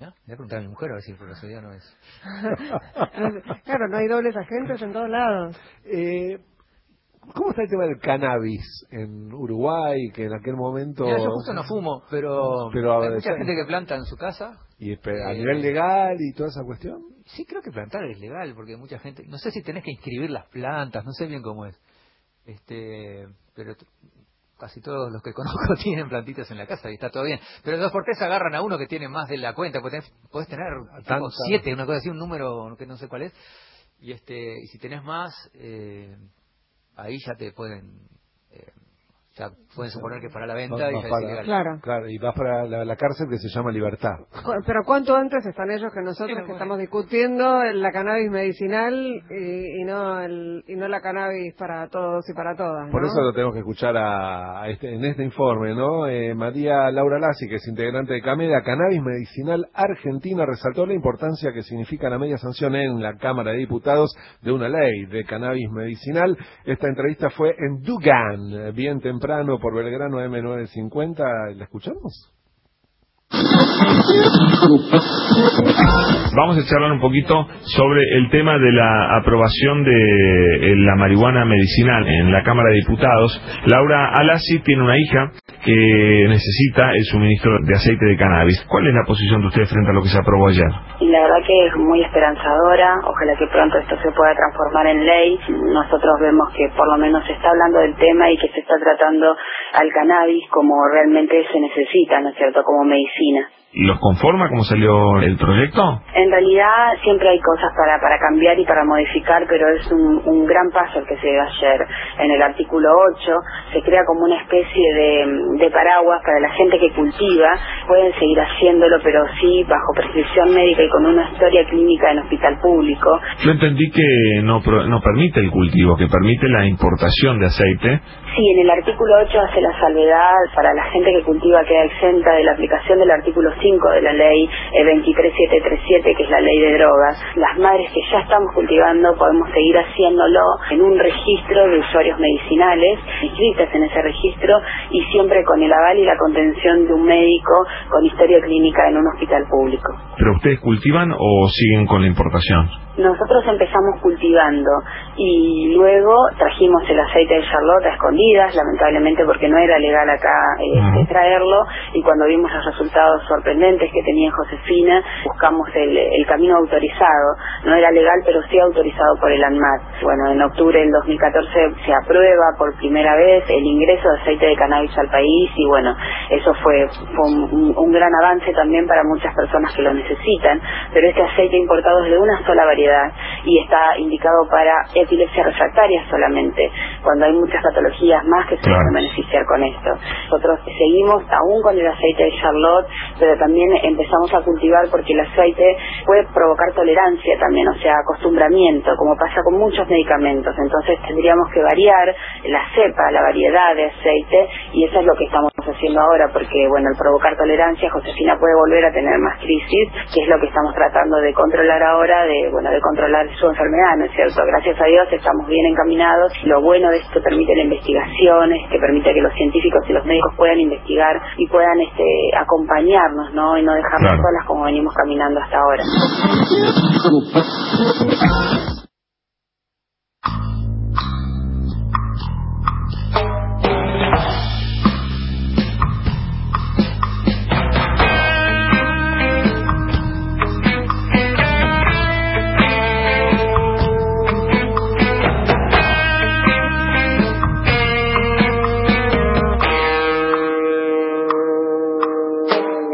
¿Ya? Le voy a preguntar a mi mujer a ver si por casualidad no es. Claro, no hay dobles agentes en todos lados. Eh, ¿Cómo está el tema del cannabis en Uruguay? Que en aquel momento... Mira, yo justo no fumo, pero, pero hay mucha gente que planta en su casa. ¿Y a eh, nivel legal y toda esa cuestión? Sí, creo que plantar es legal, porque mucha gente... No sé si tenés que inscribir las plantas, no sé bien cómo es. este Pero casi todos los que conozco tienen plantitas en la casa y está todo bien. Pero dos por tres agarran a uno que tiene más de la cuenta, porque tenés, podés tener tipo siete, una cosa así, un número que no sé cuál es. Y, este, y si tenés más... Eh, ahí ya te pueden eh, ya pueden suponer que para la venta va, y va ya para, es ilegal. Claro. Claro, y vas para la, la cárcel que se llama Libertad. Pero ¿cuánto antes están ellos que nosotros sí, que estamos discutiendo la cannabis medicinal y, y no el, y no la cannabis para todos y para todas, ¿no? Por eso lo tenemos que escuchar a, a este, en este informe, ¿no? Eh, María Laura Lassi, que es integrante de CAMEDA, Cannabis Medicinal Argentina, resaltó la importancia que significa la media sanción en la Cámara de Diputados de una ley de cannabis medicinal. Esta entrevista fue en Dugan, bien temprano por Belgrano eme novecientos cincuenta. ¿La escuchamos? Vamos a charlar un poquito sobre el tema de la aprobación de la marihuana medicinal en la Cámara de Diputados. Laura Alassi tiene una hija que necesita el suministro de aceite de cannabis. ¿Cuál es la posición de usted frente a lo que se aprobó ayer? Y la verdad que es muy esperanzadora. Ojalá que pronto esto se pueda transformar en ley. Nosotros vemos que por lo menos se está hablando del tema y que se está tratando al cannabis como realmente se necesita, ¿no es cierto?, como medicina. ¿Los conforma cómo salió el proyecto? En realidad siempre hay cosas para para cambiar y para modificar, pero es un, un gran paso el que se dio ayer. En el artículo ocho se crea como una especie de, de paraguas para la gente que cultiva. Pueden seguir haciéndolo, pero sí bajo prescripción médica y con una historia clínica en hospital público. Yo entendí que no, no permite el cultivo, que permite la importación de aceite. Sí, en el artículo ocho hace la salvedad para la gente que cultiva, queda exenta de la aplicación del artículo cinco de la ley veintitrés mil setecientos treinta y siete, que es la ley de drogas. Las madres que ya estamos cultivando podemos seguir haciéndolo en un registro de usuarios medicinales, inscritas en ese registro y siempre con el aval y la contención de un médico con historia clínica en un hospital público. ¿Pero ustedes cultivan o siguen con la importación? Nosotros empezamos cultivando y luego trajimos el aceite de Charlotte a escondidas, lamentablemente porque no era legal acá eh, uh-huh. traerlo, y cuando vimos los resultados sorprendentes que tenía Josefina, buscamos el, el camino autorizado. No era legal, pero sí autorizado por el ANMAT. Bueno, en octubre del dos mil catorce se aprueba por primera vez el ingreso de aceite de cannabis al país y bueno, eso fue, fue un, un gran avance también para muchas personas que lo necesitan, pero este aceite importado es de una sola variedad y está indicado para epilepsia refractaria solamente, cuando hay muchas patologías más que se claro. pueden beneficiar con esto. Nosotros seguimos aún con el aceite de Charlotte, pero también empezamos a cultivar porque el aceite puede provocar tolerancia también, o sea, acostumbramiento, como pasa con muchos medicamentos. Entonces tendríamos que variar la cepa, la variedad de aceite, y eso es lo que estamos haciendo ahora, porque bueno, al provocar tolerancia, Josefina puede volver a tener más crisis, que es lo que estamos tratando de controlar ahora, de bueno, de controlar su enfermedad, ¿no es cierto? Gracias a Dios estamos bien encaminados. Lo bueno de esto permite la investigación, es que permite que los científicos y los médicos puedan investigar y puedan este acompañarnos, ¿no? Y no dejarnos claro. solas como venimos caminando hasta ahora.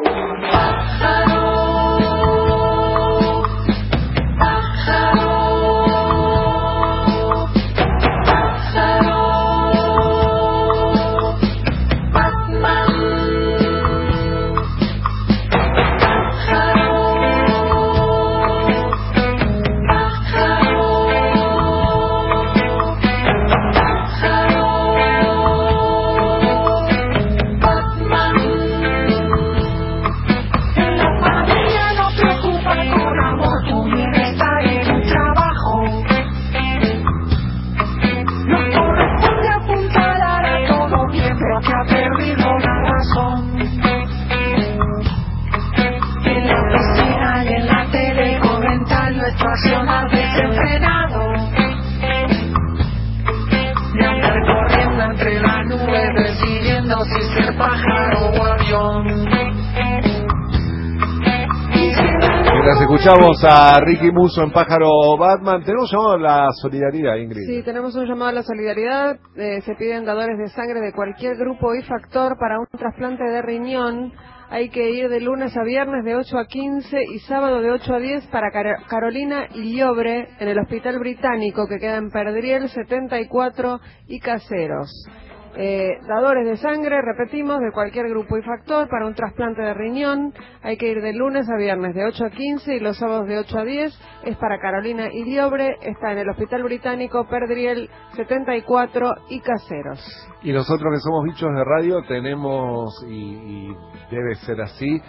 Pájaro, pájaro. no sé ser pájaro o avión. Mientras escuchamos a Ricky Musso en Pájaro Batman, tenemos llamado a la solidaridad, Ingrid. Sí, tenemos un llamado a la solidaridad. Eh, se piden dadores de sangre de cualquier grupo y factor para un trasplante de riñón. Hay que ir de lunes a viernes de ocho a quince y sábado de ocho a diez para Car- Carolina y Llobre en el Hospital Británico, que queda en Perdriel setenta y cuatro y Caseros. Eh, dadores de sangre, repetimos, de cualquier grupo y factor para un trasplante de riñón. Hay que ir de lunes a viernes de ocho a quince y los sábados de ocho a diez. Es para Carolina y Llobre, está en el Hospital Británico, Perdriel setenta y cuatro y Caseros. Y nosotros que somos bichos de radio tenemos, y, y debe ser así,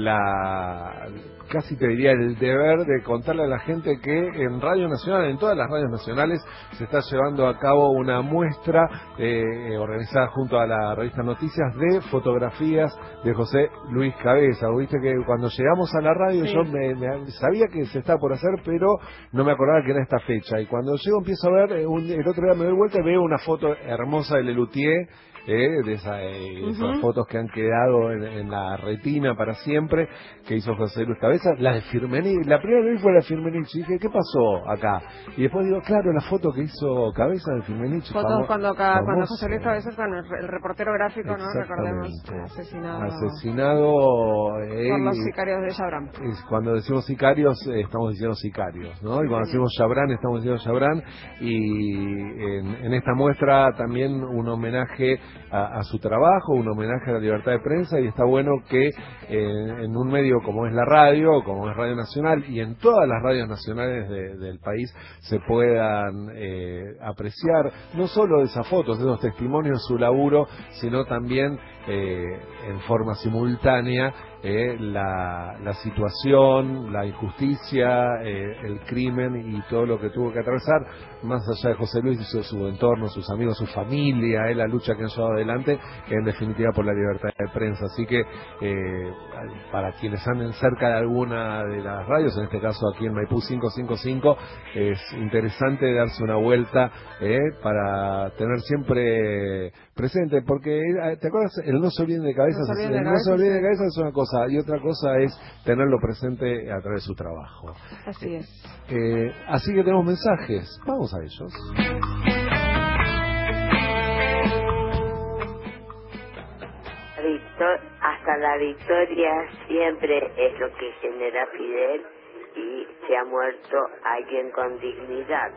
la casi te diría el deber de contarle a la gente que en Radio Nacional, en todas las radios nacionales, se está llevando a cabo una muestra eh, organizada junto a la revista Noticias de fotografías de José Luis Cabeza. Viste que cuando llegamos a la radio, sí, yo me, me sabía que se está por hacer, pero no me acordaba que era esta fecha. Y cuando llego empiezo a ver, eh, un, el otro día me doy vuelta y veo una foto hermosa de Lelutier, Eh, de esa, eh, uh-huh. esas fotos que han quedado en, en la retina para siempre, que hizo José Luis Cabeza. La de Firmenich, la primera vez fue la de Firmenich, y dije, ¿qué pasó acá? Y después digo, claro, la foto que hizo Cabeza de Firmenich. Fotos famo- cuando, ca- famoso. cuando José Luis Cabeza con el, el reportero gráfico, ¿no? Recordemos, asesinado, asesinado eh, por los sicarios de Chabran. Cuando decimos sicarios, eh, estamos diciendo sicarios, ¿no? Y cuando decimos Chabran, estamos diciendo Chabran. Y en, en esta muestra también un homenaje A, a su trabajo, un homenaje a la libertad de prensa, y está bueno que eh, en un medio como es la radio, como es Radio Nacional, y en todas las radios nacionales de, del país se puedan eh, apreciar no solo de esas fotos, de esos testimonios de su laburo, sino también eh, en forma simultánea eh, la, la situación, la injusticia, eh, el crimen y todo lo que tuvo que atravesar, más allá de José Luis, su, su entorno, sus amigos, su familia, eh, la lucha que han llevado adelante, en definitiva por la libertad de prensa. Así que eh, para quienes anden cerca de alguna de las radios, en este caso aquí en Maipú cinco cinco cinco, es interesante darse una vuelta eh, para tener siempre presente, porque ¿te acuerdas? El no se olviden de cabeza, no se olviden el de no cabeza, se olviden de sí. cabeza es una cosa, y otra cosa es tenerlo presente a través de su trabajo. Así es. Eh, así que tenemos mensajes, vamos a ellos. Victor, hasta la victoria siempre es lo que genera Fidel, y se ha muerto alguien con dignidad.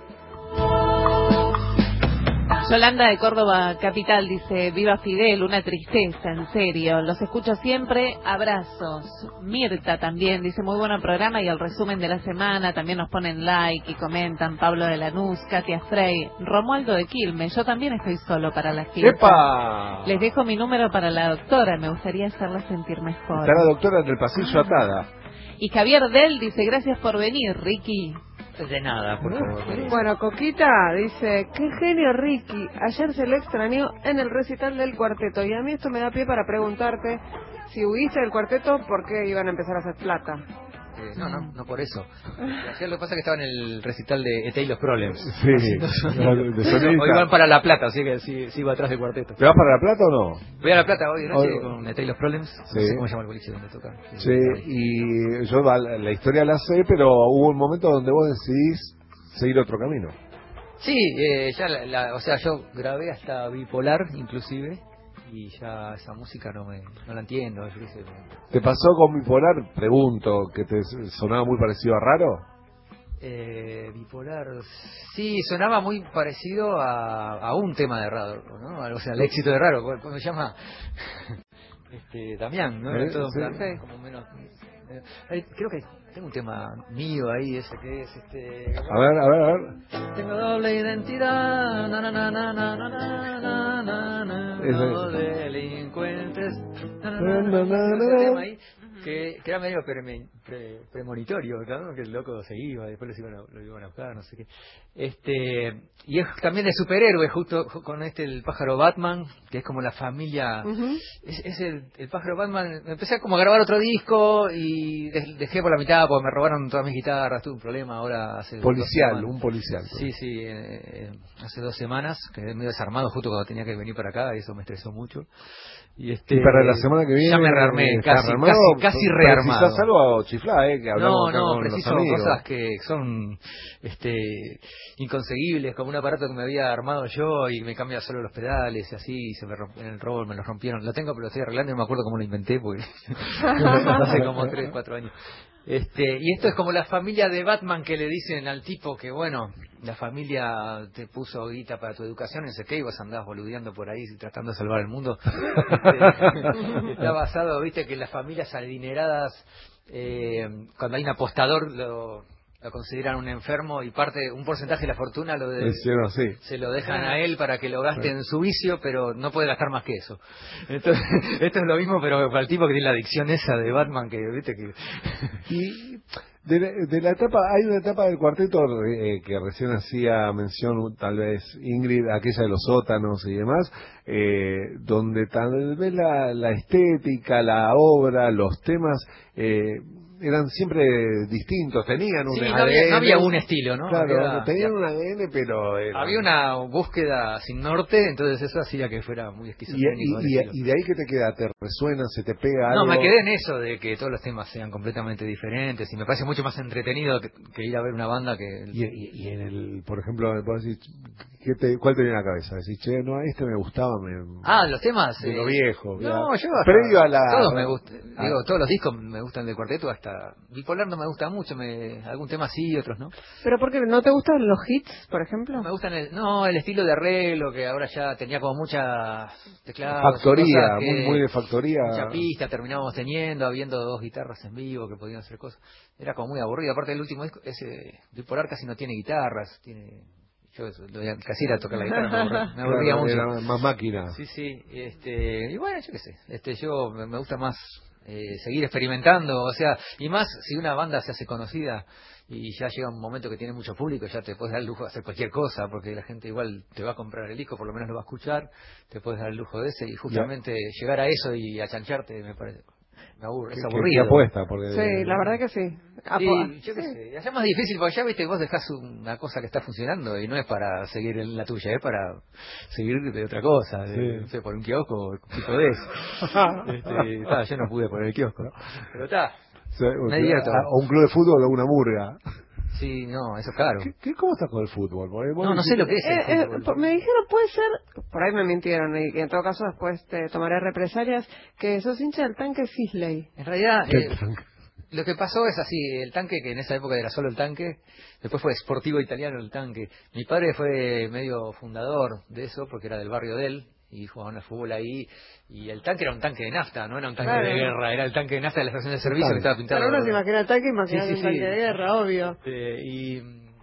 Yolanda de Córdoba Capital dice, viva Fidel, una tristeza, en serio, los escucho siempre, abrazos. Mirta también dice, muy buen programa y el resumen de la semana, también nos ponen like y comentan, Pablo de Lanús, Katia Frey, Romualdo de Quilmes, yo también estoy solo para la fiesta. ¡Epa! Les dejo mi número para la doctora, me gustaría hacerla sentir mejor. Está la doctora en el pasillo atada. Y Javier Del dice, gracias por venir, Ricky. De nada, por favor. Bueno, Coquita dice, qué genio Ricky, ayer se le extrañó en el recital del cuarteto, y a mí esto me da pie para preguntarte, si huiste del cuarteto, ¿por qué iban a empezar a hacer plata? Eh, no, no, no por eso. Ayer lo que pasa es que estaba en el recital de E T y los Problems. Sí, Hoy van para La Plata, así que sí, sigo atrás del cuarteto. ¿Te vas para La Plata o no? Voy a La Plata hoy de noche Hoy... con E T y los Problems. Sí. No sé cómo se llama el boliche donde tocan. Sí, y yo la, la historia la sé, pero hubo un momento donde vos decidís seguir otro camino. Sí, eh, ya la, la, o sea, yo grabé hasta Bipolar, inclusive, y ya esa música no me no la entiendo. Yo qué sé, no. ¿Te pasó con Bipolar? Pregunto, que te sonaba muy parecido a Raro. Eh, bipolar, sí, sonaba muy parecido a, a un tema de Raro, ¿no? O sea, el éxito de Raro, ¿cómo se llama? Este, Damián, ¿no? ¿Eh? Todo Sí. plan, como menos. Eh, creo que tengo un tema mío ahí, ese que es este. A ver, a ver, a ver. Tengo doble identidad, na na na na na na na na na, Ese. no delincuentes, na na na na, ese tema ahí. que, que era medio pre, pre, premonitorio, ¿no? Que el loco se iba, después lo iban, a, lo iban a buscar, no sé qué. Este, y es también de superhéroes, justo con este el pájaro Batman, que es como la familia, uh-huh. es, es el, el pájaro Batman. Empecé como a grabar otro disco y dejé por la mitad porque me robaron todas mis guitarras, tuve un problema ahora hace policial, un policial. Sí, sí, eh, hace dos semanas, quedé medio desarmado justo cuando tenía que venir para acá y eso me estresó mucho. Y, este, y para la semana que viene ya me rearmé, casi, casi, casi rearmado. Precisas algo chiflá, eh, que hablamos no, no, con preciso los amigos. Cosas que son este, inconseguibles, como un aparato que me había armado yo y me cambia solo los pedales y así, y se me romp, en el robo me lo rompieron. Lo tengo pero lo estoy arreglando y no me acuerdo cómo lo inventé porque hace como tres, cuatro años. Este, y esto es como la familia de Batman que le dicen al tipo que, bueno, la familia te puso guita para tu educación, no sé qué, y vos andás boludeando por ahí tratando de salvar el mundo. Este, está basado, viste, que las familias adineradas, eh, cuando hay un apostador, lo, lo consideran un enfermo y parte, un porcentaje de la fortuna lo de, Hicieron, sí. se lo dejan a él para que lo gaste en su vicio, pero no puede gastar más que eso. Entonces, esto es lo mismo, pero para el tipo que tiene la adicción esa de Batman, que viste que... Y de la, de la etapa, hay una etapa del cuarteto eh, que recién hacía mención tal vez Ingrid, aquella de los sótanos y demás, eh, donde tal vez la, la estética, la obra, los temas... Eh, eran siempre distintos, tenían un sí, A D N. No había, no había un estilo, ¿no? Claro, había, no tenían un A D N, pero... Era... Había una búsqueda sin norte, entonces eso hacía que fuera muy esquizofrénico. Y, y, y, y de ahí que te queda, te resuena, se te pega algo. No, me quedé en eso, de que todos los temas sean completamente diferentes, y me parece mucho más entretenido que, que ir a ver una banda que... Y, y, y en el, por ejemplo, vos decís, ¿qué te, ¿cuál te viene a la cabeza? Decís, che, no, este me gustaba. Me, ah, los temas... De eh, lo viejo. No, yo... Previo a la... Todos me gustan, ah. digo, todos los discos me gustan del cuarteto, hasta Bipolar no me gusta mucho, me, algún tema sí, otros no. ¿Pero por qué? ¿No te gustan los hits, por ejemplo? Me gustan el, no, el estilo de arreglo, que ahora ya tenía como mucha teclados. Factoría, muy, muy de factoría. Mucha pista, terminábamos teniendo, habiendo dos guitarras en vivo que podían hacer cosas. Era como muy aburrido, aparte del último disco, ese Bipolar casi no tiene guitarras, tiene... Yo eso, lo de, casi era tocar la guitarra, me aburría, me aburría claro, mucho. Era más máquina. Sí, sí, este, y bueno, yo qué sé, este, yo me, me gusta más eh, seguir experimentando, o sea, y más si una banda se hace conocida y ya llega un momento que tiene mucho público, ya te puedes dar el lujo de hacer cualquier cosa, porque la gente igual te va a comprar el disco, por lo menos lo va a escuchar, te puedes dar el lujo de ese, y justamente yeah. llegar a eso y a chancharte me parece... Me aburre, es aburrido. ¿Qué apuesta? Porque... Sí, la verdad que sí. sí yo qué sí. sé. Ya es más difícil porque ya viste, vos dejás una cosa que está funcionando y no es para seguir en la tuya, es para seguir de otra cosa, de, sí. no sé, por un kiosco o tipo de eso. este, ta, yo no pude por el kiosco, ¿no? Pero está, sí, me divierto. O un club de fútbol o una murga. Sí, no, eso es claro. ¿Qué, qué, ¿Cómo estás con el fútbol? No, no sé lo que es el eh, fútbol. Eh, me dijeron, puede ser, por ahí me mintieron, y en todo caso después te tomaré represalias, que sos hincha del Tanque Sisley. En realidad, eh, lo que pasó es así, el Tanque, que en esa época era solo el Tanque, después fue Sportivo Italiano el Tanque. Mi padre fue medio fundador de eso, porque era del barrio de él, y jugaban al fútbol ahí, y el tanque era un tanque de nafta, no era un tanque claro. de guerra, era el tanque de nafta de la estación de servicio claro. que estaba pintado. Pero uno se imagina el tanque, imagina sí, sí, un tanque sí. de guerra, obvio. Este, y,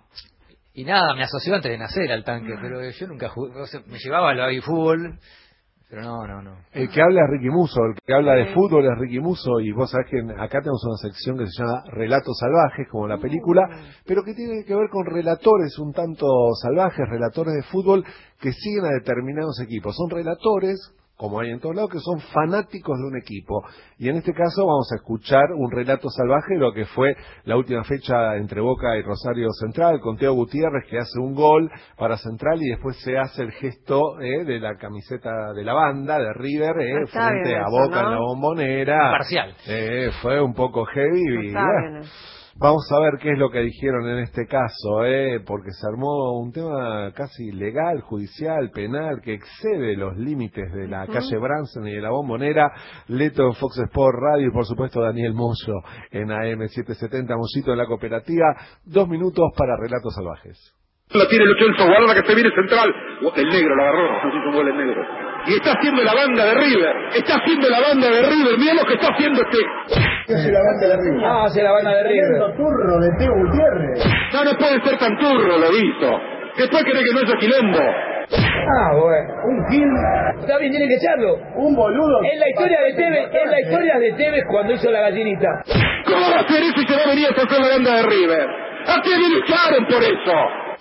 y nada, me asoció antes de nacer al tanque, mm. pero yo nunca jugué, o sea, me llevaba al fútbol, pero no, no, no. El que habla es Ricky Musso, el que habla de fútbol es Ricky Musso, y vos sabés que acá tenemos una sección que se llama Relatos Salvajes, como la película, pero que tiene que ver con relatores un tanto salvajes, relatores de fútbol que siguen a determinados equipos. Son relatores, como hay en todos lados, que son fanáticos de un equipo. Y en este caso vamos a escuchar un relato salvaje de lo que fue la última fecha entre Boca y Rosario Central, con Teo Gutiérrez, que hace un gol para Central y después se hace el gesto eh, de la camiseta de la banda, de River, eh, frente a eso, Boca ¿no? en la Bombonera. Parcial. Eh, fue un poco heavy. Y, bueno, vamos a ver qué es lo que dijeron en este caso, ¿eh? Porque se armó un tema casi legal, judicial, penal, que excede los límites de la uh-huh. calle Branson y de la Bombonera. Leto en Fox Sport Radio y por supuesto Daniel Moyo en A M setecientos setenta, Mollito en la Cooperativa. Dos minutos para Relatos Salvajes. La tiene Lo Celso, guarda que se viene Central. El negro la agarró, así como el negro. Y está haciendo la banda de River. Está haciendo la banda de River. Mira lo que está haciendo este. ¿Qué hace la banda de River? Ah, hace la banda de River. Turro de Teo Gutiérrez. No, no puede ser tan turro, lo visto. Después cree que no es quilombo. Ah, bueno, un Gil. Está bien, tienen que echarlo. Un boludo. En la historia de Tevez, en la historia de Tevez cuando hizo la gallinita. ¿Cómo va a hacer eso y se va a venir a tocar la banda de River? ¿A qué le echaron por eso?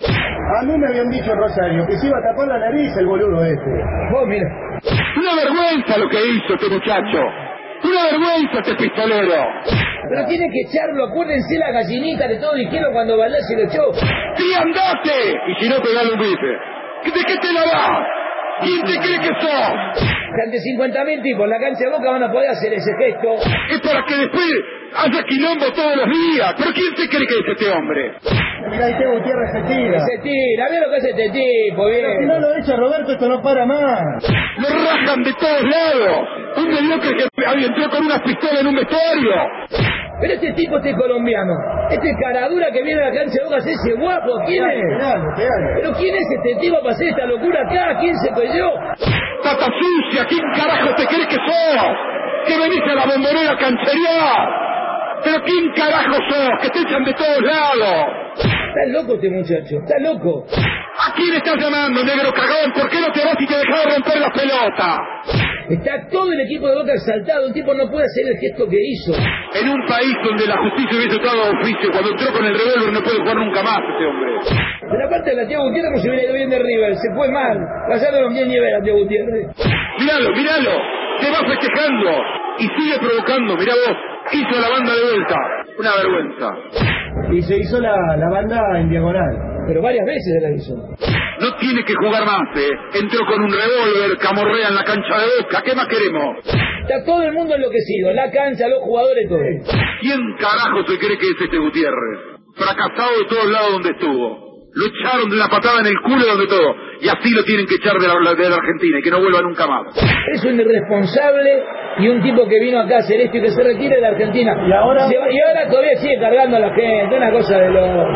A mí me habían dicho, Rosario, que se iba a tapar la nariz el boludo este. Vos, mira. Una vergüenza lo que hizo este muchacho. Una vergüenza este pistolero. Pero tiene que echarlo, acuérdense la gallinita de todo dijeron cuando Balaci lo echó. ¡Sí, andate! Y si no, pegale un bife. ¿De qué te la vas? ¿Quién te cree que sos? Que ante cincuenta mil tipos en la cancha de Boca van a poder hacer ese gesto. Es para que después haya quilombo todos los días. ¿Pero quién se cree que es este hombre? Mirá, este Gutiérrez se tira. Se tira, mira lo que hace este tipo, bien. Pero si no lo echa Roberto, esto no para más. Lo rajan de todos lados. Un mediocre que entró con una pistola en un vestuario. Pero este tipo, este colombiano, este caradura que viene a la cancha de Boca, ese guapo, ¿quién es? Pegale, pegale. Pero ¿quién es este tipo para hacer esta locura acá? ¿Quién se creyó? ¡Pata sucia! ¿Quién carajo te crees que sos? Que venís a la bombonera a cancherear. ¿Pero quién carajo sos? Que te echan de todos lados. Está loco este muchacho, está loco. ¿A quién estás llamando, negro cagón? ¿Por qué no te vas y te dejas de romper la pelota? Está todo el equipo de Boca exaltado, un tipo no puede hacer el gesto que hizo. En un país donde la justicia hubiese estado a oficio, cuando entró con el revólver no puede jugar nunca más este hombre. De la parte de la Tía Gutiérrez como si hubiera ido bien de River, se fue mal. Pasaron bien nivel a Tía Gutiérrez. Míralo, míralo, se va festejando y sigue provocando, mirá vos, hizo la banda de vuelta, una vergüenza. Y se hizo la, la banda en diagonal. Pero varias veces se la hizo. No tiene que jugar más, ¿eh? Entró con un revólver, camorrea en la cancha de Boca. ¿Qué más queremos? Está todo el mundo enloquecido, la cancha, los jugadores, todo. ¿Quién carajo se cree que es este Gutiérrez? Fracasado de todos lados donde estuvo. Lo echaron de una patada en el culo donde todo. Y así lo tienen que echar de la, de la Argentina y que no vuelva nunca más. Es un irresponsable y un tipo que vino acá a hacer esto y que se retire de la Argentina. Y ahora, y ahora todavía sigue cargando a la gente, una cosa de lo...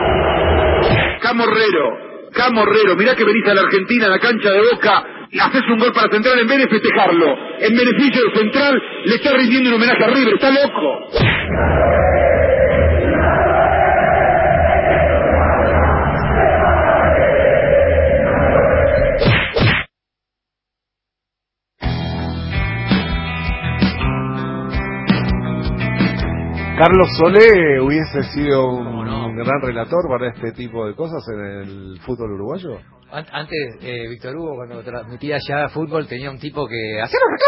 Camorrero, Camorrero, mirá que venís a la Argentina, a la cancha de Boca, y haces un gol para Central en vez de festejarlo. En beneficio de Central le está rindiendo un homenaje a River, está loco. Carlos Solé hubiese sido un gran relator para este tipo de cosas en el fútbol uruguayo. Antes, eh, Víctor Hugo, cuando transmitía ya fútbol, tenía un tipo que hacía los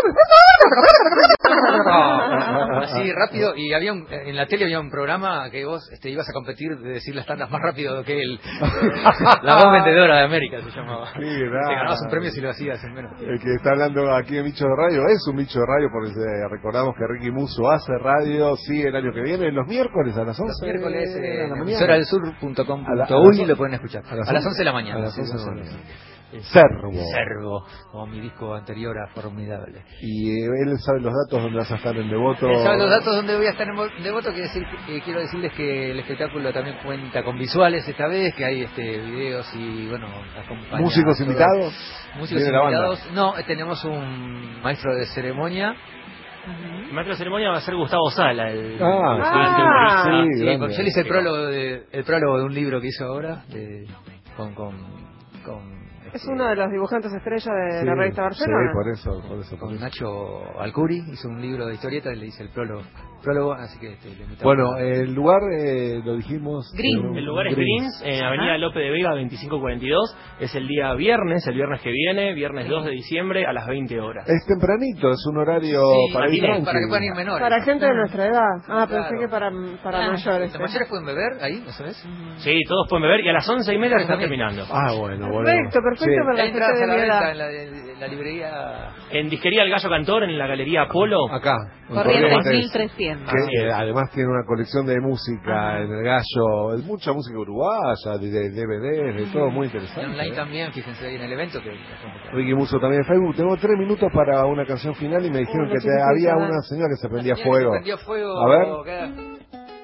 reclames así rápido, y había un, en la tele había un programa que vos este, ibas a competir de decir las tandas más rápido que él. La voz vendedora de América se llamaba. Sí, te ganabas un premio si lo hacías en menos. El que está hablando aquí de Bicho de Radio es un Bicho de Radio, porque eh, recordamos que Ricky Musso hace radio, sí, el año que viene, los miércoles a las once. Los miércoles eh, en emisora del sur punto com punto uy lo pueden escuchar. A las, a las once de la mañana. A las once de la mañana. Servo. Servo, como mi disco anterior a Formidable. Y eh, él sabe los datos donde vas a estar en Devoto. Él sabe los datos donde voy a estar en Devoto. Quiero, decir, eh, quiero decirles que el espectáculo también cuenta con visuales esta vez, que hay este videos y bueno, acompaña. ¿Músicos invitados? Músicos invitados. No, tenemos un maestro de ceremonia. Uh-huh. El maestro de ceremonia va a ser Gustavo Sala. El, ah, el ah, sí, sí, sí, porque yo le hice el prólogo, de, el prólogo de un libro que hizo ahora, de, con... con, con es uno de los dibujantes estrella de sí, la revista Barcelona. Sí, por eso, por eso. Por Con eso. Nacho Alcuri hizo un libro de historietas y le hice el prólogo, prólogo así que te, le invitamos. Bueno, el lugar eh, lo dijimos. Green. El lugar es Greens, en Avenida Lope de Vega veinticinco cuarenta y dos. Es el día viernes, el viernes que viene, viernes dos de diciembre a las veinte horas. Es tempranito, es un horario sí, para ir para que puedan ir menores. Para gente de nuestra edad. Ah, claro. Pensé que para, para ah, mayores. ¿Los mayores pueden beber ahí? ¿Eso es? Sí, todos pueden beber y a las once y media se está terminando. Ah, bueno, bueno. Perfecto, perfecto sí. Para la gente de a la venta en la, de, la librería. En Disquería El Gallo Cantor, en la Galería Apolo. Acá. Corrientes mil trescientos. Que eh, además tiene una colección de música en El Gallo, mucha música uruguaya, de, de D V Ds, de todo muy interesante. Y online ¿eh? también, fíjense ahí en el evento. que Ricky Musso también en Facebook. Tengo tres minutos para una canción final y me dijeron oh, que te, había una señora que se prendía fuego. Se prendió fuego. A ver. Queda...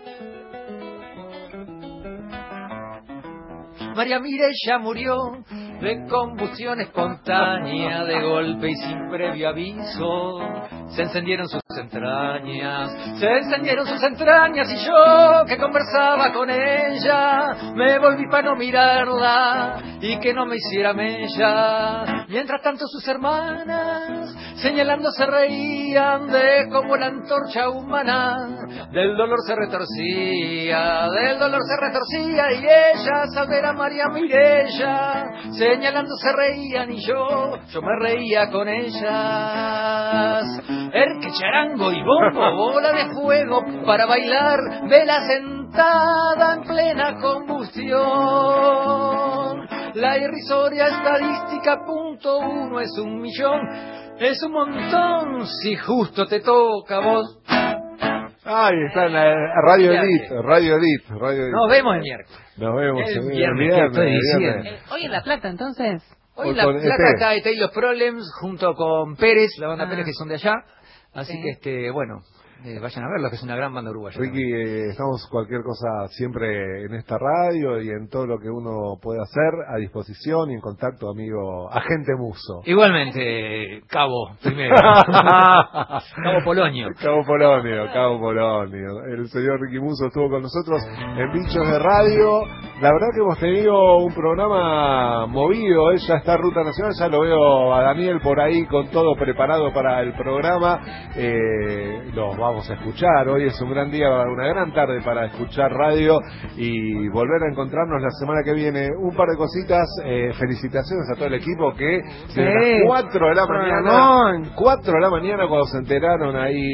María Mireya murió de combustión espontánea, de golpe y sin previo aviso. Se encendieron sus entrañas, se encendieron sus entrañas, y yo que conversaba con ella me volví para no mirarla y que no me hiciera mella. Mientras tanto sus hermanas señalando se reían de cómo la antorcha humana del dolor se retorcía, del dolor se retorcía, y ellas al ver a María Mireya señalando se reían, y yo, yo me reía con ellas. Erque, charango y bombo, bola de fuego para bailar, vela sentada en plena combustión. La irrisoria estadística punto uno es un millón, es un montón si justo te toca a vos. Ahí está en la Radio Elite, Radio Elite, Radio Elite. Nos vemos el miércoles. Nos vemos el el viernes. viernes. ¿Qué estoy diciendo? viernes. Hoy en La Plata, entonces. Hoy O la con plata este. está de Taylor Problems junto con Pérez, la banda Ah. Pérez, que son de allá. Así Sí. que, este, bueno, eh, vayan a verlo, que es una gran banda uruguaya. Ricky, eh, estamos cualquier cosa siempre en esta radio y en todo lo que uno puede hacer a disposición y en contacto, amigo agente Muso. Igualmente, Cabo, primero. Cabo Polonio. Cabo Polonio, Cabo Polonio. El señor Ricky Muso estuvo con nosotros en Bichos de Radio. La verdad que hemos tenido un programa movido, ¿eh? Ya está Ruta Nacional, ya lo veo a Daniel por ahí con todo preparado para el programa. Eh, los vamos a escuchar. Hoy es un gran día, una gran tarde para escuchar radio y volver a encontrarnos la semana que viene. Un par de cositas, eh, felicitaciones a todo el equipo que Sí. desde las cuatro de la mañana, Ramón. cuatro de la mañana cuando se enteraron ahí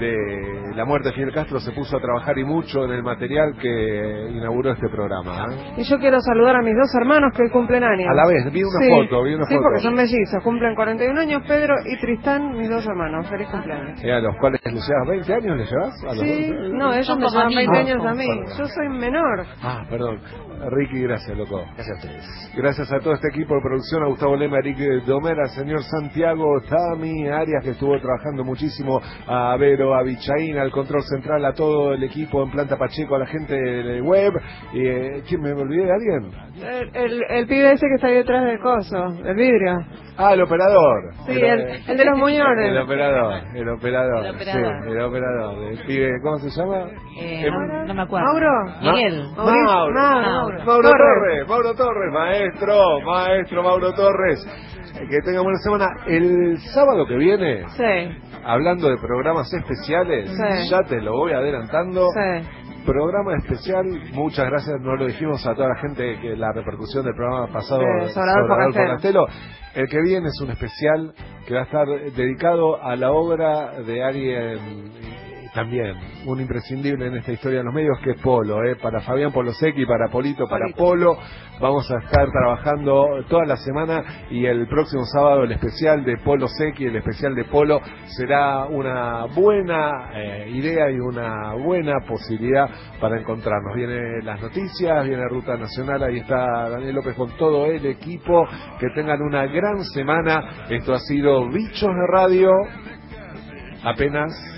de la muerte de Fidel Castro, se puso a trabajar y mucho en el material que inauguró este programa, ¿eh? Y yo quiero saludar a mis dos hermanos que hoy cumplen años. A la vez, vi una Sí. foto, vi una Sí, foto. porque son mellizos, cumplen cuarenta y un años, Pedro y Tristán, mis dos hermanos. Feliz cumpleaños. Eh, a los cuales le llevas veinte años, ¿le llevas? A los Sí, doce. no, ellos Son me como llevan veinte amigos. años a mí. Perdón. Yo soy menor. Ah, perdón. Ricky, gracias, loco. Gracias a ustedes. Gracias a todo este equipo de producción, a Gustavo Lema, Eric Domer, al señor Santiago Tami Arias, que estuvo trabajando muchísimo, a Vero, a Bichaín, al control central, a todo el equipo en Planta Pacheco, a la gente de web. Y, eh, ¿quién me olvidé de alguien? El, el, el pibe ese que está ahí detrás del coso, del vidrio. Ah, el operador. Sí, el, el de los muñones. El operador, el operador, El operador. sí, el operador, el pibe, ¿cómo se llama? Eh, El- no, no me acuerdo. Mauro. Miguel. Ma- Mauro, Mauro. Mauro, Mauro Torres, Mauro Torres, maestro, maestro Mauro Torres. Eh, Que tenga buena semana. El sábado que viene, Sí, hablando de programas especiales, Sí. ya te lo voy adelantando. sí. Programa especial, muchas gracias, no lo dijimos a toda la gente que la repercusión del programa pasado De sobre Adolfo Adolfo Castelo. Castelo. El que viene es un especial que va a estar dedicado a la obra de alguien eh, también, un imprescindible en esta historia de los medios, que es Polo, eh, para Fabián Polosecchi, para Polito, para Polito. Polo. Vamos a estar trabajando toda la semana y el próximo sábado el especial de Polo Secchi, el especial de Polo, será una buena eh, idea y una buena posibilidad para encontrarnos. Vienen las noticias, viene Ruta Nacional, ahí está Daniel López con todo el equipo. Que tengan una gran semana. Esto ha sido Bichos de Radio. Apenas